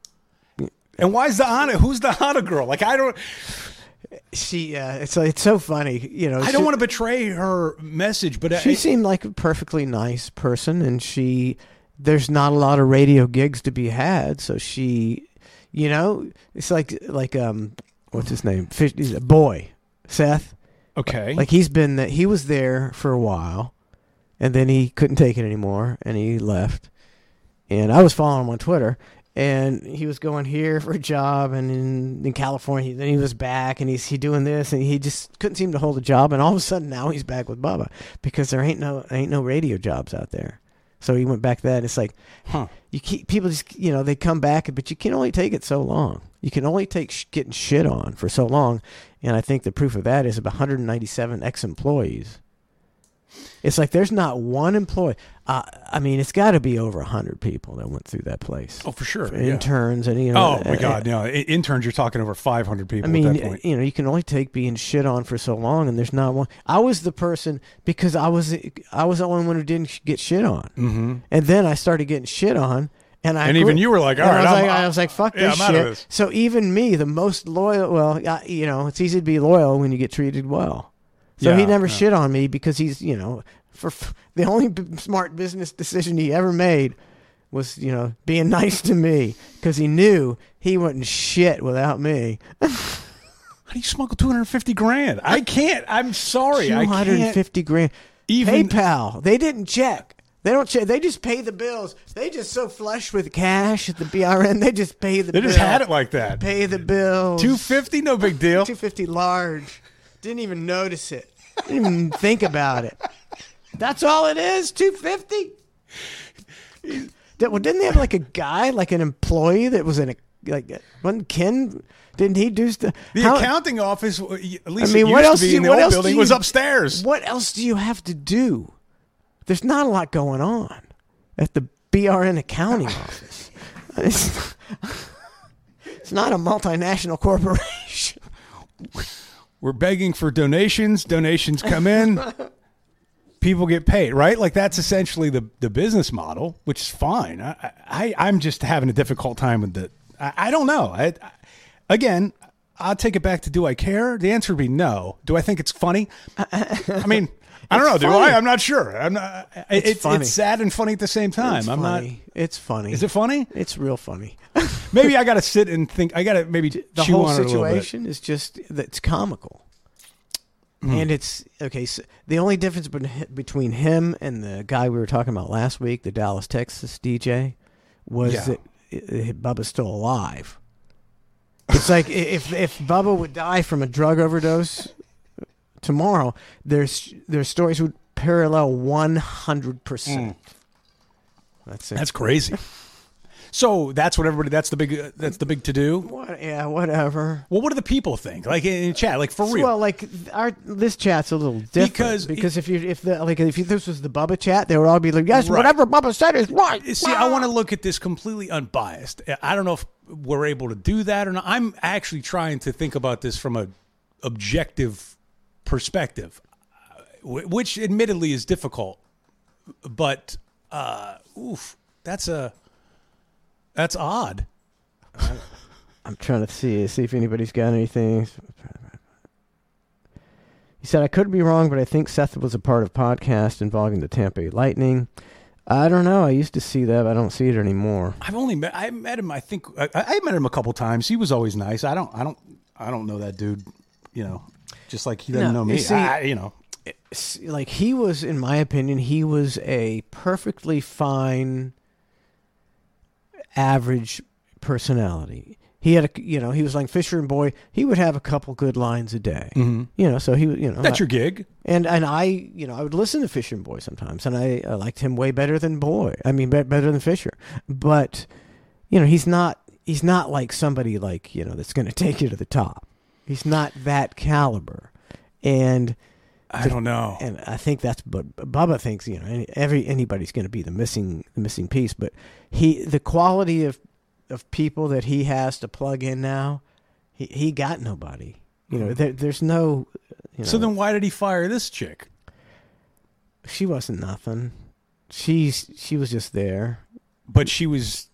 Speaker 2: And why's the Anna? Who's the Anna girl? Like, I don't,
Speaker 1: She. Uh, it's it's so funny. You know.
Speaker 2: I don't want to betray her message, but
Speaker 1: She
Speaker 2: I,
Speaker 1: seemed like a perfectly nice person, and she. There's not a lot of radio gigs to be had, so she, you know, it's like like um, what's his name? Fish, he's a boy, Seth.
Speaker 2: okay.
Speaker 1: Like he's been that he was there for a while, and then he couldn't take it anymore, and he left. And I was following him on Twitter, and he was going here for a job, and in, in California, then he was back, and he's he doing this, and he just couldn't seem to hold a job, and all of a sudden now he's back with Bubba because there ain't no ain't no radio jobs out there. So he went back to that. And it's like,
Speaker 2: Huh.
Speaker 1: you keep people just you know they come back, but you can only take it so long. You can only take sh- getting shit on for so long, and I think the proof of that is about one hundred ninety-seven ex-employees. It's like there's not one employee. Uh, I mean, it's got to be over one hundred people that went through that place.
Speaker 2: Oh, for sure.
Speaker 1: For
Speaker 2: yeah.
Speaker 1: interns and you know.
Speaker 2: Oh, my
Speaker 1: uh,
Speaker 2: God. No, I- interns, you're talking over five hundred people
Speaker 1: I mean,
Speaker 2: at that point.
Speaker 1: you know, you can only take being shit on for so long, and there's not one. I was the person because I was I was the only one who didn't sh- get shit on, mm-hmm. and then I started getting shit on, and I
Speaker 2: And
Speaker 1: grew-
Speaker 2: even you were like, all
Speaker 1: and
Speaker 2: right,
Speaker 1: I was
Speaker 2: I'm-
Speaker 1: like, I was like, fuck
Speaker 2: yeah,
Speaker 1: this
Speaker 2: I'm out of
Speaker 1: shit.
Speaker 2: this.
Speaker 1: So even me, the most loyal, well, I- you know, it's easy to be loyal when you get treated well. So
Speaker 2: Yeah,
Speaker 1: he never
Speaker 2: yeah.
Speaker 1: shit on me because he's, you know, for f- the only b- smart business decision he ever made was, you know, being nice to me because he knew he wouldn't shit without me.
Speaker 2: How do you smuggle two hundred fifty grand? I can't. I'm sorry.
Speaker 1: Two
Speaker 2: I
Speaker 1: hundred
Speaker 2: can't.
Speaker 1: fifty grand.
Speaker 2: even-
Speaker 1: PayPal. They didn't check. They don't check. They just pay the bills. They just so flush with cash at the B R N. They just pay the.
Speaker 2: They
Speaker 1: bill.
Speaker 2: just had it like that.
Speaker 1: Pay the bills.
Speaker 2: two fifty, no big deal.
Speaker 1: Two fifty large. Didn't even notice it. Didn't even think about it. That's all it is. Two fifty. Well, didn't they have like a guy, like an employee that was in a like? Wasn't Ken? Didn't he do stuff?
Speaker 2: The
Speaker 1: How-
Speaker 2: accounting office, at least
Speaker 1: I mean,
Speaker 2: it
Speaker 1: what
Speaker 2: used
Speaker 1: else
Speaker 2: to be
Speaker 1: do
Speaker 2: in
Speaker 1: you-
Speaker 2: the
Speaker 1: what
Speaker 2: old
Speaker 1: else do
Speaker 2: building,
Speaker 1: you-
Speaker 2: was upstairs.
Speaker 1: What else do you have to do? There's not a lot going on at the B R N accounting office. It's, it's not a multinational corporation.
Speaker 2: We're begging for donations. Donations come in. People get paid, right? Like that's essentially the, the business model, which is fine. I, I I'm just having a difficult time with it. I, I don't know. I, I again, I'll take it back to do I care? The answer would be no. Do I think it's funny? I mean, I don't know. Do
Speaker 1: funny.
Speaker 2: I? I'm not sure. I'm not. It's,
Speaker 1: It's funny.
Speaker 2: it's sad and funny at the same time.
Speaker 1: It's
Speaker 2: I'm
Speaker 1: funny.
Speaker 2: not.
Speaker 1: It's funny.
Speaker 2: Is it funny?
Speaker 1: It's real funny.
Speaker 2: maybe I got to sit and think. I got to maybe
Speaker 1: the
Speaker 2: chew
Speaker 1: whole
Speaker 2: on it a little bit.
Speaker 1: situation is just it's comical, mm. and it's okay. So the only difference between him and the guy we were talking about last week, the Dallas, Texas D J, was yeah. that it, it, Bubba's still alive. It's like if if Bubba would die from a drug overdose tomorrow, there's their stories would parallel one hundred percent. That's it.
Speaker 2: That's crazy. So that's what everybody. That's the big. Uh, that's the big to do.
Speaker 1: What, yeah, whatever.
Speaker 2: Well, what do the people think? Like in chat, like for real.
Speaker 1: Well, like our this chat's a little different
Speaker 2: because
Speaker 1: because
Speaker 2: it,
Speaker 1: if you if the like if you, this was the Bubba chat, they would all be like, yes, right. whatever Bubba said is right.
Speaker 2: See, wow. I want to look at this completely unbiased. I don't know if we're able to do that or not. I'm actually trying to think about this from a objective perspective, which admittedly is difficult. But uh, oof, that's a. That's odd.
Speaker 1: I'm trying to see see if anybody's got anything. He said, I could be wrong, but I think Seth was a part of podcast involving the Tampa Bay Lightning. I don't know. I used to see that, but I don't see it anymore.
Speaker 2: I've only met I met him, I think I, I met him a couple times. He was always nice. I don't I don't I don't know that dude, you know, just like he doesn't no, know me.
Speaker 1: You, see,
Speaker 2: I, you know.
Speaker 1: Like he was, in my opinion, he was a perfectly fine average personality. He had a, you know, he was like Fisher and Boy. He would have a couple good lines a day,
Speaker 2: mm-hmm.
Speaker 1: you know. So he, you know,
Speaker 2: that's
Speaker 1: I,
Speaker 2: your gig.
Speaker 1: And and I, you know, I would listen to Fisher and Boy sometimes, and I, I liked him way better than Boy. I mean, be, better than Fisher. But you know, he's not he's not like somebody like you know that's going to take you to the top. He's not that caliber, and.
Speaker 2: I don't know,
Speaker 1: and I think that's what Bubba thinks. You know, any, every anybody's going to be the missing the missing piece. But he, the quality of of people that he has to plug in now, he he got nobody. You know, there, there's no. You know,
Speaker 2: so then, why did he fire this chick?
Speaker 1: She wasn't nothing. She's she was just there.
Speaker 2: But she was.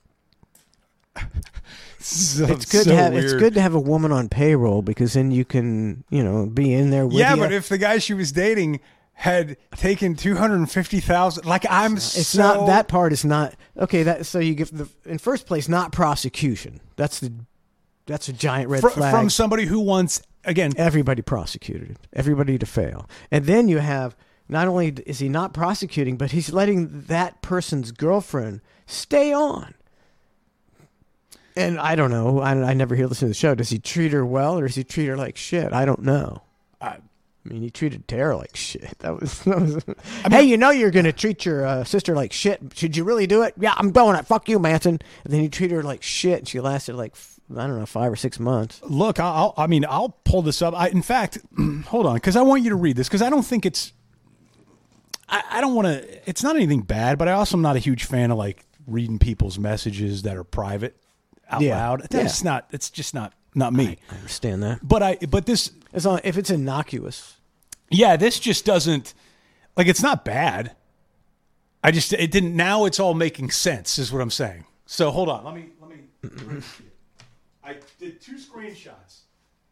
Speaker 2: So,
Speaker 1: it's good
Speaker 2: so
Speaker 1: to have
Speaker 2: weird.
Speaker 1: It's good to have a woman on payroll because then you can you know be in there with
Speaker 2: yeah
Speaker 1: you.
Speaker 2: But if the guy she was dating had taken two hundred fifty thousand, like I'm
Speaker 1: it's
Speaker 2: so
Speaker 1: not that part is not okay. That so you give the in first place not prosecution. That's the that's a giant red
Speaker 2: Fr-
Speaker 1: flag
Speaker 2: from somebody who wants again
Speaker 1: everybody prosecuted, everybody to fail, and then you have not only is he not prosecuting, but he's letting that person's girlfriend stay on. And I don't know. I, I never hear listen to the show. Does he treat her well, or does he treat her like shit? I don't know. I, I mean, he treated Tara like shit. That was. That was I mean, hey, you know you're going to treat your uh, sister like shit. Should you really do it? Yeah, I'm going it. Fuck you, Manson. And then he treated her like shit, and she lasted like I don't know five or six months.
Speaker 2: Look, I'll. I mean, I'll pull this up. I, in fact, hold on, because I want you to read this because I don't think it's. I, I don't want to. It's not anything bad, but I also am not a huge fan of like reading people's messages that are private. Out
Speaker 1: yeah.
Speaker 2: loud. That's
Speaker 1: yeah.
Speaker 2: not. It's just not not me.
Speaker 1: I, I understand that.
Speaker 2: But I. But this.
Speaker 1: As long if it's innocuous.
Speaker 2: Yeah, this just doesn't. Like it's not bad. I just it didn't. Now it's all making sense. Is what I'm saying. So hold on. Let me. Let me. I did two screenshots.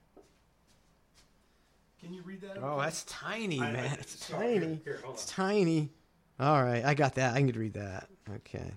Speaker 2: Can you read that?
Speaker 1: Oh, that's tiny,
Speaker 2: I,
Speaker 1: man.
Speaker 2: I,
Speaker 1: it's
Speaker 2: sorry,
Speaker 1: tiny.
Speaker 2: Here, here,
Speaker 1: it's tiny. All right, I got that. I can read that. Okay.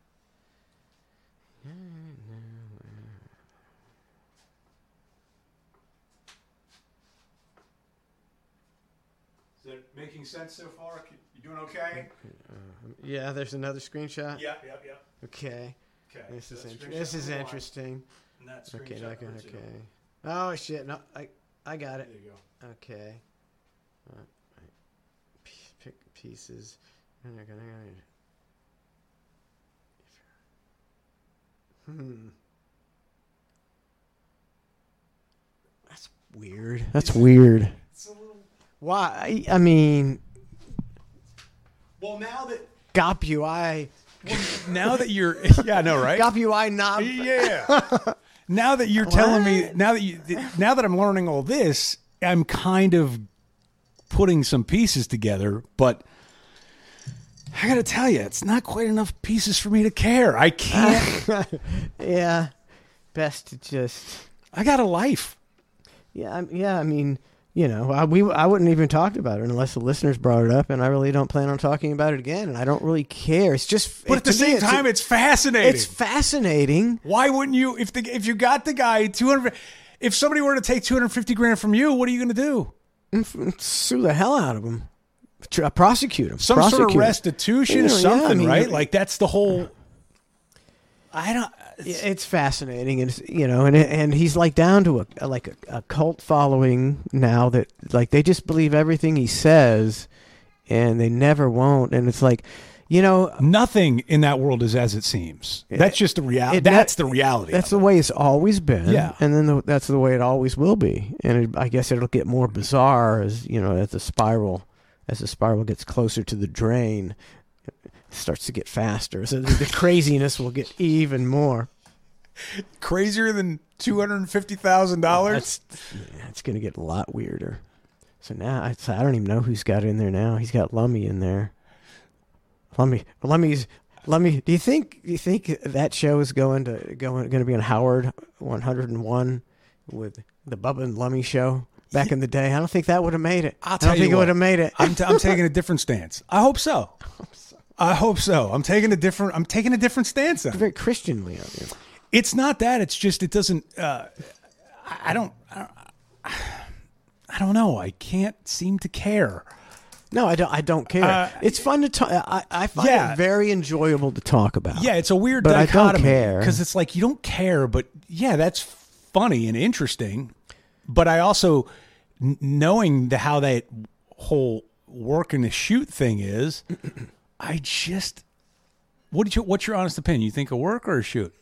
Speaker 2: Is it making sense so far? You doing okay?
Speaker 1: Uh, yeah, there's another screenshot.
Speaker 2: Yeah, yeah, yeah.
Speaker 1: Okay.
Speaker 2: Okay.
Speaker 1: This
Speaker 2: so
Speaker 1: is inter- this is interesting.
Speaker 2: And that's
Speaker 1: okay,
Speaker 2: okay.
Speaker 1: okay, okay. Oh shit! No, I I got it.
Speaker 2: There you go.
Speaker 1: Okay. Uh, pick pieces. Hmm. That's weird. That's weird.
Speaker 2: It's a little...
Speaker 1: Why? I mean,
Speaker 2: well, now that
Speaker 1: Gop U I.
Speaker 2: Well, now that you're, yeah, I know, right?
Speaker 1: Gop U I knob.
Speaker 2: Yeah. Now that you're telling me, now that you, now that I'm learning all this, I'm kind of putting some pieces together, but I got to tell you, it's not quite enough pieces for me to care. I can't.
Speaker 1: Yeah. Best to just.
Speaker 2: I got a life.
Speaker 1: Yeah. I, yeah. I mean, You know, I, we I wouldn't even talked about it unless the listeners brought it up, and I really don't plan on talking about it again. And I don't really care. It's just,
Speaker 2: but
Speaker 1: it,
Speaker 2: at the same
Speaker 1: me,
Speaker 2: time, it's, it's fascinating.
Speaker 1: It's fascinating.
Speaker 2: Why wouldn't you? If the if you got the guy two hundred, if somebody were to take two hundred fifty grand from you, what are you going to
Speaker 1: do? Sue the hell out of him. Tr- prosecute him.
Speaker 2: Some
Speaker 1: prosecute
Speaker 2: sort of
Speaker 1: him.
Speaker 2: restitution,
Speaker 1: you know,
Speaker 2: something,
Speaker 1: yeah, I mean,
Speaker 2: right? Like that's the whole. I don't.
Speaker 1: It's, it's fascinating, and it's, you know, and and he's like down to a, a like a, a cult following now that like they just believe everything he says, and they never won't. And it's like, you know,
Speaker 2: nothing in that world is as it seems. That's just the reality. That's the reality.
Speaker 1: That's the way it's always been.
Speaker 2: Yeah,
Speaker 1: and then the, that's the way it always will be. And it, I guess it'll get more bizarre as you know, as the spiral, as the spiral gets closer to the drain. Starts to get faster, so the craziness will get even more
Speaker 2: crazier than two hundred and fifty thousand dollars.
Speaker 1: It's going to get a lot weirder. So now I, so I don't even know who's got in there now. He's got Lummy in there. Lummy, Lummy's Lummy. Do you think? Do you think that show is going to going going to be on Howard one hundred and one with the Bubba and Lummy show? Back in the day, I don't think that would have made it.
Speaker 2: I'll
Speaker 1: I
Speaker 2: tell
Speaker 1: don't think
Speaker 2: you
Speaker 1: it would have made it.
Speaker 2: I'm, t- I'm taking a different stance. I hope so. I hope so. I'm taking a different. I'm taking a different stance. On it.
Speaker 1: Very Christianly of you.
Speaker 2: It's not that. It's just it doesn't. Uh, I don't. I don't. I don't know. I can't seem to care.
Speaker 1: No, I don't. I don't care.
Speaker 2: Uh,
Speaker 1: it's fun to talk. I, I find
Speaker 2: yeah.
Speaker 1: it very enjoyable to talk about.
Speaker 2: Yeah, it's a weird
Speaker 1: but
Speaker 2: dichotomy.
Speaker 1: I don't care
Speaker 2: because it's like you don't care, but yeah, that's funny and interesting. But I also, n- knowing the how that whole work and the shoot thing is. I just, what did you? What's your honest opinion? You think a work or a shoot?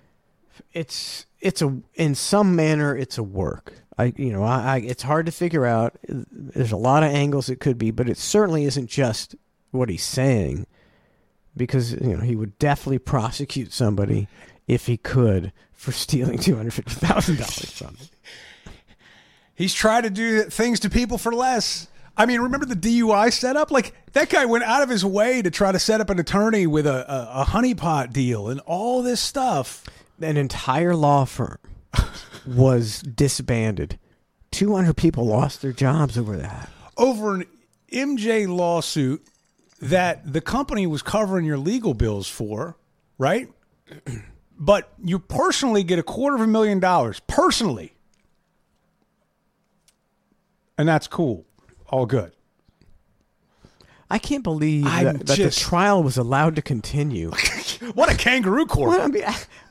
Speaker 1: It's it's a in some manner it's a work. I you know I, I it's hard to figure out. There's a lot of angles it could be, but it certainly isn't just what he's saying, because you know he would definitely prosecute somebody if he could for stealing two hundred fifty thousand dollars from him.
Speaker 2: He's tried to do things to people for less. I mean, remember the D U I setup? Like, that guy went out of his way to try to set up an attorney with a, a, a honeypot deal and all this stuff.
Speaker 1: An entire law firm was disbanded. two hundred people lost their jobs over that.
Speaker 2: Over an M J lawsuit that the company was covering your legal bills for, right? But you personally get a quarter of a million dollars, personally. And that's cool. All good.
Speaker 1: I can't believe that, that
Speaker 2: just,
Speaker 1: the trial was allowed to continue.
Speaker 2: What a kangaroo court.
Speaker 1: What, I mean,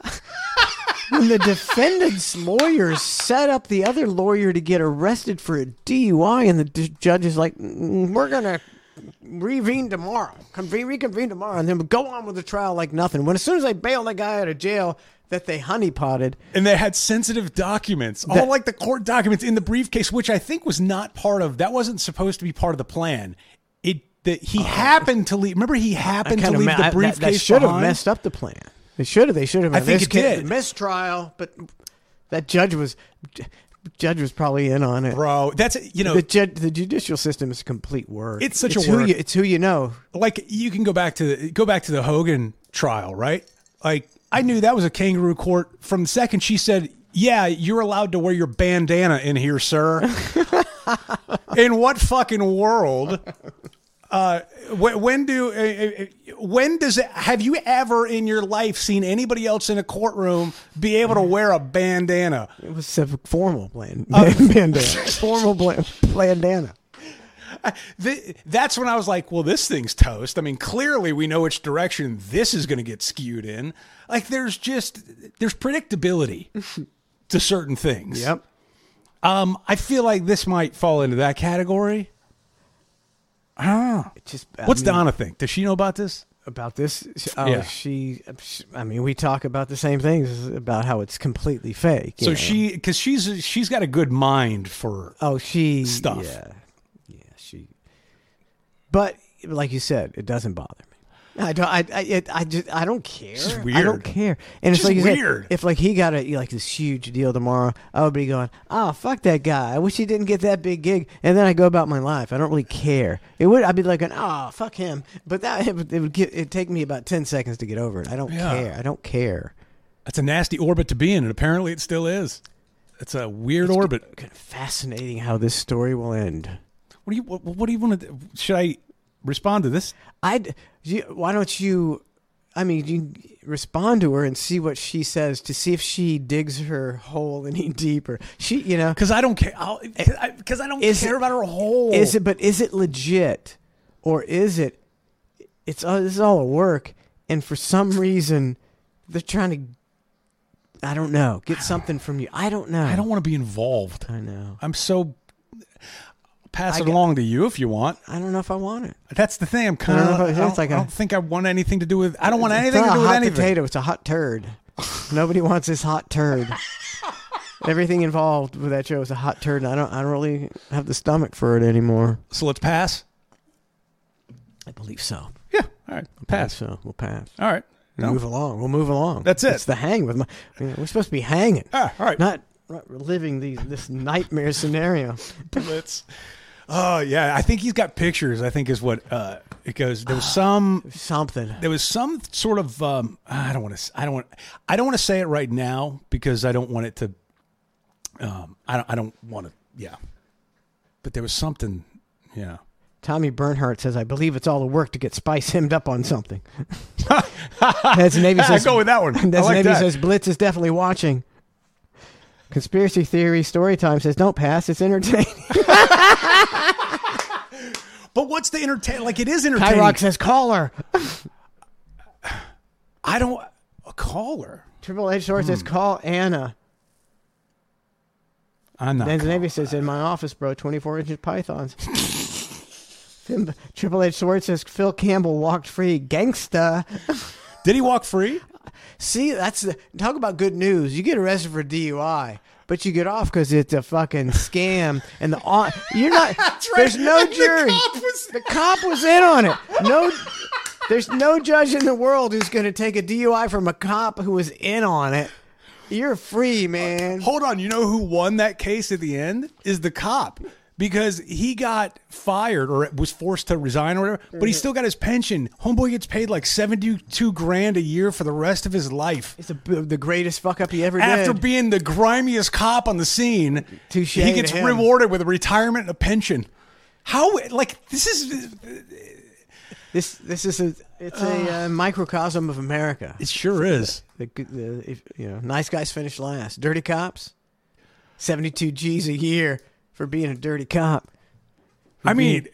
Speaker 1: when the defendant's lawyers set up the other lawyer to get arrested for a D U I, and the d- judge is like, we're going to reconvene tomorrow. Convene, reconvene tomorrow, and then go on with the trial like nothing. When as soon as they bail that guy out of jail that they honeypotted.
Speaker 2: And they had sensitive documents,
Speaker 1: that,
Speaker 2: all like the court documents in the briefcase, which I think was not part of, that wasn't supposed to be part of the plan. It that He oh, happened to leave, remember he happened to leave ma- the briefcase
Speaker 1: That, that should
Speaker 2: behind?
Speaker 1: have messed up the plan. They should have. They should have.
Speaker 2: I think it did.
Speaker 1: Mistrial, but that judge was... Judge was probably in on it,
Speaker 2: bro. That's you know
Speaker 1: the ju- the judicial system is a complete word.
Speaker 2: It's such
Speaker 1: it's
Speaker 2: a word.
Speaker 1: Who you, it's who you know.
Speaker 2: Like you can go back to the, go back to the Hogan trial, right? Like I knew that was a kangaroo court from the second she said, "Yeah, you're allowed to wear your bandana in here, sir." In what fucking world? Uh, when, when do uh, when does it, have you ever in your life seen anybody else in a courtroom be able to wear a bandana?
Speaker 1: It was a formal plan, uh, bandana, formal bland, bandana.
Speaker 2: The, that's when I was like, well, this thing's toast. I mean, clearly we know which direction this is going to get skewed in. Like, there's just there's predictability to certain things.
Speaker 1: Yep.
Speaker 2: Um, I feel like this might fall into that category. Ah,
Speaker 1: just,
Speaker 2: what's
Speaker 1: mean,
Speaker 2: Donna think? Does she know about this?
Speaker 1: About this? Oh,
Speaker 2: yeah.
Speaker 1: she, I mean, we talk about the same things about how it's completely fake.
Speaker 2: So
Speaker 1: know?
Speaker 2: she, because she's she's got a good mind for
Speaker 1: oh she
Speaker 2: stuff.
Speaker 1: Yeah, yeah, she. But like you said, it doesn't bother me. I don't. I. I. It, I just. I don't care.
Speaker 2: It's just weird.
Speaker 1: I don't care. And
Speaker 2: it's
Speaker 1: it's like
Speaker 2: just
Speaker 1: you
Speaker 2: weird.
Speaker 1: Said, if like he got a like this huge deal tomorrow, I would be going, oh fuck that guy. I wish he didn't get that big gig. And then I go about my life. I don't really care. It would. I'd be like, oh fuck him. But that it would, it would get. It'd take me about ten seconds to get over it. I don't
Speaker 2: yeah.
Speaker 1: care. I don't care.
Speaker 2: That's a nasty orbit to be in, and apparently it still is. it's a weird
Speaker 1: It's
Speaker 2: orbit.
Speaker 1: Kind of fascinating how this story will end.
Speaker 2: What do you what, what do you want to do? Should I respond to this?
Speaker 1: I'd. You, why don't you? I mean, you respond to her and see what she says to see if she digs her hole any deeper. She, you know,
Speaker 2: Because I don't care. Because I, I don't
Speaker 1: Is
Speaker 2: care
Speaker 1: it-
Speaker 2: about her hole.
Speaker 1: is it? But is it legit, or is it? It's uh, this is all a work, and for some reason, they're trying to. I don't know. Get something from you. I don't know.
Speaker 2: I don't want to be involved.
Speaker 1: I know.
Speaker 2: I'm so. Pass
Speaker 1: I
Speaker 2: it
Speaker 1: get-
Speaker 2: along to you if you want.
Speaker 1: I don't know if I want it.
Speaker 2: That's the thing. I'm kind
Speaker 1: I
Speaker 2: of.
Speaker 1: don't know
Speaker 2: I,
Speaker 1: if
Speaker 2: don't,
Speaker 1: it's like
Speaker 2: I
Speaker 1: a-
Speaker 2: don't think I want anything to do with. I don't want anything
Speaker 1: it's
Speaker 2: to
Speaker 1: not
Speaker 2: do
Speaker 1: a
Speaker 2: with
Speaker 1: hot
Speaker 2: anything.
Speaker 1: potato. It's a hot turd. Nobody wants this hot turd. Everything involved with that show is a hot turd. And I don't. I don't really have the stomach for it anymore.
Speaker 2: So let's pass.
Speaker 1: I believe so.
Speaker 2: Yeah. All right. Pass.
Speaker 1: So we'll pass.
Speaker 2: All right.
Speaker 1: We'll
Speaker 2: No.
Speaker 1: move along. We'll move along.
Speaker 2: That's it.
Speaker 1: It's the hang with my. You know, we're supposed to be hanging.
Speaker 2: Ah, all right.
Speaker 1: Not, not reliving these this nightmare scenario.
Speaker 2: Blitz. Oh yeah, I think he's got pictures. I think is what uh, it goes. There was some.
Speaker 1: Something.
Speaker 2: There was some sort of. Um, I don't want to. I don't want. I don't want to say it right now because I don't want it to. Um, I don't. I don't want to. Yeah. But there was something. Yeah.
Speaker 1: Tommy Bernhardt says, "I believe it's all the work to get Spice hemmed up on something." Heads Navy says,
Speaker 2: I go with that one. I
Speaker 1: Heads
Speaker 2: like
Speaker 1: Navy
Speaker 2: that.
Speaker 1: says, "Blitz is definitely watching." Conspiracy theory story time says, "Don't pass. It's entertaining."
Speaker 2: But what's the entertain? Like it is entertaining.
Speaker 1: Kyrock says, "Call her."
Speaker 2: I don't. A caller.
Speaker 1: Triple H Sword says, "Call Anna."
Speaker 2: I'm not.
Speaker 1: Heads Navy says, "In my office, bro, twenty-four inch pythons." Tim- Triple H Sword says, "Phil Campbell walked free, gangsta."
Speaker 2: Did he walk free?
Speaker 1: See, that's the talk about good news. You get arrested for D U I, but you get off because it's a fucking scam, and the on you're not. There's no
Speaker 2: And the
Speaker 1: jury.
Speaker 2: cop was-
Speaker 1: The cop was in on it. No, there's no judge in the world who's going to take a D U I from a cop who was in on it. You're free, man.
Speaker 2: Hold on. You know who won that case at the end? Is the cop. Because he got fired or was forced to resign or whatever, but he still got his pension. Homeboy gets paid like seventy-two grand a year for the rest of his life.
Speaker 1: It's a, the greatest fuck up he ever
Speaker 2: After
Speaker 1: did.
Speaker 2: being the grimiest cop on the scene,
Speaker 1: Touche
Speaker 2: he gets
Speaker 1: to him.
Speaker 2: rewarded with a retirement and a pension. How, like, this is,
Speaker 1: This this is a it's a uh, microcosm of America.
Speaker 2: it sure is.
Speaker 1: The, the if, you know, nice guys finish last. Dirty cops, seventy-two G's a year for being a dirty cop.
Speaker 2: I mean,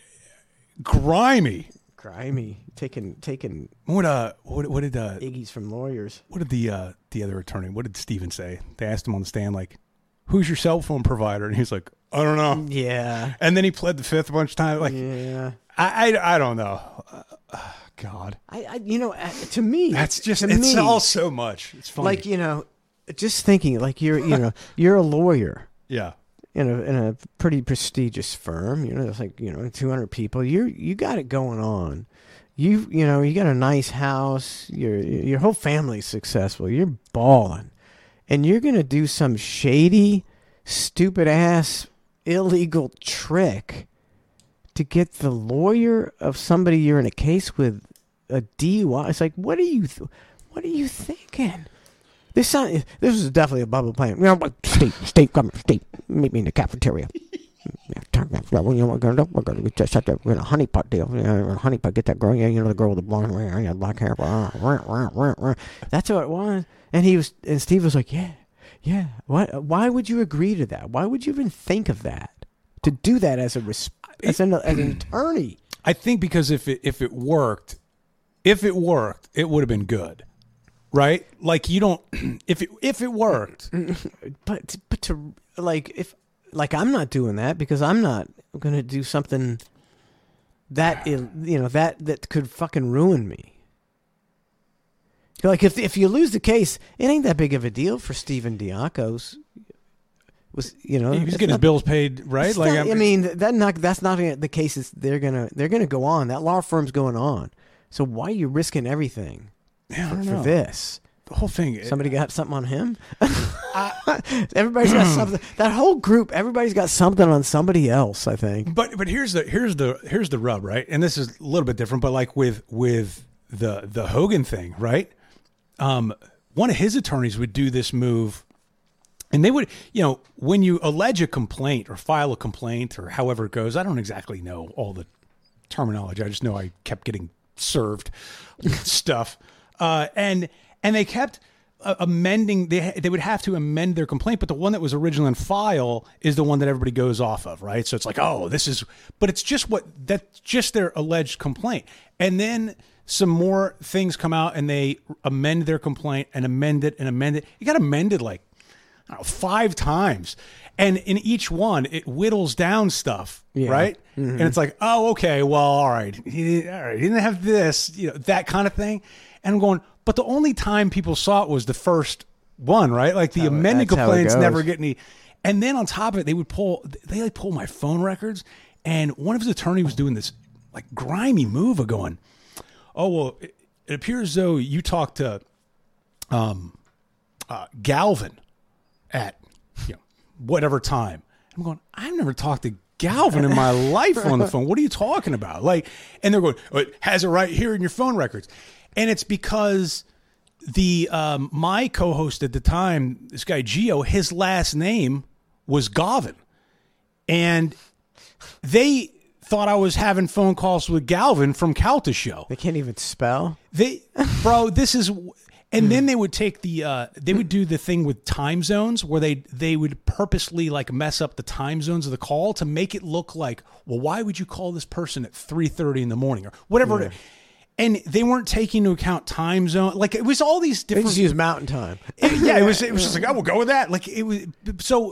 Speaker 2: grimy.
Speaker 1: Grimy, taking taking
Speaker 2: What, uh, what, what did, uh,
Speaker 1: Iggy's from lawyers.
Speaker 2: what did the, uh, the other attorney, what did Steven say? They asked him on the stand, like, who's your cell phone provider? And he's like, I don't know.
Speaker 1: Yeah,
Speaker 2: And then he pled the fifth a bunch of times. Like,
Speaker 1: yeah.
Speaker 2: I, I, I don't know. Uh, uh, God,
Speaker 1: I, I you know uh, to me
Speaker 2: that's just
Speaker 1: to
Speaker 2: it's
Speaker 1: me,
Speaker 2: all so much. It's funny.
Speaker 1: like you know, just thinking like you're you know you're a lawyer
Speaker 2: yeah,
Speaker 1: in a in a pretty prestigious firm. You know, there's like you know two hundred people. You you got it going on. You you know you got a nice house. Your your whole family's successful. You're balling, and you're gonna do some shady, stupid ass, illegal trick to get the lawyer of somebody you're in a case with a D U I. It's like, what are you, th- what are you thinking? This sound, this is definitely a bubble plan. You know, like, Steve, Steve, come here, Steve, meet me in the cafeteria. Yeah, talk about, well, you know what we're gonna do? We're gonna just set that, we're gonna honeypot deal. You know, honeypot, get that girl. Yeah, you know the girl with the blonde hair, yeah, black hair. Rah, rah, rah, rah, rah. That's what it was. And he was, and Steve was like, yeah, yeah. What? Why would you agree to that? Why would you even think of that? To do that as a res- as an as an attorney.
Speaker 2: I think because if it if it worked, if it worked, it would have been good, right? Like you don't if it if it worked,
Speaker 1: But but to like if like I'm not doing that because I'm not going to do something that il- you know that that could fucking ruin me. Like if if you lose the case, it ain't that big of a deal for Stephen Diakos. Was you know
Speaker 2: he's
Speaker 1: it's
Speaker 2: getting his
Speaker 1: not-
Speaker 2: bills paid, right?
Speaker 1: it's
Speaker 2: Like
Speaker 1: not-
Speaker 2: I'm-
Speaker 1: I mean that not that's not the cases they're gonna they're gonna go on. That law firm's going on. So why are you risking everything
Speaker 2: yeah, I
Speaker 1: for,
Speaker 2: don't
Speaker 1: for
Speaker 2: know.
Speaker 1: this?
Speaker 2: The whole thing.
Speaker 1: Somebody got something on him? Everybody's got something. That whole group, everybody's got something on somebody else, I think.
Speaker 2: But but here's the here's the here's the rub, right? And this is a little bit different, but like with with the the Hogan thing, right? Um, one of his attorneys would do this move And they would, you know, when you allege a complaint or file a complaint or however it goes, I don't exactly know all the terminology. I just know I kept getting served with stuff. Uh, and and they kept uh, amending. They they would have to amend their complaint, but the one that was originally on file is the one that everybody goes off of, right? So it's like, oh, this is, but it's just what, that's just their alleged complaint. And then some more things come out and they amend their complaint and amend it and amend it. You got amended like, I don't know, five times. And in each one, it whittles down stuff,
Speaker 1: Yeah.
Speaker 2: right?
Speaker 1: Mm-hmm.
Speaker 2: And it's like, oh, okay, well, all right. He, all right. He didn't have this, you know, that kind of thing. And I'm going, but the only time people saw it was the first one, right? Like the
Speaker 1: How-
Speaker 2: amended
Speaker 1: that's how it
Speaker 2: complaints
Speaker 1: goes.
Speaker 2: never get any. And then on top of it, they would pull, they like pull my phone records. And one of his attorneys was doing this like grimy move of going, oh, well, it, it appears as though you talked to um, uh, Galvin at, you know, whatever time. I'm going, I've never talked to Galvin in my life on the phone. What are you talking about? Like, and they're going, oh, it has it right here in your phone records. And it's because the, um, my co-host at the time, this guy Gio, his last name was Gavin. And they thought I was having phone calls with Galvin from Calta Show.
Speaker 1: They can't even spell.
Speaker 2: They, bro, this is, and then they would take the, uh, they would do the thing with time zones where they, they would purposely like mess up the time zones of the call to make it look like, well, why would you call this person at three thirty in the morning or whatever?
Speaker 1: Yeah.
Speaker 2: And they weren't taking into account time zone. Like it was all these
Speaker 1: They
Speaker 2: different.
Speaker 1: just use mountain time.
Speaker 2: It- yeah, it was, it was just like, I will go with that. Like it was, so,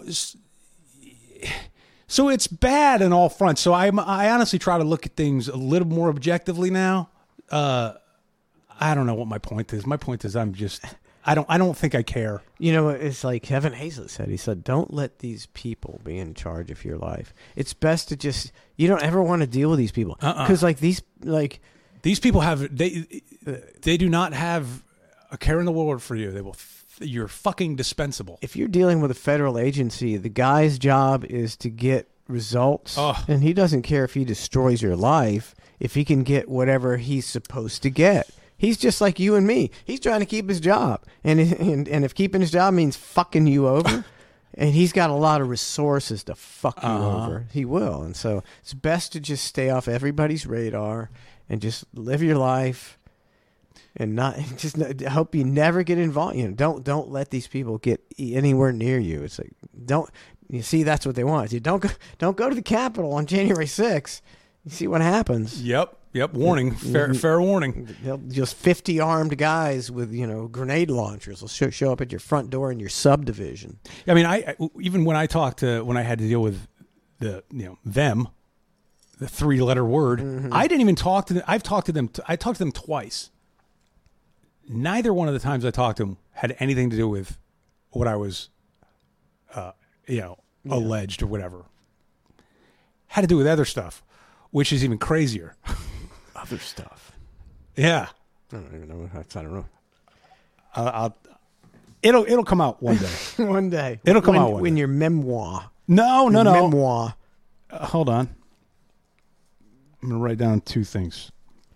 Speaker 2: so it's bad in all fronts. So I, I honestly try to look at things a little more objectively now. Uh, I don't know what my point is. My point is I'm just, I don't, I don't think I care.
Speaker 1: You know, it's like Kevin Hazlett said. He said, don't let these people be in charge of your life. It's best to just, you don't ever want to deal with these people. Because
Speaker 2: Uh-uh.
Speaker 1: like these, like,
Speaker 2: These people have, they, they do not have a care in the world for you. They will, you're fucking dispensable.
Speaker 1: if you're dealing with a federal agency, the guy's job is to get results.
Speaker 2: Oh.
Speaker 1: And he doesn't care if he destroys your life, if he can get whatever he's supposed to get. He's just like you and me. He's trying to keep his job. And, and, and if keeping his job means fucking you over, and he's got a lot of resources to fuck you
Speaker 2: Uh-huh.
Speaker 1: over, he will. And so it's best to just stay off everybody's radar and just live your life and not just I hope you never get involved. You know, don't don't let these people get anywhere near you. It's like don't you see that's what they want. You don't go don't go to the Capitol on January sixth. You see what happens.
Speaker 2: Yep. Yep. Warning. Fair, fair warning.
Speaker 1: They'll, just fifty armed guys with, you know, grenade launchers will show, show up at your front door in your subdivision.
Speaker 2: I mean, I, I even when I talked to, when I had to deal with the, you know, them, the three letter word,
Speaker 1: Mm-hmm.
Speaker 2: I didn't even talk to them. I've talked to them. I talked to them twice. Neither one of the times I talked to them had anything to do with what I was, uh, you know, alleged or whatever. Had to do with other stuff, which is even crazier.
Speaker 1: Other stuff.
Speaker 2: Yeah.
Speaker 1: I don't even know. I don't know.
Speaker 2: Uh, I'll, it'll, it'll come out one day.
Speaker 1: One day.
Speaker 2: It'll come
Speaker 1: when,
Speaker 2: out one
Speaker 1: when
Speaker 2: day.
Speaker 1: your memoir.
Speaker 2: No, no,
Speaker 1: your
Speaker 2: no.
Speaker 1: Memoir.
Speaker 2: Uh, hold on. I'm going to write down two things.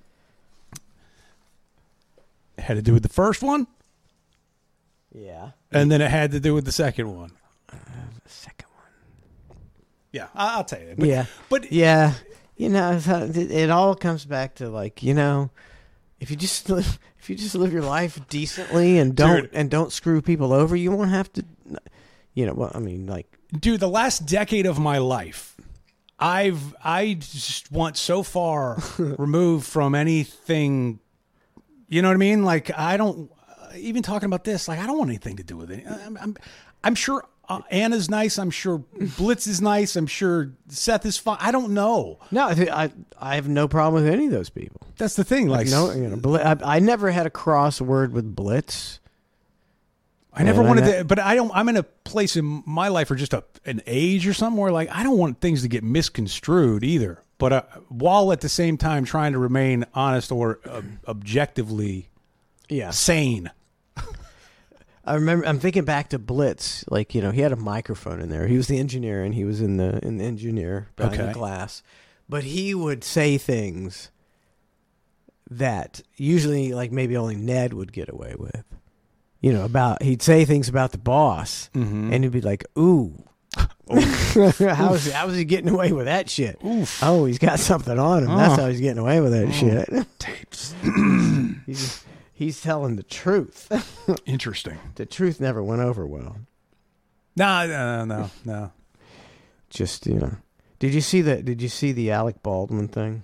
Speaker 2: It had to do with the first one,
Speaker 1: Yeah.
Speaker 2: and then it had to do with the second one.
Speaker 1: The second one.
Speaker 2: Yeah, I- I'll tell you. But,
Speaker 1: yeah.
Speaker 2: But
Speaker 1: Yeah. You know, it's how- it, it all comes back to like, you know, if you just live, if you just live your life decently and don't
Speaker 2: Dude.
Speaker 1: and don't screw people over, you won't have to. You know, well, I mean, like,
Speaker 2: dude, the last decade of my life, I've I just want so far removed from anything. You know what I mean? Like I don't even talking about this. Like I don't want anything to do with it. I'm I'm, I'm sure uh, Anna's nice. I'm sure Blitz is nice. I'm sure Seth is fine. I don't know.
Speaker 1: no, I I, I have no problem with any of those people.
Speaker 2: That's the thing. Like
Speaker 1: No, you know, Bli- I, I never had a crossword with Blitz.
Speaker 2: I never
Speaker 1: Yeah,
Speaker 2: wanted
Speaker 1: that-
Speaker 2: to, but I don't. I'm in a place in my life or just a an age or something where like I don't want things to get misconstrued either. But uh, while at the same time trying to remain honest or uh, objectively
Speaker 1: Yeah.
Speaker 2: sane.
Speaker 1: I remember. I'm thinking back to Blitz. Like, you know, he had a microphone in there. He was the engineer, and he was in the in the engineer behind
Speaker 2: Okay.
Speaker 1: the glass. But he would say things that usually, like, maybe only Ned would get away with. you know, about he'd say things about the boss,
Speaker 2: Mm-hmm.
Speaker 1: and he'd be like, "Ooh, how is how is he getting away with that shit?
Speaker 2: Oof.
Speaker 1: Oh, he's got something on him. That's
Speaker 2: Oh.
Speaker 1: how he's getting away with that
Speaker 2: Oh.
Speaker 1: shit.
Speaker 2: Tapes.
Speaker 1: he's he's telling the truth.
Speaker 2: Interesting.
Speaker 1: The truth never went over well.
Speaker 2: No, no, no, no.
Speaker 1: Just you know, did you see the Did you see the Alec Baldwin thing?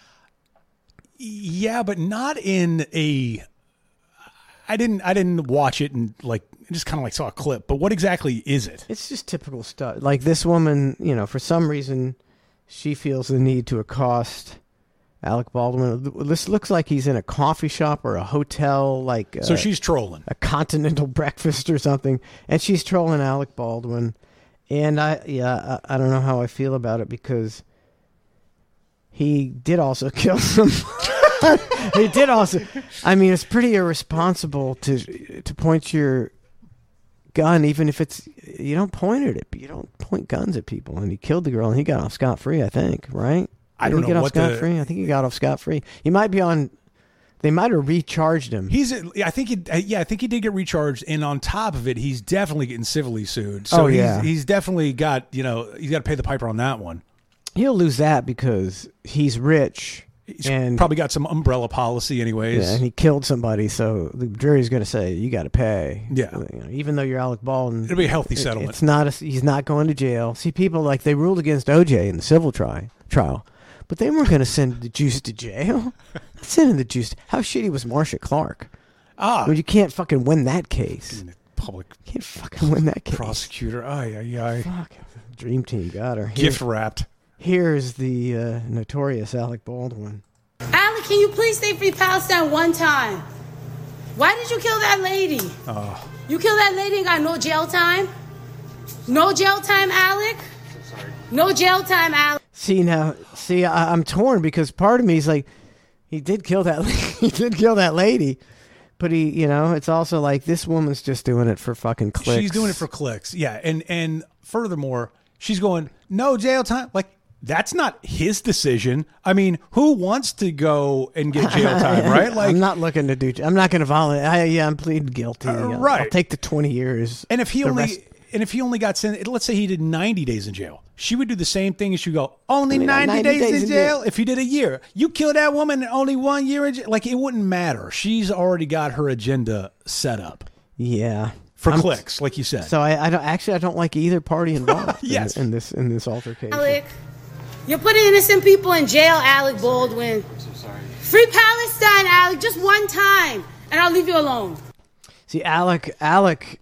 Speaker 2: Yeah, but not in a. I didn't. I didn't watch it and like I just kind of like saw a clip. But what exactly is it?
Speaker 1: It's just typical stuff. Like this woman, you know, for some reason, she feels the need to accost Alec Baldwin. This looks like he's in a coffee shop or a hotel, like
Speaker 2: So
Speaker 1: uh,
Speaker 2: she's trolling.
Speaker 1: a continental breakfast or something, and she's trolling Alec Baldwin. And I, yeah, I, I don't know how I feel about it because he did also kill some. He did also. I mean, it's pretty irresponsible to to point your gun, even if it's you don't point it at you don't point guns at people. And he killed the girl, and he got off scot free. I think, right?
Speaker 2: I
Speaker 1: Did
Speaker 2: don't
Speaker 1: he
Speaker 2: know
Speaker 1: get off
Speaker 2: what the-
Speaker 1: scot free. I think he got off scot free. He might be on. They might have recharged him.
Speaker 2: He's. I think. He, yeah, I think he did get recharged, and on top of it, he's definitely getting civilly sued. So
Speaker 1: Oh, yeah.
Speaker 2: he's, he's definitely got. You know, he's got to pay the piper on that one.
Speaker 1: He'll lose that because he's rich.
Speaker 2: He's
Speaker 1: and
Speaker 2: probably got some umbrella policy, anyways.
Speaker 1: yeah, and he killed somebody, so the jury's going to say you got to pay.
Speaker 2: Yeah.
Speaker 1: You know, even though you're Alec Baldwin,
Speaker 2: It'll be a healthy
Speaker 1: it-
Speaker 2: settlement.
Speaker 1: It's not. A, he's not going to jail. See, people like they ruled against O J in the civil tri- trial, but they weren't going to send the juice to jail. Sending the juice. How shitty was Marsha Clark?
Speaker 2: ah,
Speaker 1: Well, you can't fucking win that case.
Speaker 2: public
Speaker 1: You can't fucking win that case.
Speaker 2: prosecutor. Ay, ay, ay.
Speaker 1: Fuck. Dream Team got her. Here-
Speaker 2: Gift wrapped.
Speaker 1: Here's the uh, notorious Alec Baldwin.
Speaker 7: Alec, can you please say Free Palestine one time? Why did you kill that lady?
Speaker 2: Oh.
Speaker 7: You killed that lady and got no jail time? No jail time, Alec? No jail time, Alec.
Speaker 1: See now, see, I, I'm torn because part of me is like, he did kill that, he did kill that lady, but he, you know, it's also like this woman's just doing it for fucking clicks.
Speaker 2: She's doing it for clicks. Yeah, and and furthermore, she's going no jail time. Like that's not his decision. I mean, who wants to go and get jail time, right? Like,
Speaker 1: I'm not looking to do. I'm not going to volunteer. I, yeah, I'm pleading guilty.
Speaker 2: Uh,
Speaker 1: I'll-
Speaker 2: right.
Speaker 1: I'll take the twenty years.
Speaker 2: and if he
Speaker 1: the
Speaker 2: only
Speaker 1: rest-
Speaker 2: and if he only got sent, let's say he did ninety days in jail, she would do the same thing as you go only
Speaker 1: Only
Speaker 2: ninety,
Speaker 1: ninety
Speaker 2: days,
Speaker 1: days
Speaker 2: in
Speaker 1: in
Speaker 2: jail.
Speaker 1: jail.
Speaker 2: If he did a year, you kill that woman and only one year in jail. Like it wouldn't matter. She's already got her agenda set up
Speaker 1: yeah,
Speaker 2: for
Speaker 1: I'm-
Speaker 2: clicks, like you said.
Speaker 1: So I, I don't actually. I don't like either party involved. in-
Speaker 2: Yes.
Speaker 1: in, this in this altercation.
Speaker 7: Alec, you're putting innocent people in jail, Alec Baldwin. I'm so sorry. Free Palestine, Alec, just one time, and I'll leave you alone.
Speaker 1: See, Alec, Alec,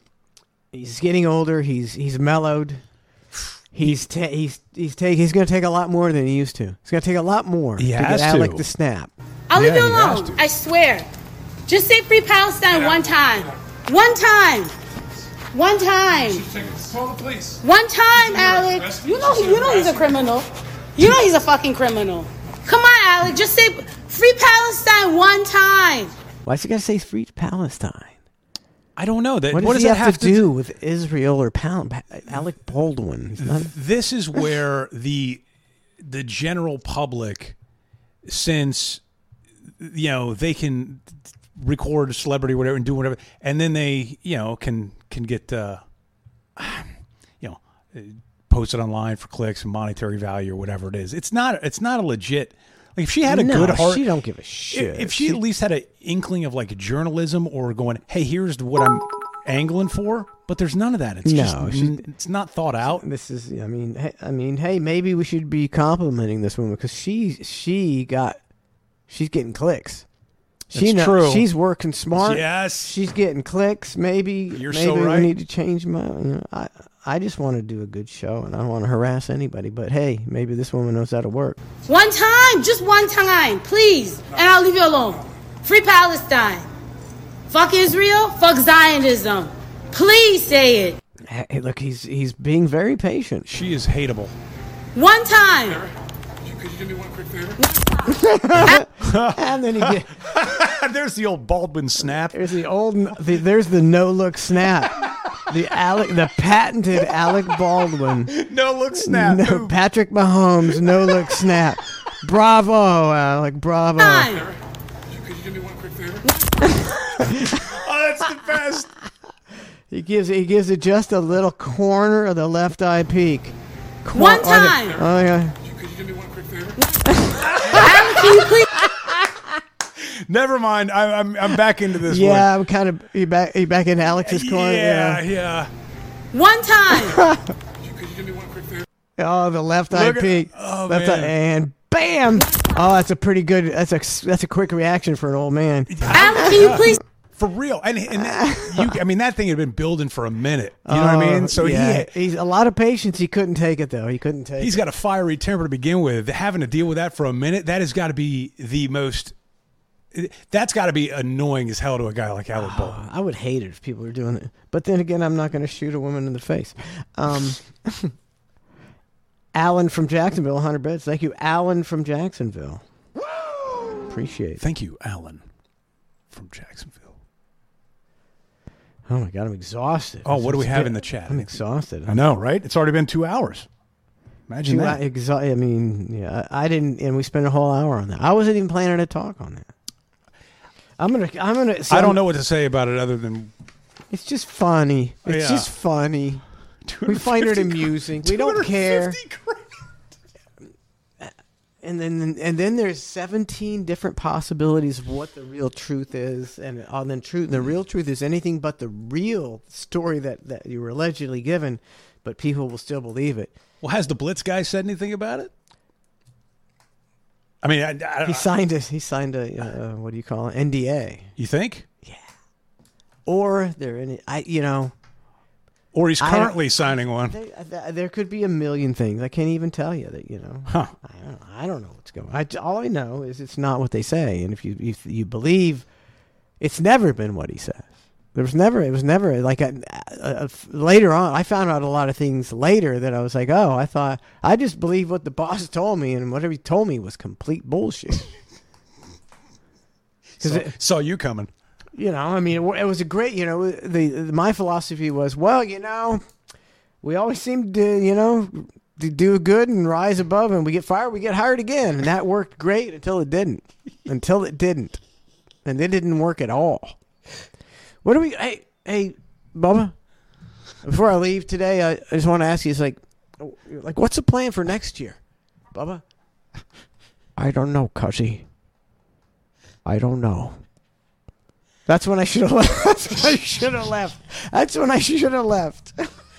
Speaker 1: he's getting older. He's he's mellowed. He's ta- he's he's take he's going to take a lot more than he used to. He's going to take a lot more
Speaker 2: He
Speaker 1: to
Speaker 2: has
Speaker 1: get Alec
Speaker 2: to.
Speaker 1: to snap.
Speaker 7: I'll leave
Speaker 2: Yeah,
Speaker 7: you
Speaker 2: he has
Speaker 7: alone.
Speaker 2: to.
Speaker 7: I swear. Just say Free Palestine one time. One time. One time.
Speaker 5: Call the police.
Speaker 7: One time, Alec. You know, you know he's a criminal. You know he's a fucking criminal. Come on, Alec. Just say Free Palestine one time.
Speaker 1: Why's he got to say free Palestine?
Speaker 2: I don't know that.
Speaker 1: What does,
Speaker 2: what does
Speaker 1: he
Speaker 2: that
Speaker 1: have, to do
Speaker 2: do?
Speaker 1: with Israel or Pal- Alec Baldwin? He's not,
Speaker 2: This is where the the general public, since you know they can record a celebrity or whatever and do whatever, and then they you know can can get uh, you know posted online for clicks and monetary value or whatever it is. It's not it's not a legit. Like if she had a
Speaker 1: no,
Speaker 2: good heart,
Speaker 1: she don't give a shit.
Speaker 2: If, if she, at least had an inkling of like journalism or going, hey, here's what I'm angling for, but there's none of that. It's
Speaker 1: No,
Speaker 2: just
Speaker 1: she-
Speaker 2: it's not thought out.
Speaker 1: This is, I mean, hey, I mean, hey, maybe we should be complimenting this woman because she, she got, she's getting clicks. She
Speaker 2: That's
Speaker 1: know-
Speaker 2: true.
Speaker 1: She's working smart.
Speaker 2: Yes.
Speaker 1: she's getting clicks. Maybe,
Speaker 2: You're
Speaker 1: maybe
Speaker 2: so right.
Speaker 1: we need to change my. You know, I, I just want to do a good show and I don't want to harass anybody. But hey, maybe this woman knows how to work.
Speaker 7: One time. Just one time. Please. And I'll leave you alone. Free Palestine. Fuck Israel. Fuck Zionism. Please say it.
Speaker 1: Hey, look, he's he's being very patient.
Speaker 2: She is hateable.
Speaker 7: One time.
Speaker 5: Could you do me one quick favor?
Speaker 1: And then he get,
Speaker 2: There's the old Baldwin snap.
Speaker 1: there's the old, the, there's the no look snap. The Alec, the patented Alec Baldwin.
Speaker 2: No look snap.
Speaker 1: No, Patrick Mahomes, no look snap. Bravo, Alec, bravo.
Speaker 7: Time.
Speaker 5: Could you do you do me one quick favor?
Speaker 2: Oh, that's the best.
Speaker 1: He gives he gives it just a little corner of the left eye peek. Cor-
Speaker 7: One
Speaker 1: on the-
Speaker 7: time.
Speaker 1: oh yeah.
Speaker 5: Could you do me one quick favor?
Speaker 7: Alan, can you please?
Speaker 2: Never mind. I, I'm I'm back into this
Speaker 1: Yeah,
Speaker 2: one.
Speaker 1: I'm kind of you back you back in Alex's corner.
Speaker 2: Yeah,
Speaker 1: Yeah.
Speaker 2: yeah.
Speaker 7: One time.
Speaker 5: Could you do me one quick favor?
Speaker 1: Oh, the left eye
Speaker 2: Look at-
Speaker 1: peek.
Speaker 2: oh,
Speaker 1: left
Speaker 2: man.
Speaker 1: eye, and bam. Oh, that's a pretty good. That's a that's a quick reaction for an old man.
Speaker 7: Alan, can you please?
Speaker 2: For real. And, and that, you, I mean, that thing had been building for a minute. You know what I mean? So
Speaker 1: Oh, yeah,
Speaker 2: he
Speaker 1: he's a lot of patience. He couldn't take it though. He couldn't take.
Speaker 2: he's
Speaker 1: it.
Speaker 2: got a fiery temper to begin with. Having to deal with that for a minute, that has got to be the most. That's got to be annoying as hell to a guy like Alec Baldwin.
Speaker 1: I would hate it if people were doing it. But then again, I'm not going to shoot a woman in the face. Um, Alan from Jacksonville, one hundred bits. Thank you, Alan from Jacksonville. Appreciate it.
Speaker 2: Thank you, Alan from Jacksonville.
Speaker 1: Oh my God, I'm exhausted.
Speaker 2: Oh, what do we
Speaker 1: It's-
Speaker 2: have in the chat?
Speaker 1: I'm exhausted.
Speaker 2: I know, right? It's already been two hours. Imagine
Speaker 1: Two,
Speaker 2: that.
Speaker 1: I, exa- I mean, yeah, I, I didn't, and we spent a whole hour on that. I wasn't even planning to talk on that. I'm gonna, I'm gonna. So
Speaker 2: I don't know what to say about it other than
Speaker 1: It's just funny. It's
Speaker 2: Yeah.
Speaker 1: just funny. We find it amusing. We don't care. And then, and then there's seventeen different possibilities of what the real truth is, and uh, then truth. The real truth is anything but the real story that, that you were allegedly given, but people will still believe it.
Speaker 2: Well, has the Blitz guy said anything about it? I mean, I, I,
Speaker 1: He signed a he signed a uh, what do you call it, N D A,
Speaker 2: you think?
Speaker 1: or they're in it. I you know
Speaker 2: Or he's
Speaker 1: I don't-
Speaker 2: currently signing one.
Speaker 1: they, th- there could be a million things. I can't even tell you that you know.
Speaker 2: Huh.
Speaker 1: I don't, I don't know what's going on. I, all I know is it's not what they say. And if you if you believe, it's never been what he says. There was never, it was never like a, a, a, later on, I found out a lot of things later that I was like, oh, I thought, I just believed what the boss told me, and whatever he told me was complete bullshit. Because
Speaker 2: So, saw you coming.
Speaker 1: you know, I mean, it, it was a great, you know, the, the my philosophy was, well, you know, we always seem to, you know, to do good and rise above, and we get fired, we get hired again, and that worked great until it didn't, until it didn't, and it didn't work at all. What do we? Hey, hey, Bubba. Before I leave today, I, I just want to ask you, it's like, like, what's the plan for next year, Bubba? I don't know, Cuzzy. I don't know. That's when I should have left. That's when I should have left. That's when I should have left.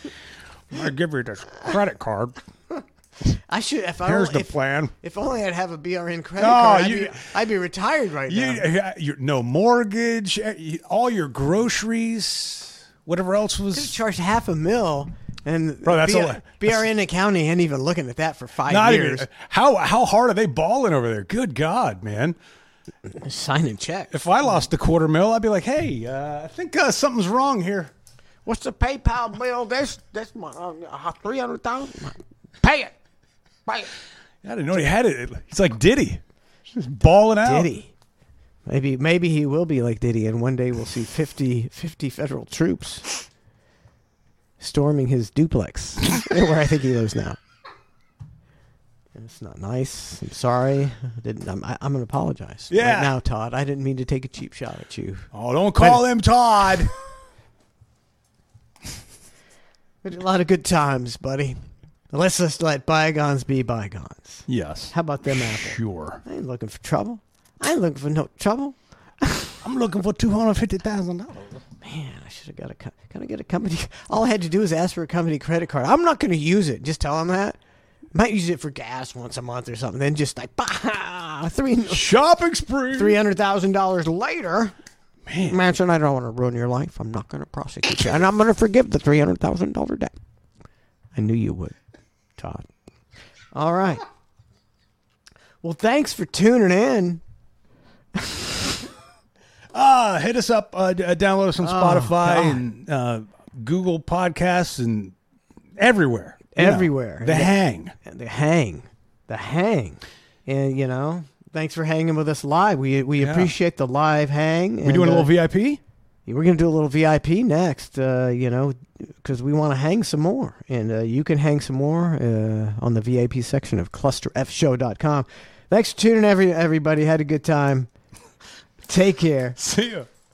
Speaker 2: I give you this credit card.
Speaker 1: I should. If I
Speaker 2: Here's
Speaker 1: only,
Speaker 2: the
Speaker 1: if,
Speaker 2: plan.
Speaker 1: if only I'd have a B R N credit
Speaker 2: No,
Speaker 1: card, I'd,
Speaker 2: you-
Speaker 1: be, I'd be retired right
Speaker 2: You,
Speaker 1: now.
Speaker 2: you, no mortgage, eh, all your groceries, whatever else
Speaker 1: Could have
Speaker 2: was.
Speaker 1: charged half a mil, and
Speaker 2: Bro, that's
Speaker 1: B-
Speaker 2: a lot.
Speaker 1: B R N County ain't even looking at that for five
Speaker 2: Not
Speaker 1: years.
Speaker 2: even, how how hard are they balling over there? Good God, man!
Speaker 1: Signing checks.
Speaker 2: If I lost a quarter mil, I'd be like, hey, uh, I think uh, something's wrong here.
Speaker 1: What's the PayPal bill? That's that's my uh, three hundred thousand. Pay it. Pay it.
Speaker 2: I didn't know he had it. He's like Diddy, just balling out.
Speaker 1: Diddy. Maybe maybe he will be like Diddy, and one day we'll see fifty, fifty federal troops storming his duplex, where I think he lives now. And it's not nice. I'm sorry. I didn't. I'm, I, I'm gonna apologize.
Speaker 2: Yeah.
Speaker 1: Right now, Todd. I didn't mean to take a cheap shot at you.
Speaker 2: Oh, don't call him Todd.
Speaker 1: We had a lot of good times, buddy. Let's just let bygones be bygones.
Speaker 2: Yes.
Speaker 1: How about them apples?
Speaker 2: Sure.
Speaker 1: I ain't looking for trouble. I ain't looking for no trouble.
Speaker 2: I'm looking for two hundred fifty thousand dollars.
Speaker 1: Man, I should have got a. co- Can I get a company? All I had to do was ask for a company credit card. I'm not going to use it. Just tell them that. Might use it for gas once a month or something. Then just like bah, three
Speaker 2: Shopping spree.
Speaker 1: three hundred thousand dollars later.
Speaker 2: Man.
Speaker 1: Manson, I don't want to ruin your life. I'm not going to prosecute you, and I'm going to forgive the three hundred thousand dollar debt. I knew you would, Todd. All right. Well, thanks for tuning in.
Speaker 2: Ah, hit us up. Uh, d- uh, download us on Spotify
Speaker 1: God.
Speaker 2: and uh, Google Podcasts and everywhere. You know,
Speaker 1: Everywhere.
Speaker 2: the hang.
Speaker 1: The hang. The hang. And, you know, thanks for hanging with us live. We we
Speaker 2: Yeah.
Speaker 1: appreciate the live hang.
Speaker 2: We
Speaker 1: and,
Speaker 2: doing a little
Speaker 1: uh,
Speaker 2: V I P?
Speaker 1: We're going to do a little V I P next, uh, you know, because we want to hang some more. And uh, you can hang some more uh, on the V I P section of cluster f show dot com. Thanks for tuning in, every, everybody. Had a good time. Take care.
Speaker 2: See ya.